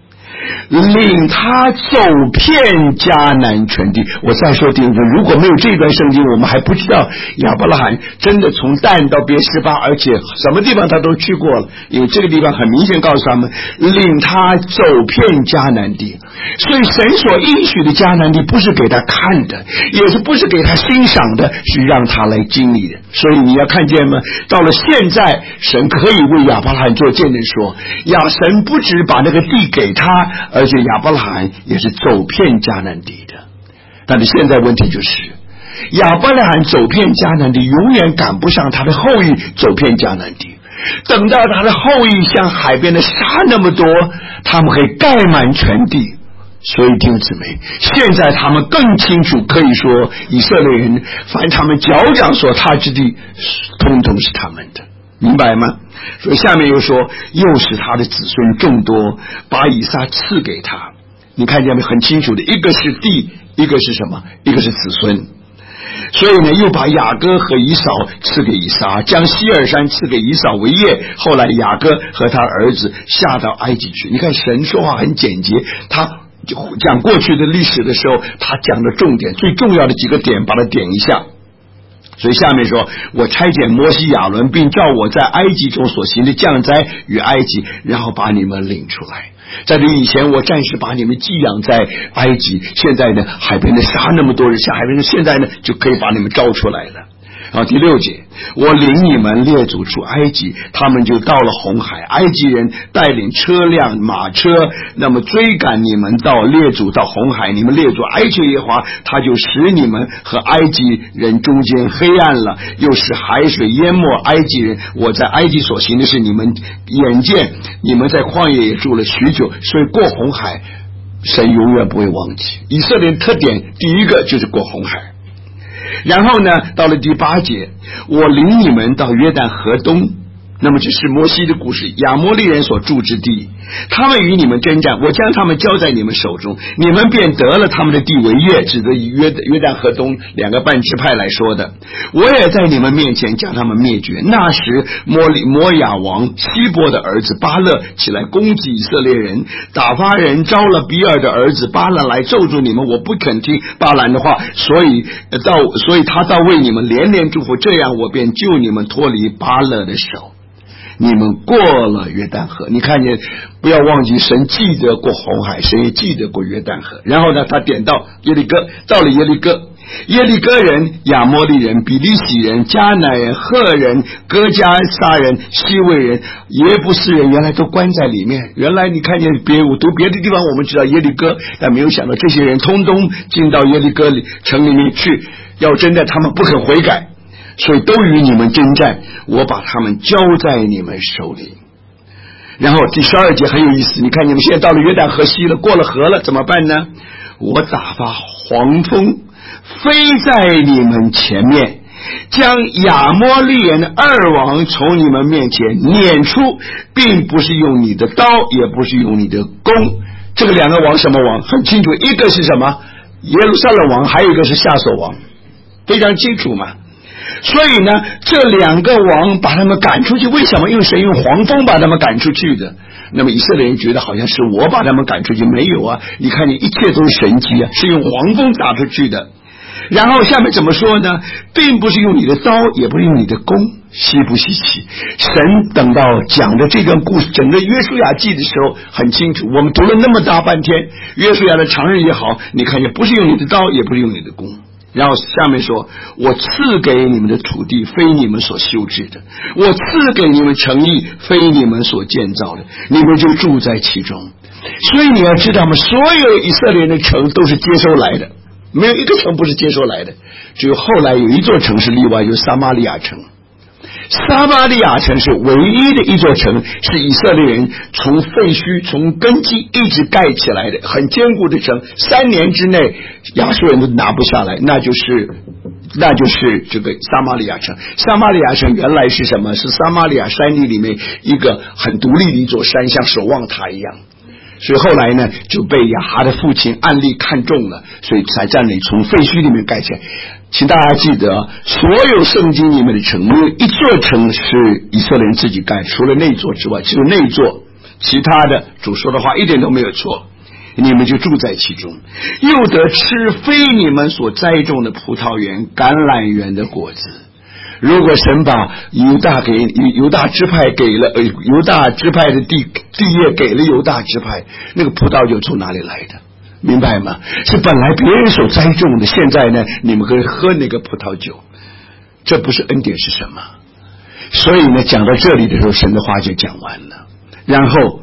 领他走遍迦南全地。我再说弟兄，如果没有这段圣经，我们还不知道亚伯拉罕真的从但到别是巴，而且什么地方他都去过了，因为这个地方很明显告诉他们，领他走遍迦南地。所以神所应许的迦南地不是给他看的，也是不是给他欣赏的，是让他来经历的。所以你要看见吗？到了现在，神可以为亚伯拉罕做见证说，亚神不只把那个地给他，而且亚伯拉罕也是走遍迦南地的。但是现在问题就是，亚伯拉罕走遍迦南地永远赶不上他的后裔走遍迦南地。等到他的后裔像海边的沙那么多，他们可以盖满全地。所以弟兄姊妹，现在他们更清楚，可以说以色列人凡他们脚掌所踏之地，通通是他们的，明白吗？所以下面又说，又使他的子孙众多，把以撒赐给他。你看见没？很清楚的，一个是地，一个是什么？一个是子孙。所以呢，又把雅各和以扫赐给以撒，将西尔山赐给以扫为业。后来雅各和他儿子下到埃及去。你看神说话很简洁，他讲过去的历史的时候，他讲的重点最重要的几个点把它点一下。所以下面说，我差遣摩西亚伦，并照我在埃及中所行的降灾与埃及，然后把你们领出来。在这以前我暂时把你们寄养在埃及，现在呢海边的沙那么多人下海边，现在呢就可以把你们招出来了。啊，第六节，我领你们列祖出埃及，他们就到了红海，埃及人带领车辆马车，那么追赶你们到列祖到红海，你们列祖哀求耶和华，他就使你们和埃及人中间黑暗了，又使海水淹没埃及人。我在埃及所行的是你们眼见，你们在旷野也住了许久，所以过红海神永远不会忘记。以色列特点第一个就是过红海。然后呢，到了第八节，我领你们到约旦河东，那么这是摩西的故事，亚摩利人所住之地，他们与你们征战，我将他们交在你们手中，你们便得了他们的地为业，指的以约约旦河东两个半支派来说的。我也在你们面前将他们灭绝。那时摩利摩亚王希波的儿子巴勒起来攻击以色列人，打发人招了比尔的儿子巴兰来咒诅你们，我不肯听巴兰的话，所以到所以他倒为你们连连祝福，这样我便救你们脱离巴勒的手。你们过了约旦河，你看见，不要忘记神记得过红海，神也记得过约旦河。然后呢，他点到耶利哥，到了耶利哥，耶利哥人、亚摩利人、比利洗人、迦南人、赫人、哥迦撒人、西魏人、耶布斯人，原来都关在里面。原来你看见别我读别的地方，我们知道耶利哥，但没有想到这些人通通进到耶利哥里城里面去，要真的他们不肯悔改，所以都与你们征战，我把他们交在你们手里。然后第十二节很有意思，你看你们现在到了约旦河西了，过了河了，怎么办呢？我打发黄蜂飞在你们前面，将亚摩利人的二王从你们面前撵出，并不是用你的刀，也不是用你的弓。这个两个王什么王很清楚，一个是什么耶路撒冷王，还有一个是夏所王，非常清楚嘛。所以呢，这两个王把他们赶出去，为什么？因为神用黄蜂把他们赶出去的。那么以色列人觉得好像是我把他们赶出去，没有啊，你看你一切都是神迹啊，是用黄蜂打出去的。然后下面怎么说呢？并不是用你的刀，也不是用你的弓，稀不稀奇？神等到讲的这段故事，整个约书亚记的时候很清楚，我们读了那么大半天，约书亚的长日也好，你看见不是用你的刀，也不是用你的弓。然后下面说，我赐给你们的土地非你们所修治的，我赐给你们城邑非你们所建造的，你们就住在其中。所以你要知道吗？所有以色列的城都是接收来的，没有一个城不是接收来的，只有后来有一座城是例外，就是撒玛利亚城。撒玛利亚城是唯一的一座城，是以色列人从废墟从根基一直盖起来的，很坚固的城，三年之内亚述人都拿不下来，那就是那就是这个撒玛利亚城。撒玛利亚城原来是什么？是撒玛利亚山地里面一个很独立的一座山，像守望塔一样。所以后来呢，就被亚哈的父亲暗利看中了，所以才占领，从废墟里面盖起来。请大家记得，所有圣经里面的城，没有一座城是以色列人自己盖，除了那座之外，只有那座，其他的主说的话一点都没有错。 你们就住在其中，又得吃非你们所栽种的葡萄园、橄榄园的果子。如果神把犹大给犹大支派给了呃犹大支派的地地业给了犹大支派，那个葡萄酒从哪里来的？明白吗？是本来别人所栽种的，现在呢你们可以喝那个葡萄酒，这不是恩典是什么？所以呢讲到这里的时候，神的话就讲完了。然后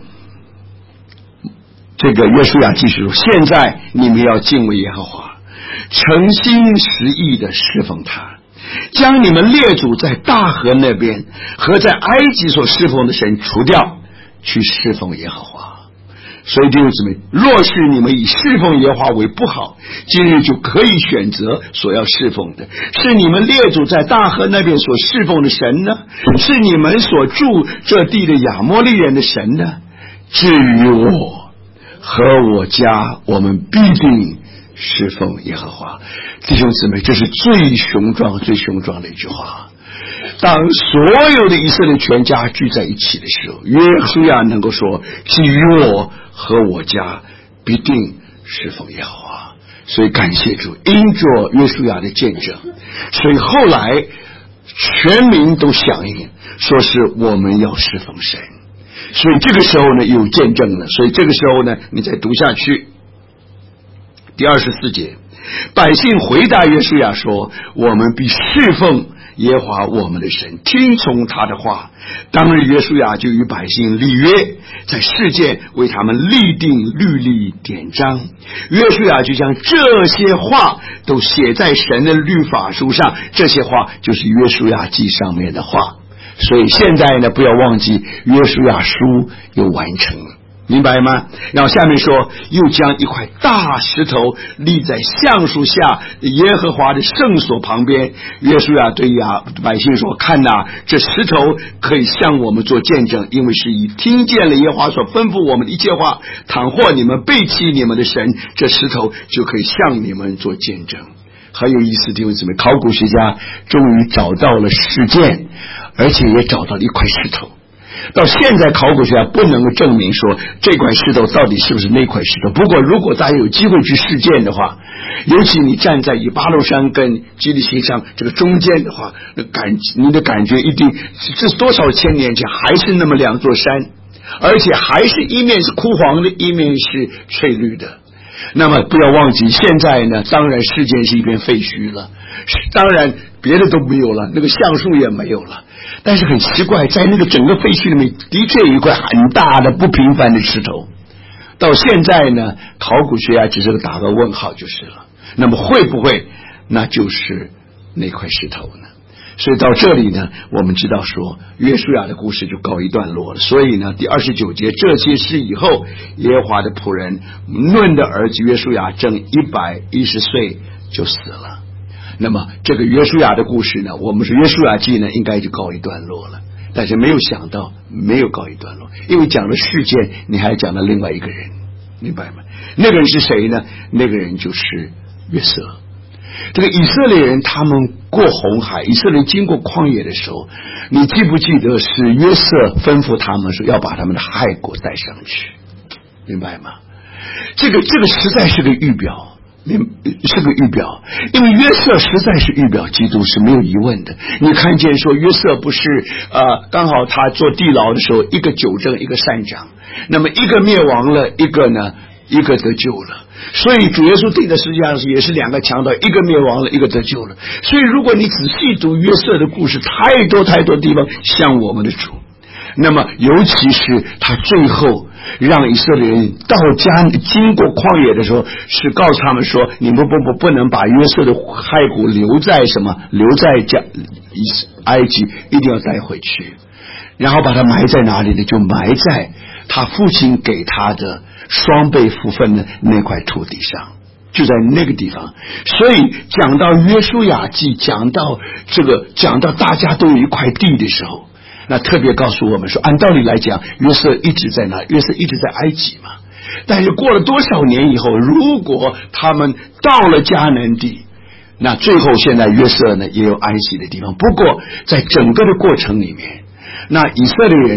这个约书亚记说，现在你们要敬畏耶和华，诚心实意的侍奉他，将你们列祖在大河那边和在埃及所侍奉的神除掉，去侍奉耶和华。所以弟兄姊妹，若是你们以侍奉耶和华为不好，今日就可以选择所要侍奉的，是你们列祖在大河那边所侍奉的神呢，是你们所住这地的亚摩利人的神呢？至于我和我家，我们必定侍奉耶和华。弟兄姊妹，这是最雄壮最雄壮的一句话。当所有的以色列全家聚在一起的时候，约书亚能够说，至于我和我家必定侍奉耶和华。所以感谢主，因着约书亚的见证，所以后来全民都响应，说是我们要侍奉神。所以这个时候呢有见证了，所以这个时候呢你再读下去，第二十四节，百姓回答约书亚说，我们必侍奉耶和华我们的神，听从他的话。当日约书亚就与百姓立约，在世界为他们立定律例典章。约书亚就将这些话都写在神的律法书上，这些话就是约书亚记上面的话。所以现在呢，不要忘记约书亚书又完成了，明白吗？然后下面说，又将一块大石头立在橡树下耶和华的圣所旁边。约书亚对亚百姓说，看哪，这石头可以向我们做见证，因为是以听见了耶和华所吩咐我们的一切话，倘或你们背弃你们的神，这石头就可以向你们做见证。很有意思，弟兄姊妹，考古学家终于找到了事件，而且也找到了一块石头。到现在考古学家不能够证明说这块石头到底是不是那块石头，不过如果大家有机会去试见的话，尤其你站在以巴路山跟基利心上这个中间的话，那感你的感觉一定这是多少千年前还是那么两座山，而且还是一面是枯黄的，一面是翠绿的。那么不要忘记，现在呢当然世界是一片废墟了，当然别的都没有了，那个橡树也没有了，但是很奇怪，在那个整个废墟里面的确有一块很大的不平凡的石头，到现在呢考古学家只是打个问号就是了。那么会不会那就是那块石头呢？所以到这里呢，我们知道说约书亚的故事就告一段落了。所以呢第二十九节，这些事以后，耶和华的仆人嫩的儿子约书亚正一百一十岁就死了。那么这个约书亚的故事呢，我们是约书亚记呢应该就告一段落了，但是没有想到没有告一段落，因为讲了事件，你还讲了另外一个人，明白吗？那个人是谁呢？那个人就是约瑟。这个以色列人他们过红海，以色列人经过旷野的时候，你记不记得是约瑟吩咐他们说要把他们的骸骨带上去，明白吗？这个这个实在是个预表，是个预表，因为约瑟实在是预表基督是没有疑问的。你看见说约瑟不是呃，刚好他做地牢的时候，一个纠正一个善长，那么一个灭亡了，一个呢一个得救了。所以主耶稣定的实际上也是两个强盗，一个灭亡了，一个得救了。所以如果你仔细读约瑟的故事，太多太多地方像我们的主。那么尤其是他最后让以色列人到家经过旷野的时候，是告诉他们说，你们不不不能把约瑟的骸骨留在什么留在家埃及，一定要带回去，然后把他埋在哪里呢？就埋在他父亲给他的双倍福分的那块土地上，就在那个地方。所以讲到约书亚记，讲到这个讲到大家都有一块地的时候，那特别告诉我们说，按道理来讲，约瑟一直在哪？约瑟一直在埃及嘛。但是过了多少年以后，如果他们到了迦南地，那最后现在约瑟呢也有安息的地方。不过在整个的过程里面，那以色列人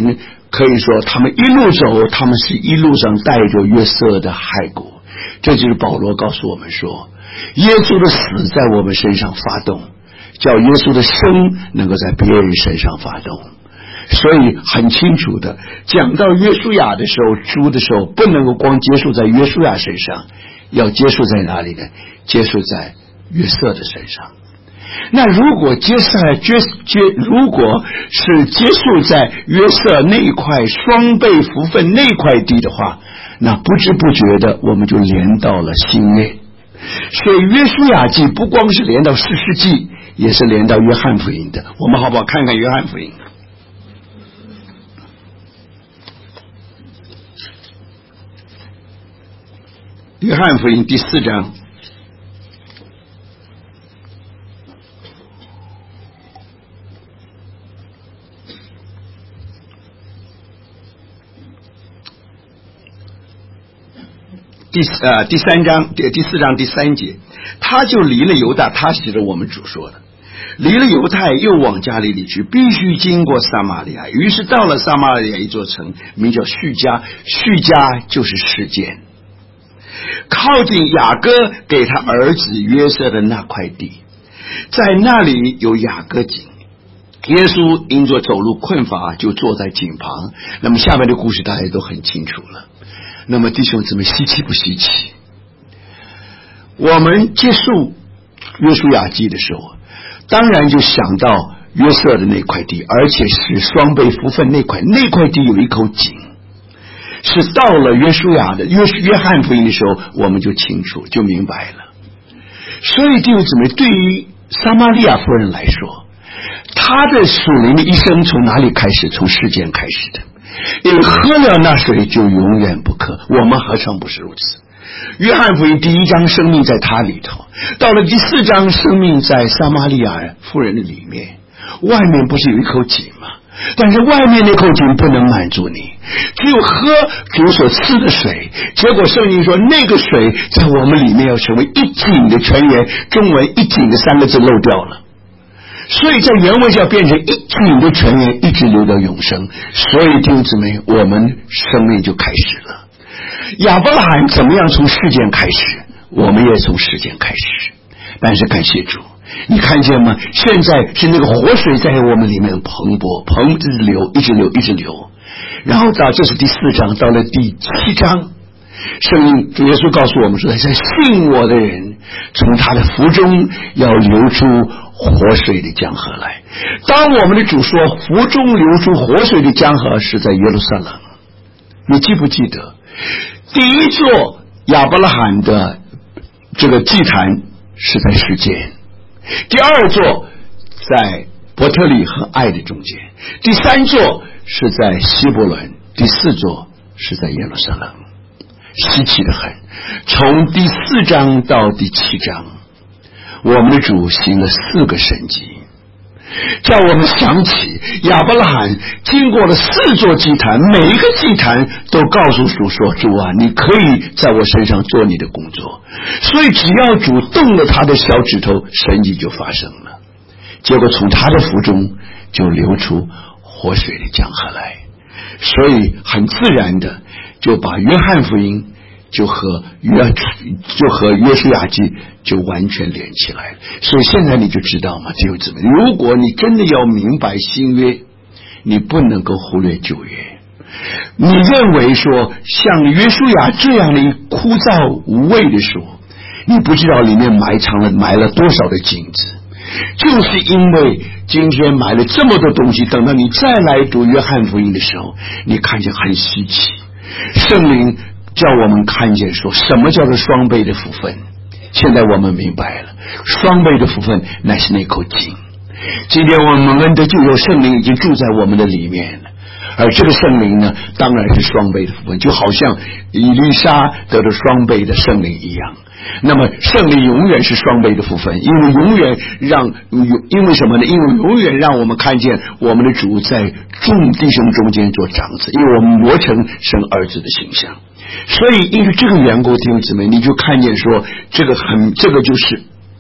可以说他们一路走，他们是一路上带着约瑟的骸骨。这就是保罗告诉我们说，耶稣的死在我们身上发动，叫耶稣的生能够在别人身上发动。所以很清楚的讲到约书亚的时候，猪的时候不能够光结束在约书亚身上，要结束在哪里呢？结束在约瑟的身上。那如果接下来接接如果是结束在约瑟那一块双倍福分那块地的话，那不知不觉的我们就连到了新约。所以约书亚记不光是连到士师记，也是连到约翰福音的。我们好不好看看约翰福音？约翰福音第四章第呃第三章第第四章第三节，他就离了犹大，他写着我们主说的，离了犹太又往加利利去，必须经过撒玛利亚。于是到了撒玛利亚一座城，名叫叙加，叙加就是事件，靠近雅各给他儿子约瑟的那块地，在那里有雅各井。耶稣因着走路困乏，就坐在井旁。那么下面的故事大家都很清楚了。那么弟兄姊妹，稀奇不稀奇？我们接触约书亚记的时候，当然就想到约瑟的那块地，而且是双倍福分那块，那块地有一口井，是到了约书亚的约约翰福音的时候，我们就清楚就明白了。所以弟兄姊妹，对于撒玛利亚妇人来说，她的属灵的一生从哪里开始？从事件开始的。因为喝了那水就永远不渴，我们何尝不是如此？约翰福音第一章生命在他里头，到了第四章生命在撒玛利亚妇人的里面。外面不是有一口井吗？但是外面那口井不能满足你，只有喝主所赐的水。结果圣经说那个水在我们里面要成为一井的泉源，中文一井的三个字漏掉了，所以在原文是要变成一井的泉源，一直流到永生。所以弟兄姊妹，我们生命就开始了。亚伯拉罕怎么样从事件开始，我们也从事件开始。但是感谢主，你看见吗？现在是那个活水在我们里面蓬勃，蓬一直流，一直流，一直流。然后到这是第四章，到了第七章，圣经主耶稣告诉我们说，在信我的人，从他的腹中要流出活水的江河来。当我们的主说腹中流出活水的江河，是在耶路撒冷。你记不记得第一座亚伯拉罕的这个祭坛是在世界，第二座在伯特利和爱的中间，第三座是在希伯伦，第四座是在耶路撒冷。稀奇的很，从第四章到第七章，我们的主行了四个神迹，叫我们想起亚伯拉罕经过了四座祭坛，每一个祭坛都告诉主说，主啊，你可以在我身上做你的工作。所以只要主动了他的小指头，神迹就发生了。结果从他的腹中就流出活水的江河来，所以很自然的就把约翰福音就和约就和约书亚记就完全连起来了。所以现在你就知道吗，弟兄姊妹，如果你真的要明白新约，你不能够忽略旧约。你认为说像约书亚这样的枯燥无味的书，你不知道里面埋藏了埋了多少的金子。就是因为今天埋了这么多东西，等到你再来读约翰福音的时候，你看见很稀奇。圣灵叫我们看见说什么叫做双倍的福分。现在我们明白了，双倍的福分乃是那口井。今天我们的就有圣灵已经住在我们的里面了，而这个圣灵呢，当然是双倍的福分，就好像以利沙得了双倍的圣灵一样。那么圣灵永远是双倍的福分，因为永远让因为什么呢？因为永远让我们看见我们的主在众弟兄中间做长子，因为我们磨成生儿子的形象。所以因为这个缘故，弟兄姊妹，你就看见说这个很这个就是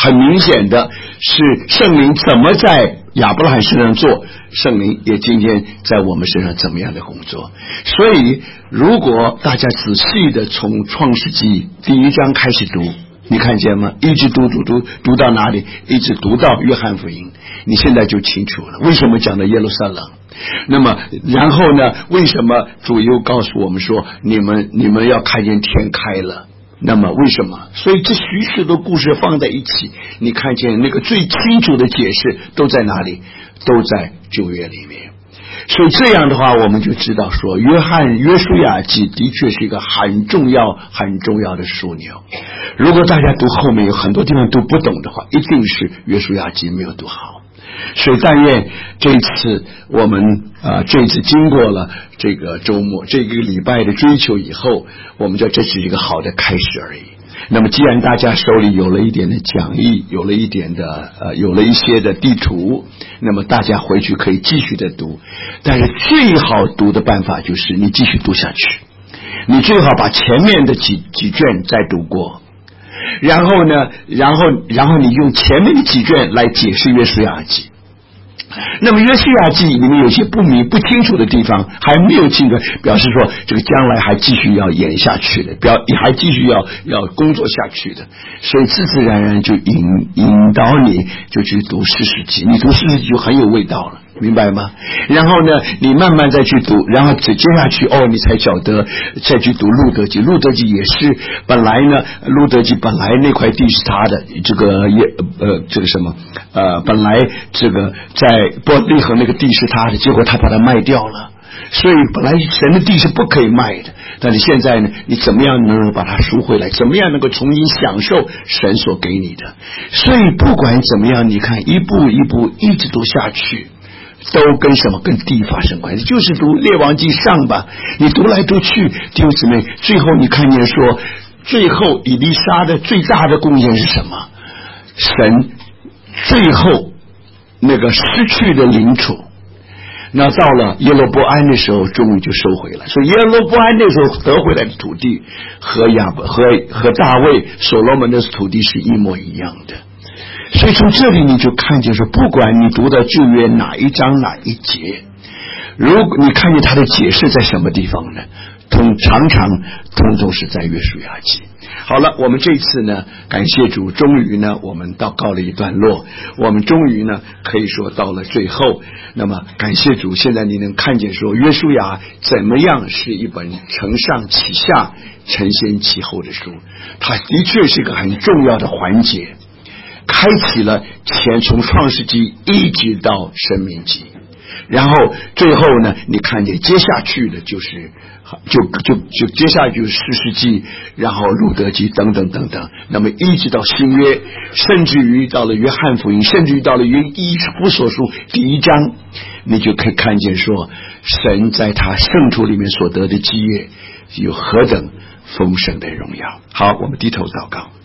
很明显的是圣灵怎么在亚伯拉罕身上做，圣灵也今天在我们身上怎么样的工作。所以如果大家仔细的从创世纪第一章开始读，你看见吗？一直读读读读到哪里？一直读到约翰福音，你现在就清楚了为什么讲到耶路撒冷。那么然后呢，为什么主又告诉我们说你们你们要看见天开了？那么为什么？所以这许许多故事放在一起，你看见那个最清楚的解释都在哪里？都在旧约里面。所以这样的话，我们就知道说约翰约书亚记的确是一个很重要很重要的枢纽。如果大家读后面有很多地方读不懂的话，一定是约书亚记没有读好。所以但愿这一次我们啊、呃，这一次经过了这个周末这个礼拜的追求以后，我们知道这是一个好的开始而已。那么既然大家手里有了一点的讲义，有了一点的呃，有了一些的地图，那么大家回去可以继续的读。但是最好读的办法就是你继续读下去，你最好把前面的几几卷再读过，然后呢，然后然后你用前面的几卷来解释约书亚记。那么约书亚记里面有些不明不清楚的地方还没有清楚，表示说这个将来还继续要演下去的，表还继续要要工作下去的，所以自自然然就引引导你就去读士师记，你读士师记就很有味道了，明白吗？然后呢，你慢慢再去读，然后接下去哦，你才晓得再去读路德记。路德记也是本来呢，路德记本来那块地是他的，这个也呃这个什么呃本来这个在伯利恒那个地是他的，结果他把它卖掉了。所以本来神的地是不可以卖的，但是现在呢，你怎么样能够把它赎回来？怎么样能够重新享受神所给你的？所以不管怎么样，你看一步一步一直读下去，都跟什么？跟地发生关系。就是读列王记上吧，你读来读去，弟兄姊妹，最后你看见说，最后以利沙的最大的贡献是什么？神最后那个失去的领土，那到了耶罗波安的时候，终于就收回了。所以耶罗波安那时候得回来的土地和亚伯和和大卫所罗门的土地是一模一样的。所以从这里你就看见说，不管你读到旧约哪一章哪一节，如果你看见他的解释在什么地方呢？通常常通通是在约书亚记。好了，我们这次呢，感谢主，终于呢我们到告了一段落，我们终于呢可以说到了最后。那么感谢主，现在你能看见说约书亚怎么样是一本承上启下承先启后的书，它的确是一个很重要的环节，开启了前从创世纪一直到申命记，然后最后呢你看见接下去的就是就就就接下去就是士师记，然后路德记等等等等，那么一直到新约，甚至于到了约翰福音，甚至于到了约以弗所书第一章，你就可以看见说神在他圣徒里面所得的基业有何等丰盛的荣耀。好，我们低头祷告。